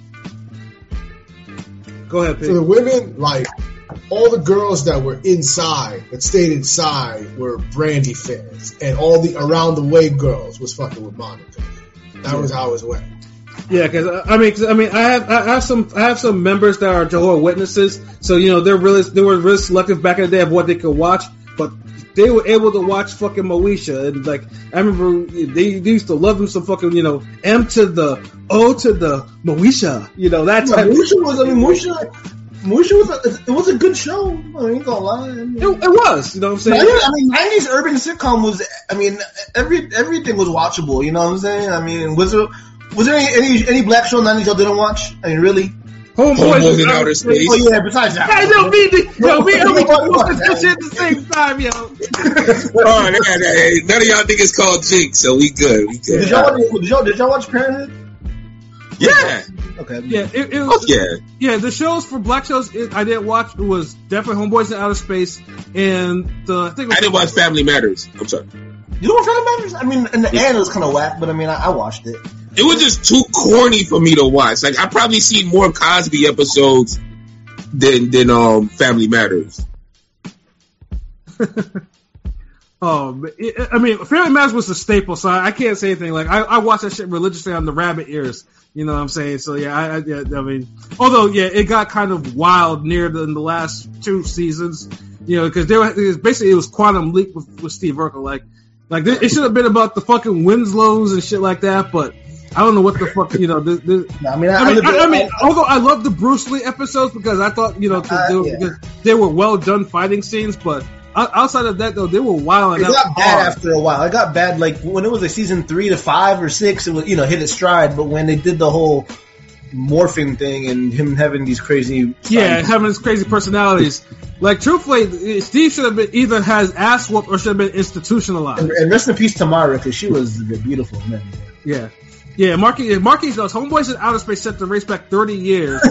Go ahead, For the Pete. women, like, all the girls that were inside, that stayed inside, were Brandy fans. And all the around the way girls was fucking with Monica. That was how it went. Yeah, because I mean, cause, I mean, I have I have some I have some members that are Jehovah's Witnesses. So you know, they're really they were really selective back in the day of what they could watch, but they were able to watch fucking Moesha, and like I remember they, they used to love them some fucking, you know, M to the O to the Moesha, you know, that Yeah, type. Moesha was, I mean, Moesha, Moesha was, a, it was a good show. I ain't gonna lie. I mean, It, it was, you know what I'm saying? I mean, nineties urban sitcom was, I mean, every everything was watchable. You know what I'm saying? I mean, was there was there any any, any black show in the nineties y'all didn't watch? I mean, really? Homeboys Homeboys was in out outer of space. Oh yeah. Besides that, I don't mean to, yo, we we Nobody watch watched that that. shit at the same time, yo. Oh, yeah, yeah, none of y'all niggas called Jinx, so we good. We good. Did y'all, watch, did y'all did y'all watch Parenthood? Yeah. Okay. Yeah, it, it Fuck was. yeah. Yeah, the shows for black shows it, I didn't watch. It was definitely Homeboys in Outer Space, and the I think it was I didn't watch Family Matters. I'm sorry. You know what Family Matters? I mean, in the end, it was kind of whack, but I mean, I, I watched it. It was just too corny for me to watch. Like I probably seen more Cosby episodes than than um Family Matters. Oh, it, I mean, Family Matters was a staple, so I, I can't say anything. Like I, I watched that shit religiously on the rabbit ears. You know what I'm saying? So yeah, I, I, yeah, I mean, although yeah, it got kind of wild near the, in the last two seasons. You know, because there was basically it was Quantum Leap with, with Steve Urkel. Like, like it should have been about the fucking Winslows and shit like that, but. I don't know what the fuck, you know. The, the, No, I mean, I, I mean, I, I, I mean, although I love the Bruce Lee episodes because I thought, you know, Uh, they, were, yeah. because they were well done fighting scenes, but o- outside of that, though, they were wild. it got bad after a while. It got bad, like, when it was like season three to five or six, it was, you know, hit its stride, but when they did the whole morphing thing and him having these crazy... Yeah, having his crazy personalities. Like, truthfully, Steve should have been either has ass whooped or should have been institutionalized. And, and rest in peace, Tamara, because she was beautiful, man. Yeah. Yeah, Marquis, Marquis knows. Homeboys in Outer Space set the race back thirty years.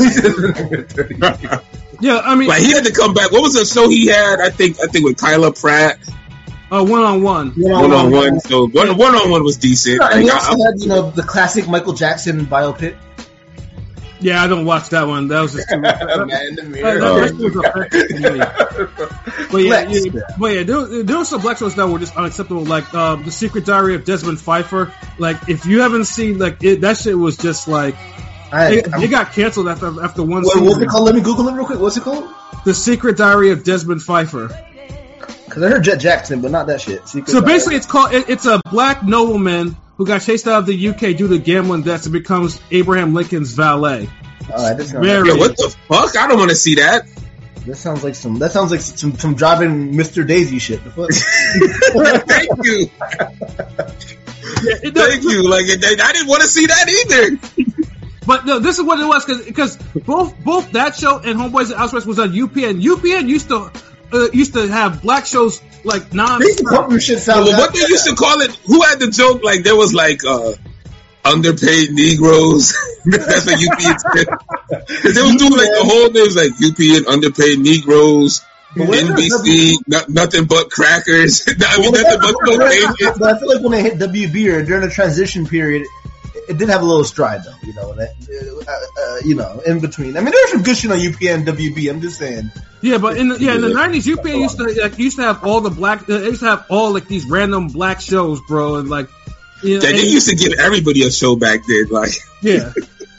Yeah, I mean... Like he had to come back. What was the show he had? I think I think with Kyla Pratt. Uh, one-on-one. One on one. So one one on one was decent. And he Like, also I- had, you know, the classic Michael Jackson biopic. Yeah, I don't watch that one. That was just too much. Man in the That- mirror. that- that was offensive to me. But yeah, Flex. yeah, but yeah, there, there were some black shows that were just unacceptable, like uh, The Secret Diary of Desmond Pfeiffer. Like, if you haven't seen, like, it, that shit was just like, I, it, it got canceled after after one what, season. what's it called? Let me Google it real quick. What's it called? The Secret Diary of Desmond Pfeiffer. Because I heard Jet Jackson, but not that shit. Secret So Diary. basically, it's called. It, it's a black nobleman who got chased out of the U K due to gambling debts and becomes Abraham Lincoln's valet. All right, this sounds, Very- Yo, what the fuck? I don't want to see that. that sounds like some. That sounds like some some driving Mister Daisy shit. The fuck? Thank you. Yeah, it does- Thank you. Like I I didn't want to see that either. But no, this is what it was because both both that show and Homeboys in Outer Space was on U P N. U P N used to uh, used to have black shows like non. They used to pump them shit sound. Well, what they used to call it? Who had the joke? Like there was like uh, underpaid Negroes. That's what U P N said. They was doing like the whole thing was like U P N underpaid Negroes. But when N B C, no, nothing but crackers. I mean, nothing but cocaine. But I feel like when they hit W B or during the transition period, it did have a little stride though. You know that, uh, uh, you know, in between. I mean, there's some good shit on U P N, W B. I'm just saying. Yeah, but in the, yeah in the nineties, U P N used to like used to have all the black. They used to have all like these random black shows, bro, and like you know, Yeah, they and- used to give everybody a show back then. Like, yeah.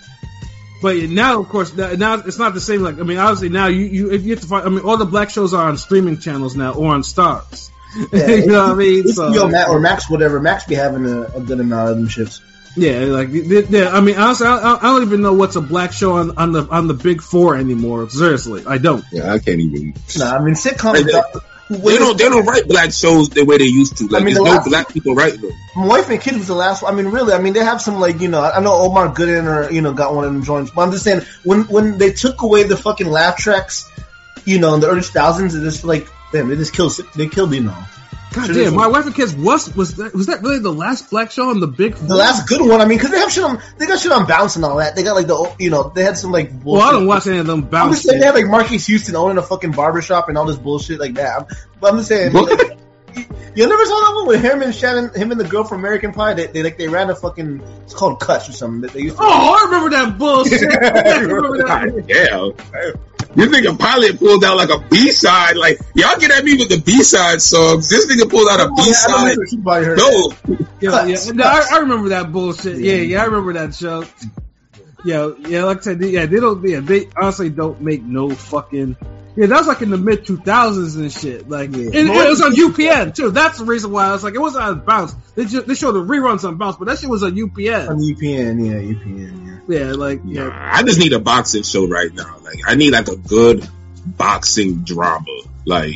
But now, of course, now now it's not the same. Like, I mean, obviously now you, you if you have to find. I mean, all the black shows are on streaming channels now or on Stars. Yeah, you know what I mean? H B O So, Max or Max, whatever. Max be having a, a good amount of them shits. yeah, like yeah. I mean, honestly, I, I don't even know what's a black show on, on the on the big four anymore. Seriously, I don't. yeah, I can't even. Nah, I mean sitcoms. Like that. They don't. They don't write black shows the way they used to. Like, I mean, there's the no last- black people writing them. My Wife and Kids was the last one. I mean, really, I mean, they have some, like, you know, I know Omar Goodin or, you know, got one of them joints. But I'm just saying, when when they took away the fucking laugh tracks, you know, in the early two thousands, it just, like, damn, they just killed, they killed, you know. God Should damn, have- My Wife and Kids was was that was that really the last black show on the big four? The last good one, I mean, because they have shit on, they got shit on Bounce and all that. They got, like, the, you know, they had some, like, bullshit. Well, I don't watch any of them I'm bounce. just saying, shit. they had, like, Marquise Houston owning a fucking barbershop and all this bullshit like that. I'm, but I'm just saying, What? like, you, you never saw that one with him and Shannon, him and the girl from American Pie? They, they like, they ran a fucking, it's called Cuts or something. That they used to. Oh, I remember that bullshit. I remember that. God damn. This nigga Pilot pulled out like a B side. Like, y'all get at me with the B side songs. This nigga pulled out a B I side. don't know if anybody heard No. that. Yeah, Cuts, yeah. No, cuts. I, I remember that bullshit. Yeah, yeah, I remember that show. Yeah, yeah, like I said, yeah, they don't, yeah, they honestly don't make no fucking, yeah, that was like in the mid two thousands and shit. Like, Yeah. and, and it was on U P N too. That's the reason why I was like, it wasn't on Bounce. They just, they showed the reruns on Bounce, but that shit was on U P N. On U P N, yeah, U P N, yeah. Yeah, like, Nah, yeah. I just need a boxing show right now. Like, I need like a good boxing drama. Like,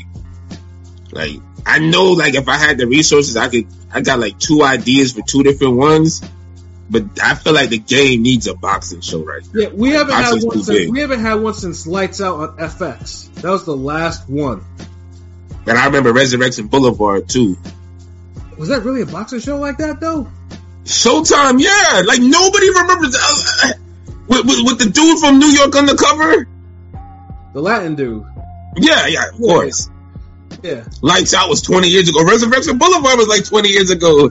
like I know, like if I had the resources, I could. I got like two ideas for two different ones, but I feel like the game needs a boxing show right now. Yeah, we haven't had Boxing's one too since, big. we haven't had one since Lights Out on F X. That was the last one. And I remember Resurrection Boulevard too. Was that really a boxing show like that though? Showtime, yeah. Like nobody remembers. Uh, with, with, with the dude from New York Undercover. The Latin dude. Yeah, yeah, of course. Yeah. Lights Out was twenty years ago. Resurrection Boulevard was like twenty years ago.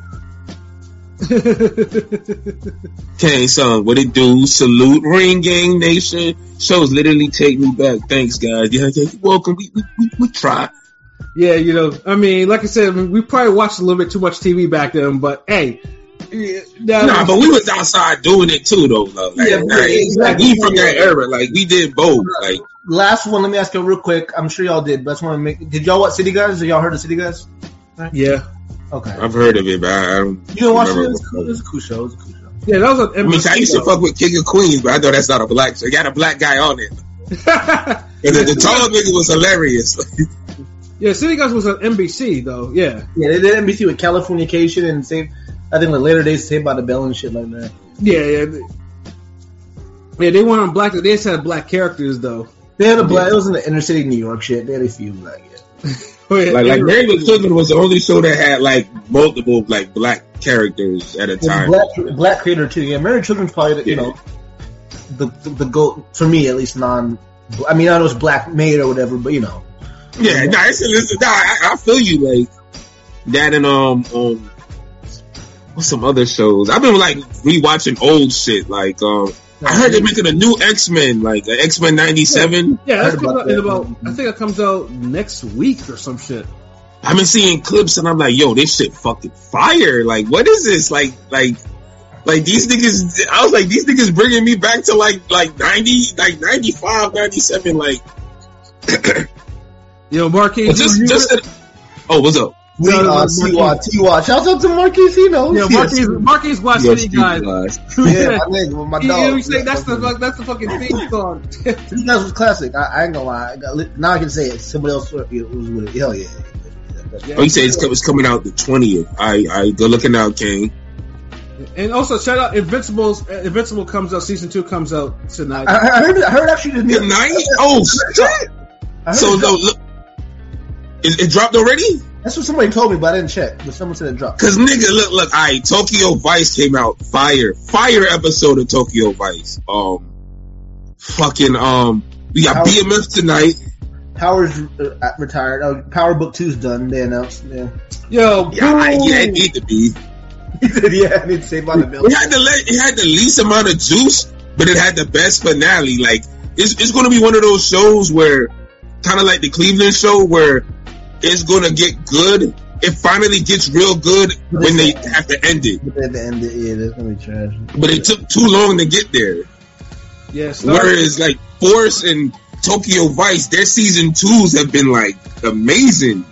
Okay, son, what it do? Salute, Ring Gang Nation. Shows literally take me back. Thanks, guys. Yeah, yeah, you're welcome. We, we, we, we try. Yeah, you know, I mean, like I said, I mean, we probably watched a little bit too much T V back then, but hey. Nah, nah, but we was outside doing it too, though. Like, Yeah, like, yeah, exactly. we from that era. Like, we did both. Like, Last one, let me ask you real quick. I'm sure y'all did, but I just want to make. Did y'all watch City Guys? Did y'all heard of City Guys? Yeah. Okay. I've heard of it, but I don't. You didn't watch it? remember It was cool. It was a cool show. It was a cool show. Yeah, that was an I mean, I used to fuck with King of Queens, but I know that's not a black show. You got a black guy on it. And the, the tall nigga was hilarious. Yeah, City Guys was on N B C though. Yeah. Yeah, they did N B C with Californication and Save. I think like later days Saved by the Bell and shit like that. Yeah, yeah. Yeah, they weren't on black. They just had black characters though. They had a black. It was in the inner city New York shit. They had a few black. Yeah. Oh, yeah. Like, like Married with Children was the only show that had like multiple like black characters at a time. Black, black creator too. Yeah, Married Children's probably the, you Yeah. know the the, the goat for me at least. Non. I mean, I know it's black made or whatever, but you know. Yeah, nah, it's, it's, nah I, I feel you. Like that and um um what's some other shows? I've been like rewatching old shit. Like um. I heard they're making a new X-Men, like uh, X-Men ninety-seven. Yeah, that's Heard coming about out in that. about. I think it comes out next week or some shit. I've been seeing clips and I'm like, yo, this shit fucking fire. Like, what is this? Like, like, like these niggas, I was like, these niggas bringing me back to like, like ninety, like ninety-five, ninety-seven, like. Yo, Marquis. just, you, just, a, oh, what's up? We No, no, uh, no, T-Wa, T-Wa. Shout out to Marquis, you know. yeah, Marquis. Marquis watch Yes, City Guys. Yeah, my nigga, my You know dog. what I'm saying? Yeah, That's the fuck- that's the fucking theme song. City Guys was classic. I, I ain't gonna lie. I got, li- now I can say it. Somebody else was with it. Hell yeah. Yeah. Oh, you say it's, co- it's coming out the twentieth. I, I, go looking out, King. And also, shout out Invincibles. uh, Invincible comes out. Season two comes out tonight. I, I heard. I heard actually this Good night? Oh, shit. I heard So, it no, look. It, it dropped already? That's what somebody told me, but I didn't check. But someone said it dropped. Cause nigga, look, look, alright, Tokyo Vice came out, fire, fire episode of Tokyo Vice. Um, fucking, um, we got How- B M F tonight. Power's uh, retired. Oh, Power Book Two's done. They announced. Yeah. Yo, Yeah, I, boom. yeah, it need to be. He said, "Yeah, I need to save by the bill." It had the le- it had the least amount of juice, but it had the best finale. Like, it's it's gonna be one of those shows where, kind of like the Cleveland show, where it's gonna get good. It finally gets real good when they have to end it. But at the end, of, yeah, that's gonna be trash. But it took too long to get there. Yeah, Star- Whereas like Force and Tokyo Vice, their season twos have been like amazing.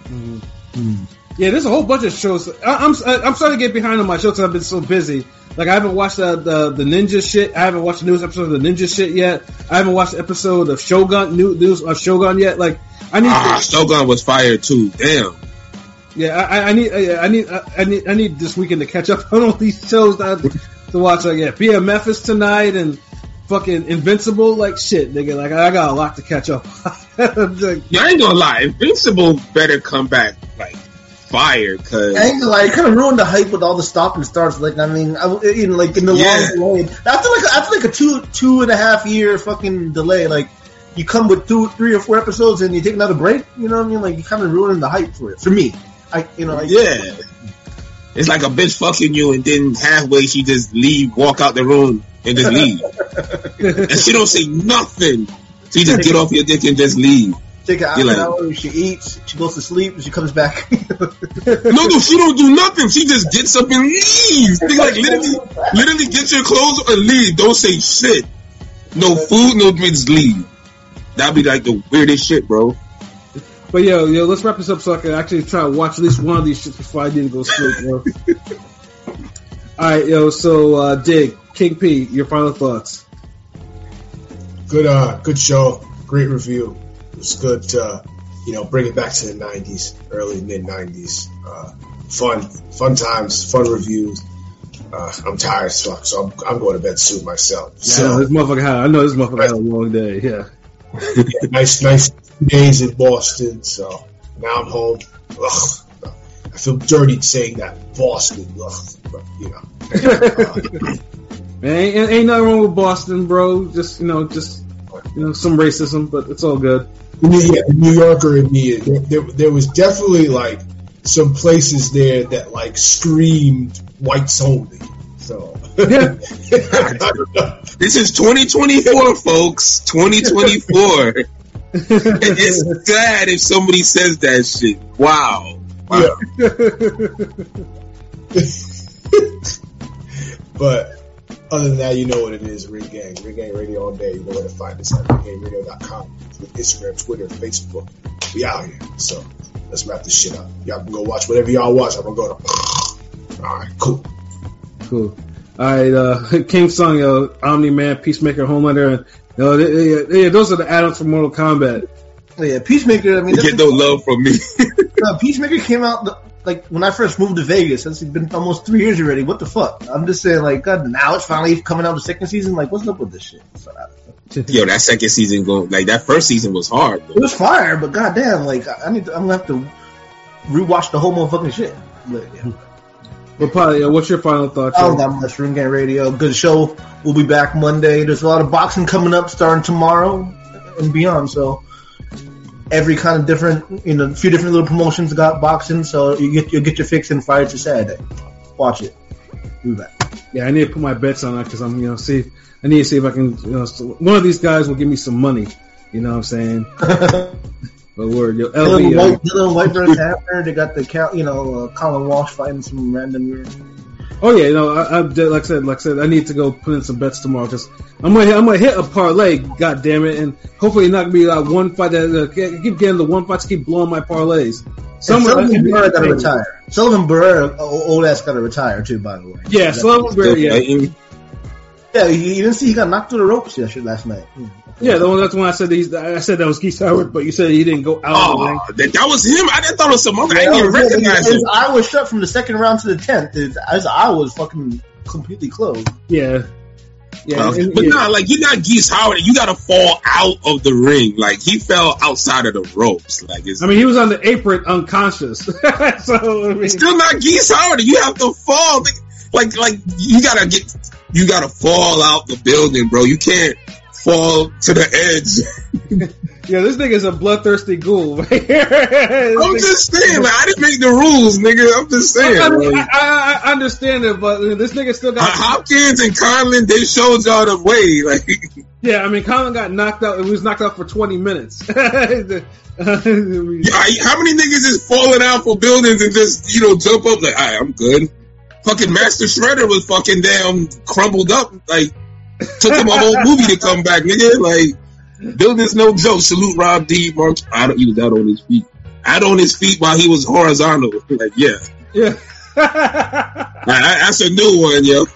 yeah. There's a whole bunch of shows. I, I'm I'm starting to get behind on my shows because I've been so busy. Like I haven't watched the, the the Ninja shit. I haven't watched the newest episode of the Ninja shit yet. I haven't watched the episode of Shogun new news of Shogun yet. Like I need. Ah, to, Shogun was fire too. Damn. Yeah, I, I need, I need, I need, I need this weekend to catch up on all these shows that I have to watch. Like, yeah, B M F is tonight and fucking Invincible. Like, shit, nigga. Like, I got a lot to catch up. Like, Yeah, I ain't gonna lie. Invincible better come back like fire, cause I ain't gonna lie, it kind of ruined the hype with all the stop and starts. Like, I mean, I, in like in the Yeah. long delay. After like after like a two two and a half year fucking delay, like you come with two, three or four episodes and you take another break. You know what I mean? Like you kind of ruining the hype for it. For me, I you know, I, yeah. It's like a bitch fucking you, and then halfway she just leave, walk out the room, and just leave, and she don't say nothing. She just get off your dick and just leave. take an You're like- hour. She eats. She goes to sleep. And she comes back. No, no, she don't do nothing. She just gets up and leaves. They like literally, literally get your clothes and leave. Don't say shit. No food, no drinks, leave. That'd be like the weirdest shit, bro. but yo, yo, let's wrap this up so I can actually try to watch at least one of these shits before I need to go sleep, bro. All right, yo. So, uh, Dig, King P, your final thoughts. Good, uh, good show. Great review. It was good to, you know, bring it back to the nineties, early mid nineties. Uh, fun, fun times, fun reviews. Uh, I'm tired as fuck, so I'm, I'm going to bed soon myself. Yeah, I know So this motherfucker had. I know this motherfucker had a long day. Yeah. yeah, nice, nice days in Boston. So now I'm home. Ugh, I feel dirty saying that Boston. Ugh, but you know. Uh, Man, ain't, ain't nothing wrong with Boston, bro. Just you know, just you know, some racism, but it's all good. Yeah, New Yorker and me. There, there, there was definitely like some places there that like screamed whites only. So Yeah. This is twenty twenty-four, folks. twenty twenty-four. It's sad if somebody says that shit. Wow. Wow. But other than that, you know what it is. Ring Gang. Ring Gang Radio all day. You know where to find us at ring gang radio dot com. Instagram, Twitter, Facebook. We out here. So let's wrap this shit up. Y'all can go watch whatever y'all watch. I'm going to go to... All right, cool. Cool. All right, uh, King Sung, yo, Omni-Man, Peacemaker, Homelander, and yo, they, they, they, those are the add-ons for Mortal Kombat. Oh, yeah, Peacemaker. I mean, You get no love from me. uh, Peacemaker came out like when I first moved to Vegas. It's been almost three years already. What the fuck? I'm just saying, like, God, now it's finally coming out the second season. Like, what's up with this shit? So, I, Yo, that second season going like that first season was hard. it was fire, but goddamn, like, I need to, I'm gonna have to rewatch the whole motherfucking shit. But yeah. But probably, yo, what's your final thoughts? I don't got much. Ring Gang Radio, good show. We'll be back Monday. There's a lot of boxing coming up starting tomorrow and beyond. So every kind of different, you know, a few different little promotions got boxing. So you get you get your fix in Friday to Saturday. Watch it. We'll be back. Yeah, I need to put my bets on that because I'm, you know, see, I need to see if I can, you know, so one of these guys will give me some money. You know what I'm saying? But word, yo, L B. Dylan White, Dylan White versus Hammer. They got the, you know, uh, Colin Walsh fighting some random. Oh yeah, you know, I, I like I said, like I said, I need to go put in some bets tomorrow because I'm gonna, hit, I'm gonna hit a parlay. God damn it, and hopefully not gonna be like one fight that uh, keep getting the one fights, keep blowing my parlays. Sullivan Barrera got to retire. Sullivan Barrera, old ass, got to retire too. By the way, yeah, Sullivan Barrera. Yeah, yeah, you, you didn't see he got knocked through the ropes yesterday last night. Hmm. Yeah, the one, that's when I said he's, I said that was Keith Howard, but you said he didn't go out. Oh, of the ring. that, that was him. I didn't thought it was some other. Yeah, I didn't even his, recognize his him. eye was shut from the second round to the tenth. His, his eye was fucking completely closed. Yeah, yeah, Uh, and- but yeah. nah, like you're not Geese Howard. You got to fall out of the ring. Like he fell outside of the ropes. Like it's, I mean, he was on the apron unconscious. so I mean, it's still not Geese Howard. You have to fall. Like like you gotta get. You gotta fall out the building, bro. You can't fall to the edge. yeah, this nigga's a bloodthirsty ghoul right here. I'm just saying, like I didn't make the rules, nigga. I'm just saying. I, mean, like, I, I, I understand it, but this nigga still got. Hopkins and Conlon, they showed y'all the way. Like, Yeah, I mean, Colin got knocked out. He was knocked out for twenty minutes. yeah, how many niggas is falling out for buildings and just you know jump up like, all right, I'm good. Fucking Master Shredder was fucking damn crumbled up. Like, took him a whole movie to come back, nigga. Like, building's no joke. Salute Rob D. Mark. I don't, he was out on his feet. Out on his feet while he was horizontal. Like, yeah. Yeah. Like, that's a new one, yo.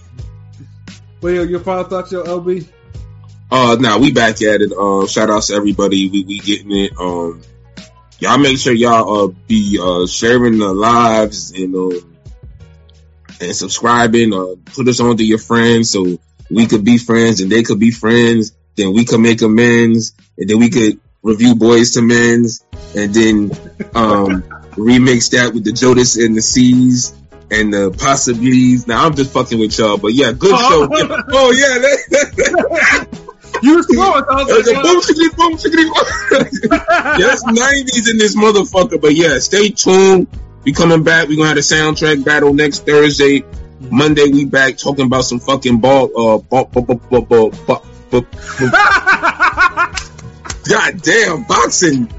But yo, your final thoughts, yo, L B? Uh, nah, we back at it. Um, shout outs to everybody. We, we getting it. Um, y'all make sure y'all, uh, be, uh, sharing the lives and, um, and subscribing, uh, put us on to your friends so we could be friends and they could be friends. Then we could make amends and then we could review Boys to Men's and then, um, remix that with the Jodeci and the C's and the Possibilities. Now I'm just fucking with y'all, but yeah, good show. Yeah. Oh yeah. That, You were slow. I was There's a like, boom, chickity, boom, chickity, boom. Yeah, that's nineties in this motherfucker. But yeah, stay tuned. We coming back. We gonna have a soundtrack battle next Thursday. Monday we back talking about some fucking ball. Uh, ball, ball, ball, ball, ball, ball, ball, ball. God damn, boxing.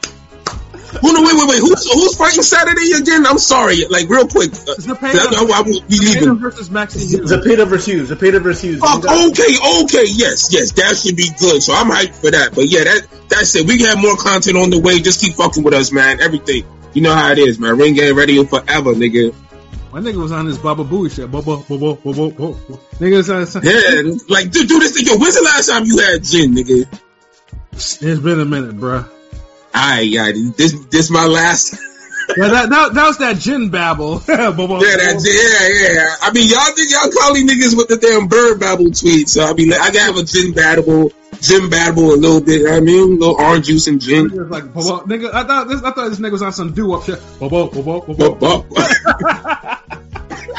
Oh, no, wait, wait, wait. Who's who's fighting Saturday again? I'm sorry. Like real quick. Uh, Zepeda, I, I, I, we Zepeda leaving. versus Maxine Hughes. Zepeda versus Hughes. Zepeda versus Hughes. Fuck, okay, okay, yes, yes, that should be good. So I'm hyped for that. But yeah, that that's it. We have more content on the way. Just keep fucking with us, man. Everything. You know how it is, man. Ring Game Radio forever, nigga. My nigga was on this Baba Booey shit. Baba, baba, baba, baba. Nigga was on. Yeah, like, dude, do this thing. Yo, when's the last time you had gin, nigga? It's been a minute, bruh. Alright, yeah, this this my last. Yeah, that, that that was that gin babble. Baba, Yeah, that, yeah, yeah. I mean, y'all think y'all calling niggas with the damn bird babble tweet. So I mean, I gotta have a gin babble, gin babble a little bit. I mean, a little orange juice and gin. It was like, baba, nigga, I thought this, I thought this nigga was on some doo-wop shit. Baba, baba, baba. Bop, bop.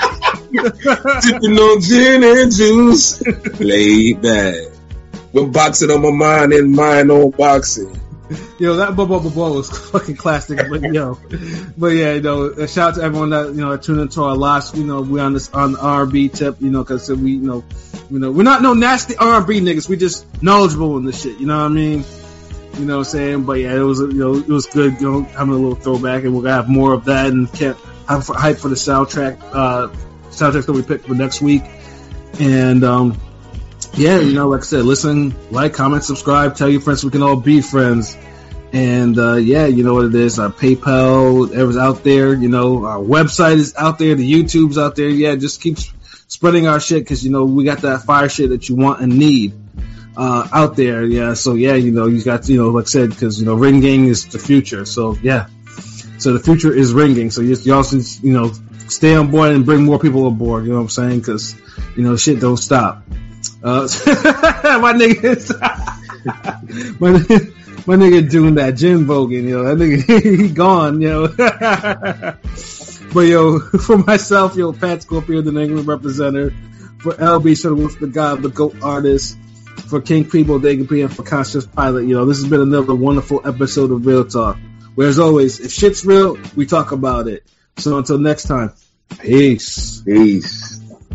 Sipping on gin and juice. Laid back. With boxing on my mind and mind on boxing. Yo, that blah blah blah blah was fucking classic. But yo, but yeah, you know, uh, shout out to everyone that you know tuned into our lives. You know, we on this on the R and B tip. You know, because we you know, you know, we're not no nasty R and B niggas. We just knowledgeable in this shit. You know what I mean? You know what I'm saying? But yeah, it was you know it was good. You know, having a little throwback, and we're gonna have more of that and kept have hype for the soundtrack. Uh, soundtracks that we picked for next week, and um. Yeah, you know, like I said, listen, like, comment, subscribe, tell your friends we can all be friends. And, uh, yeah, you know what it is. Our PayPal, everything's out there. You know, our website is out there. The YouTube's out there. Yeah, just keep spreading our shit because, you know, we got that fire shit that you want and need uh, out there. Yeah, so, yeah, you know, you got, you know, like I said, because, you know, ringing is the future. So, yeah. So the future is ringing. So, just, y'all should, you know, stay on board and bring more people on board. You know what I'm saying? Because, you know, shit don't stop. Uh, my nigga, my, my nigga doing that Jim Bogan, yo, that nigga, he gone, yo. But yo, for myself, yo, Pat Scorpio, the New England representative, for L B Shuttleworth, the God, the GOAT artist, for King Primo, Dagan P, and for Conscious Pilot, you know, this has been another wonderful episode of Real Talk. Where as always, if shit's real, we talk about it. So until next time, peace. Peace.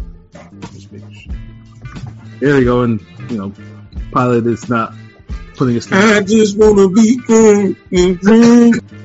There you go, and you know, Pilot is not putting us. I just wanna be good.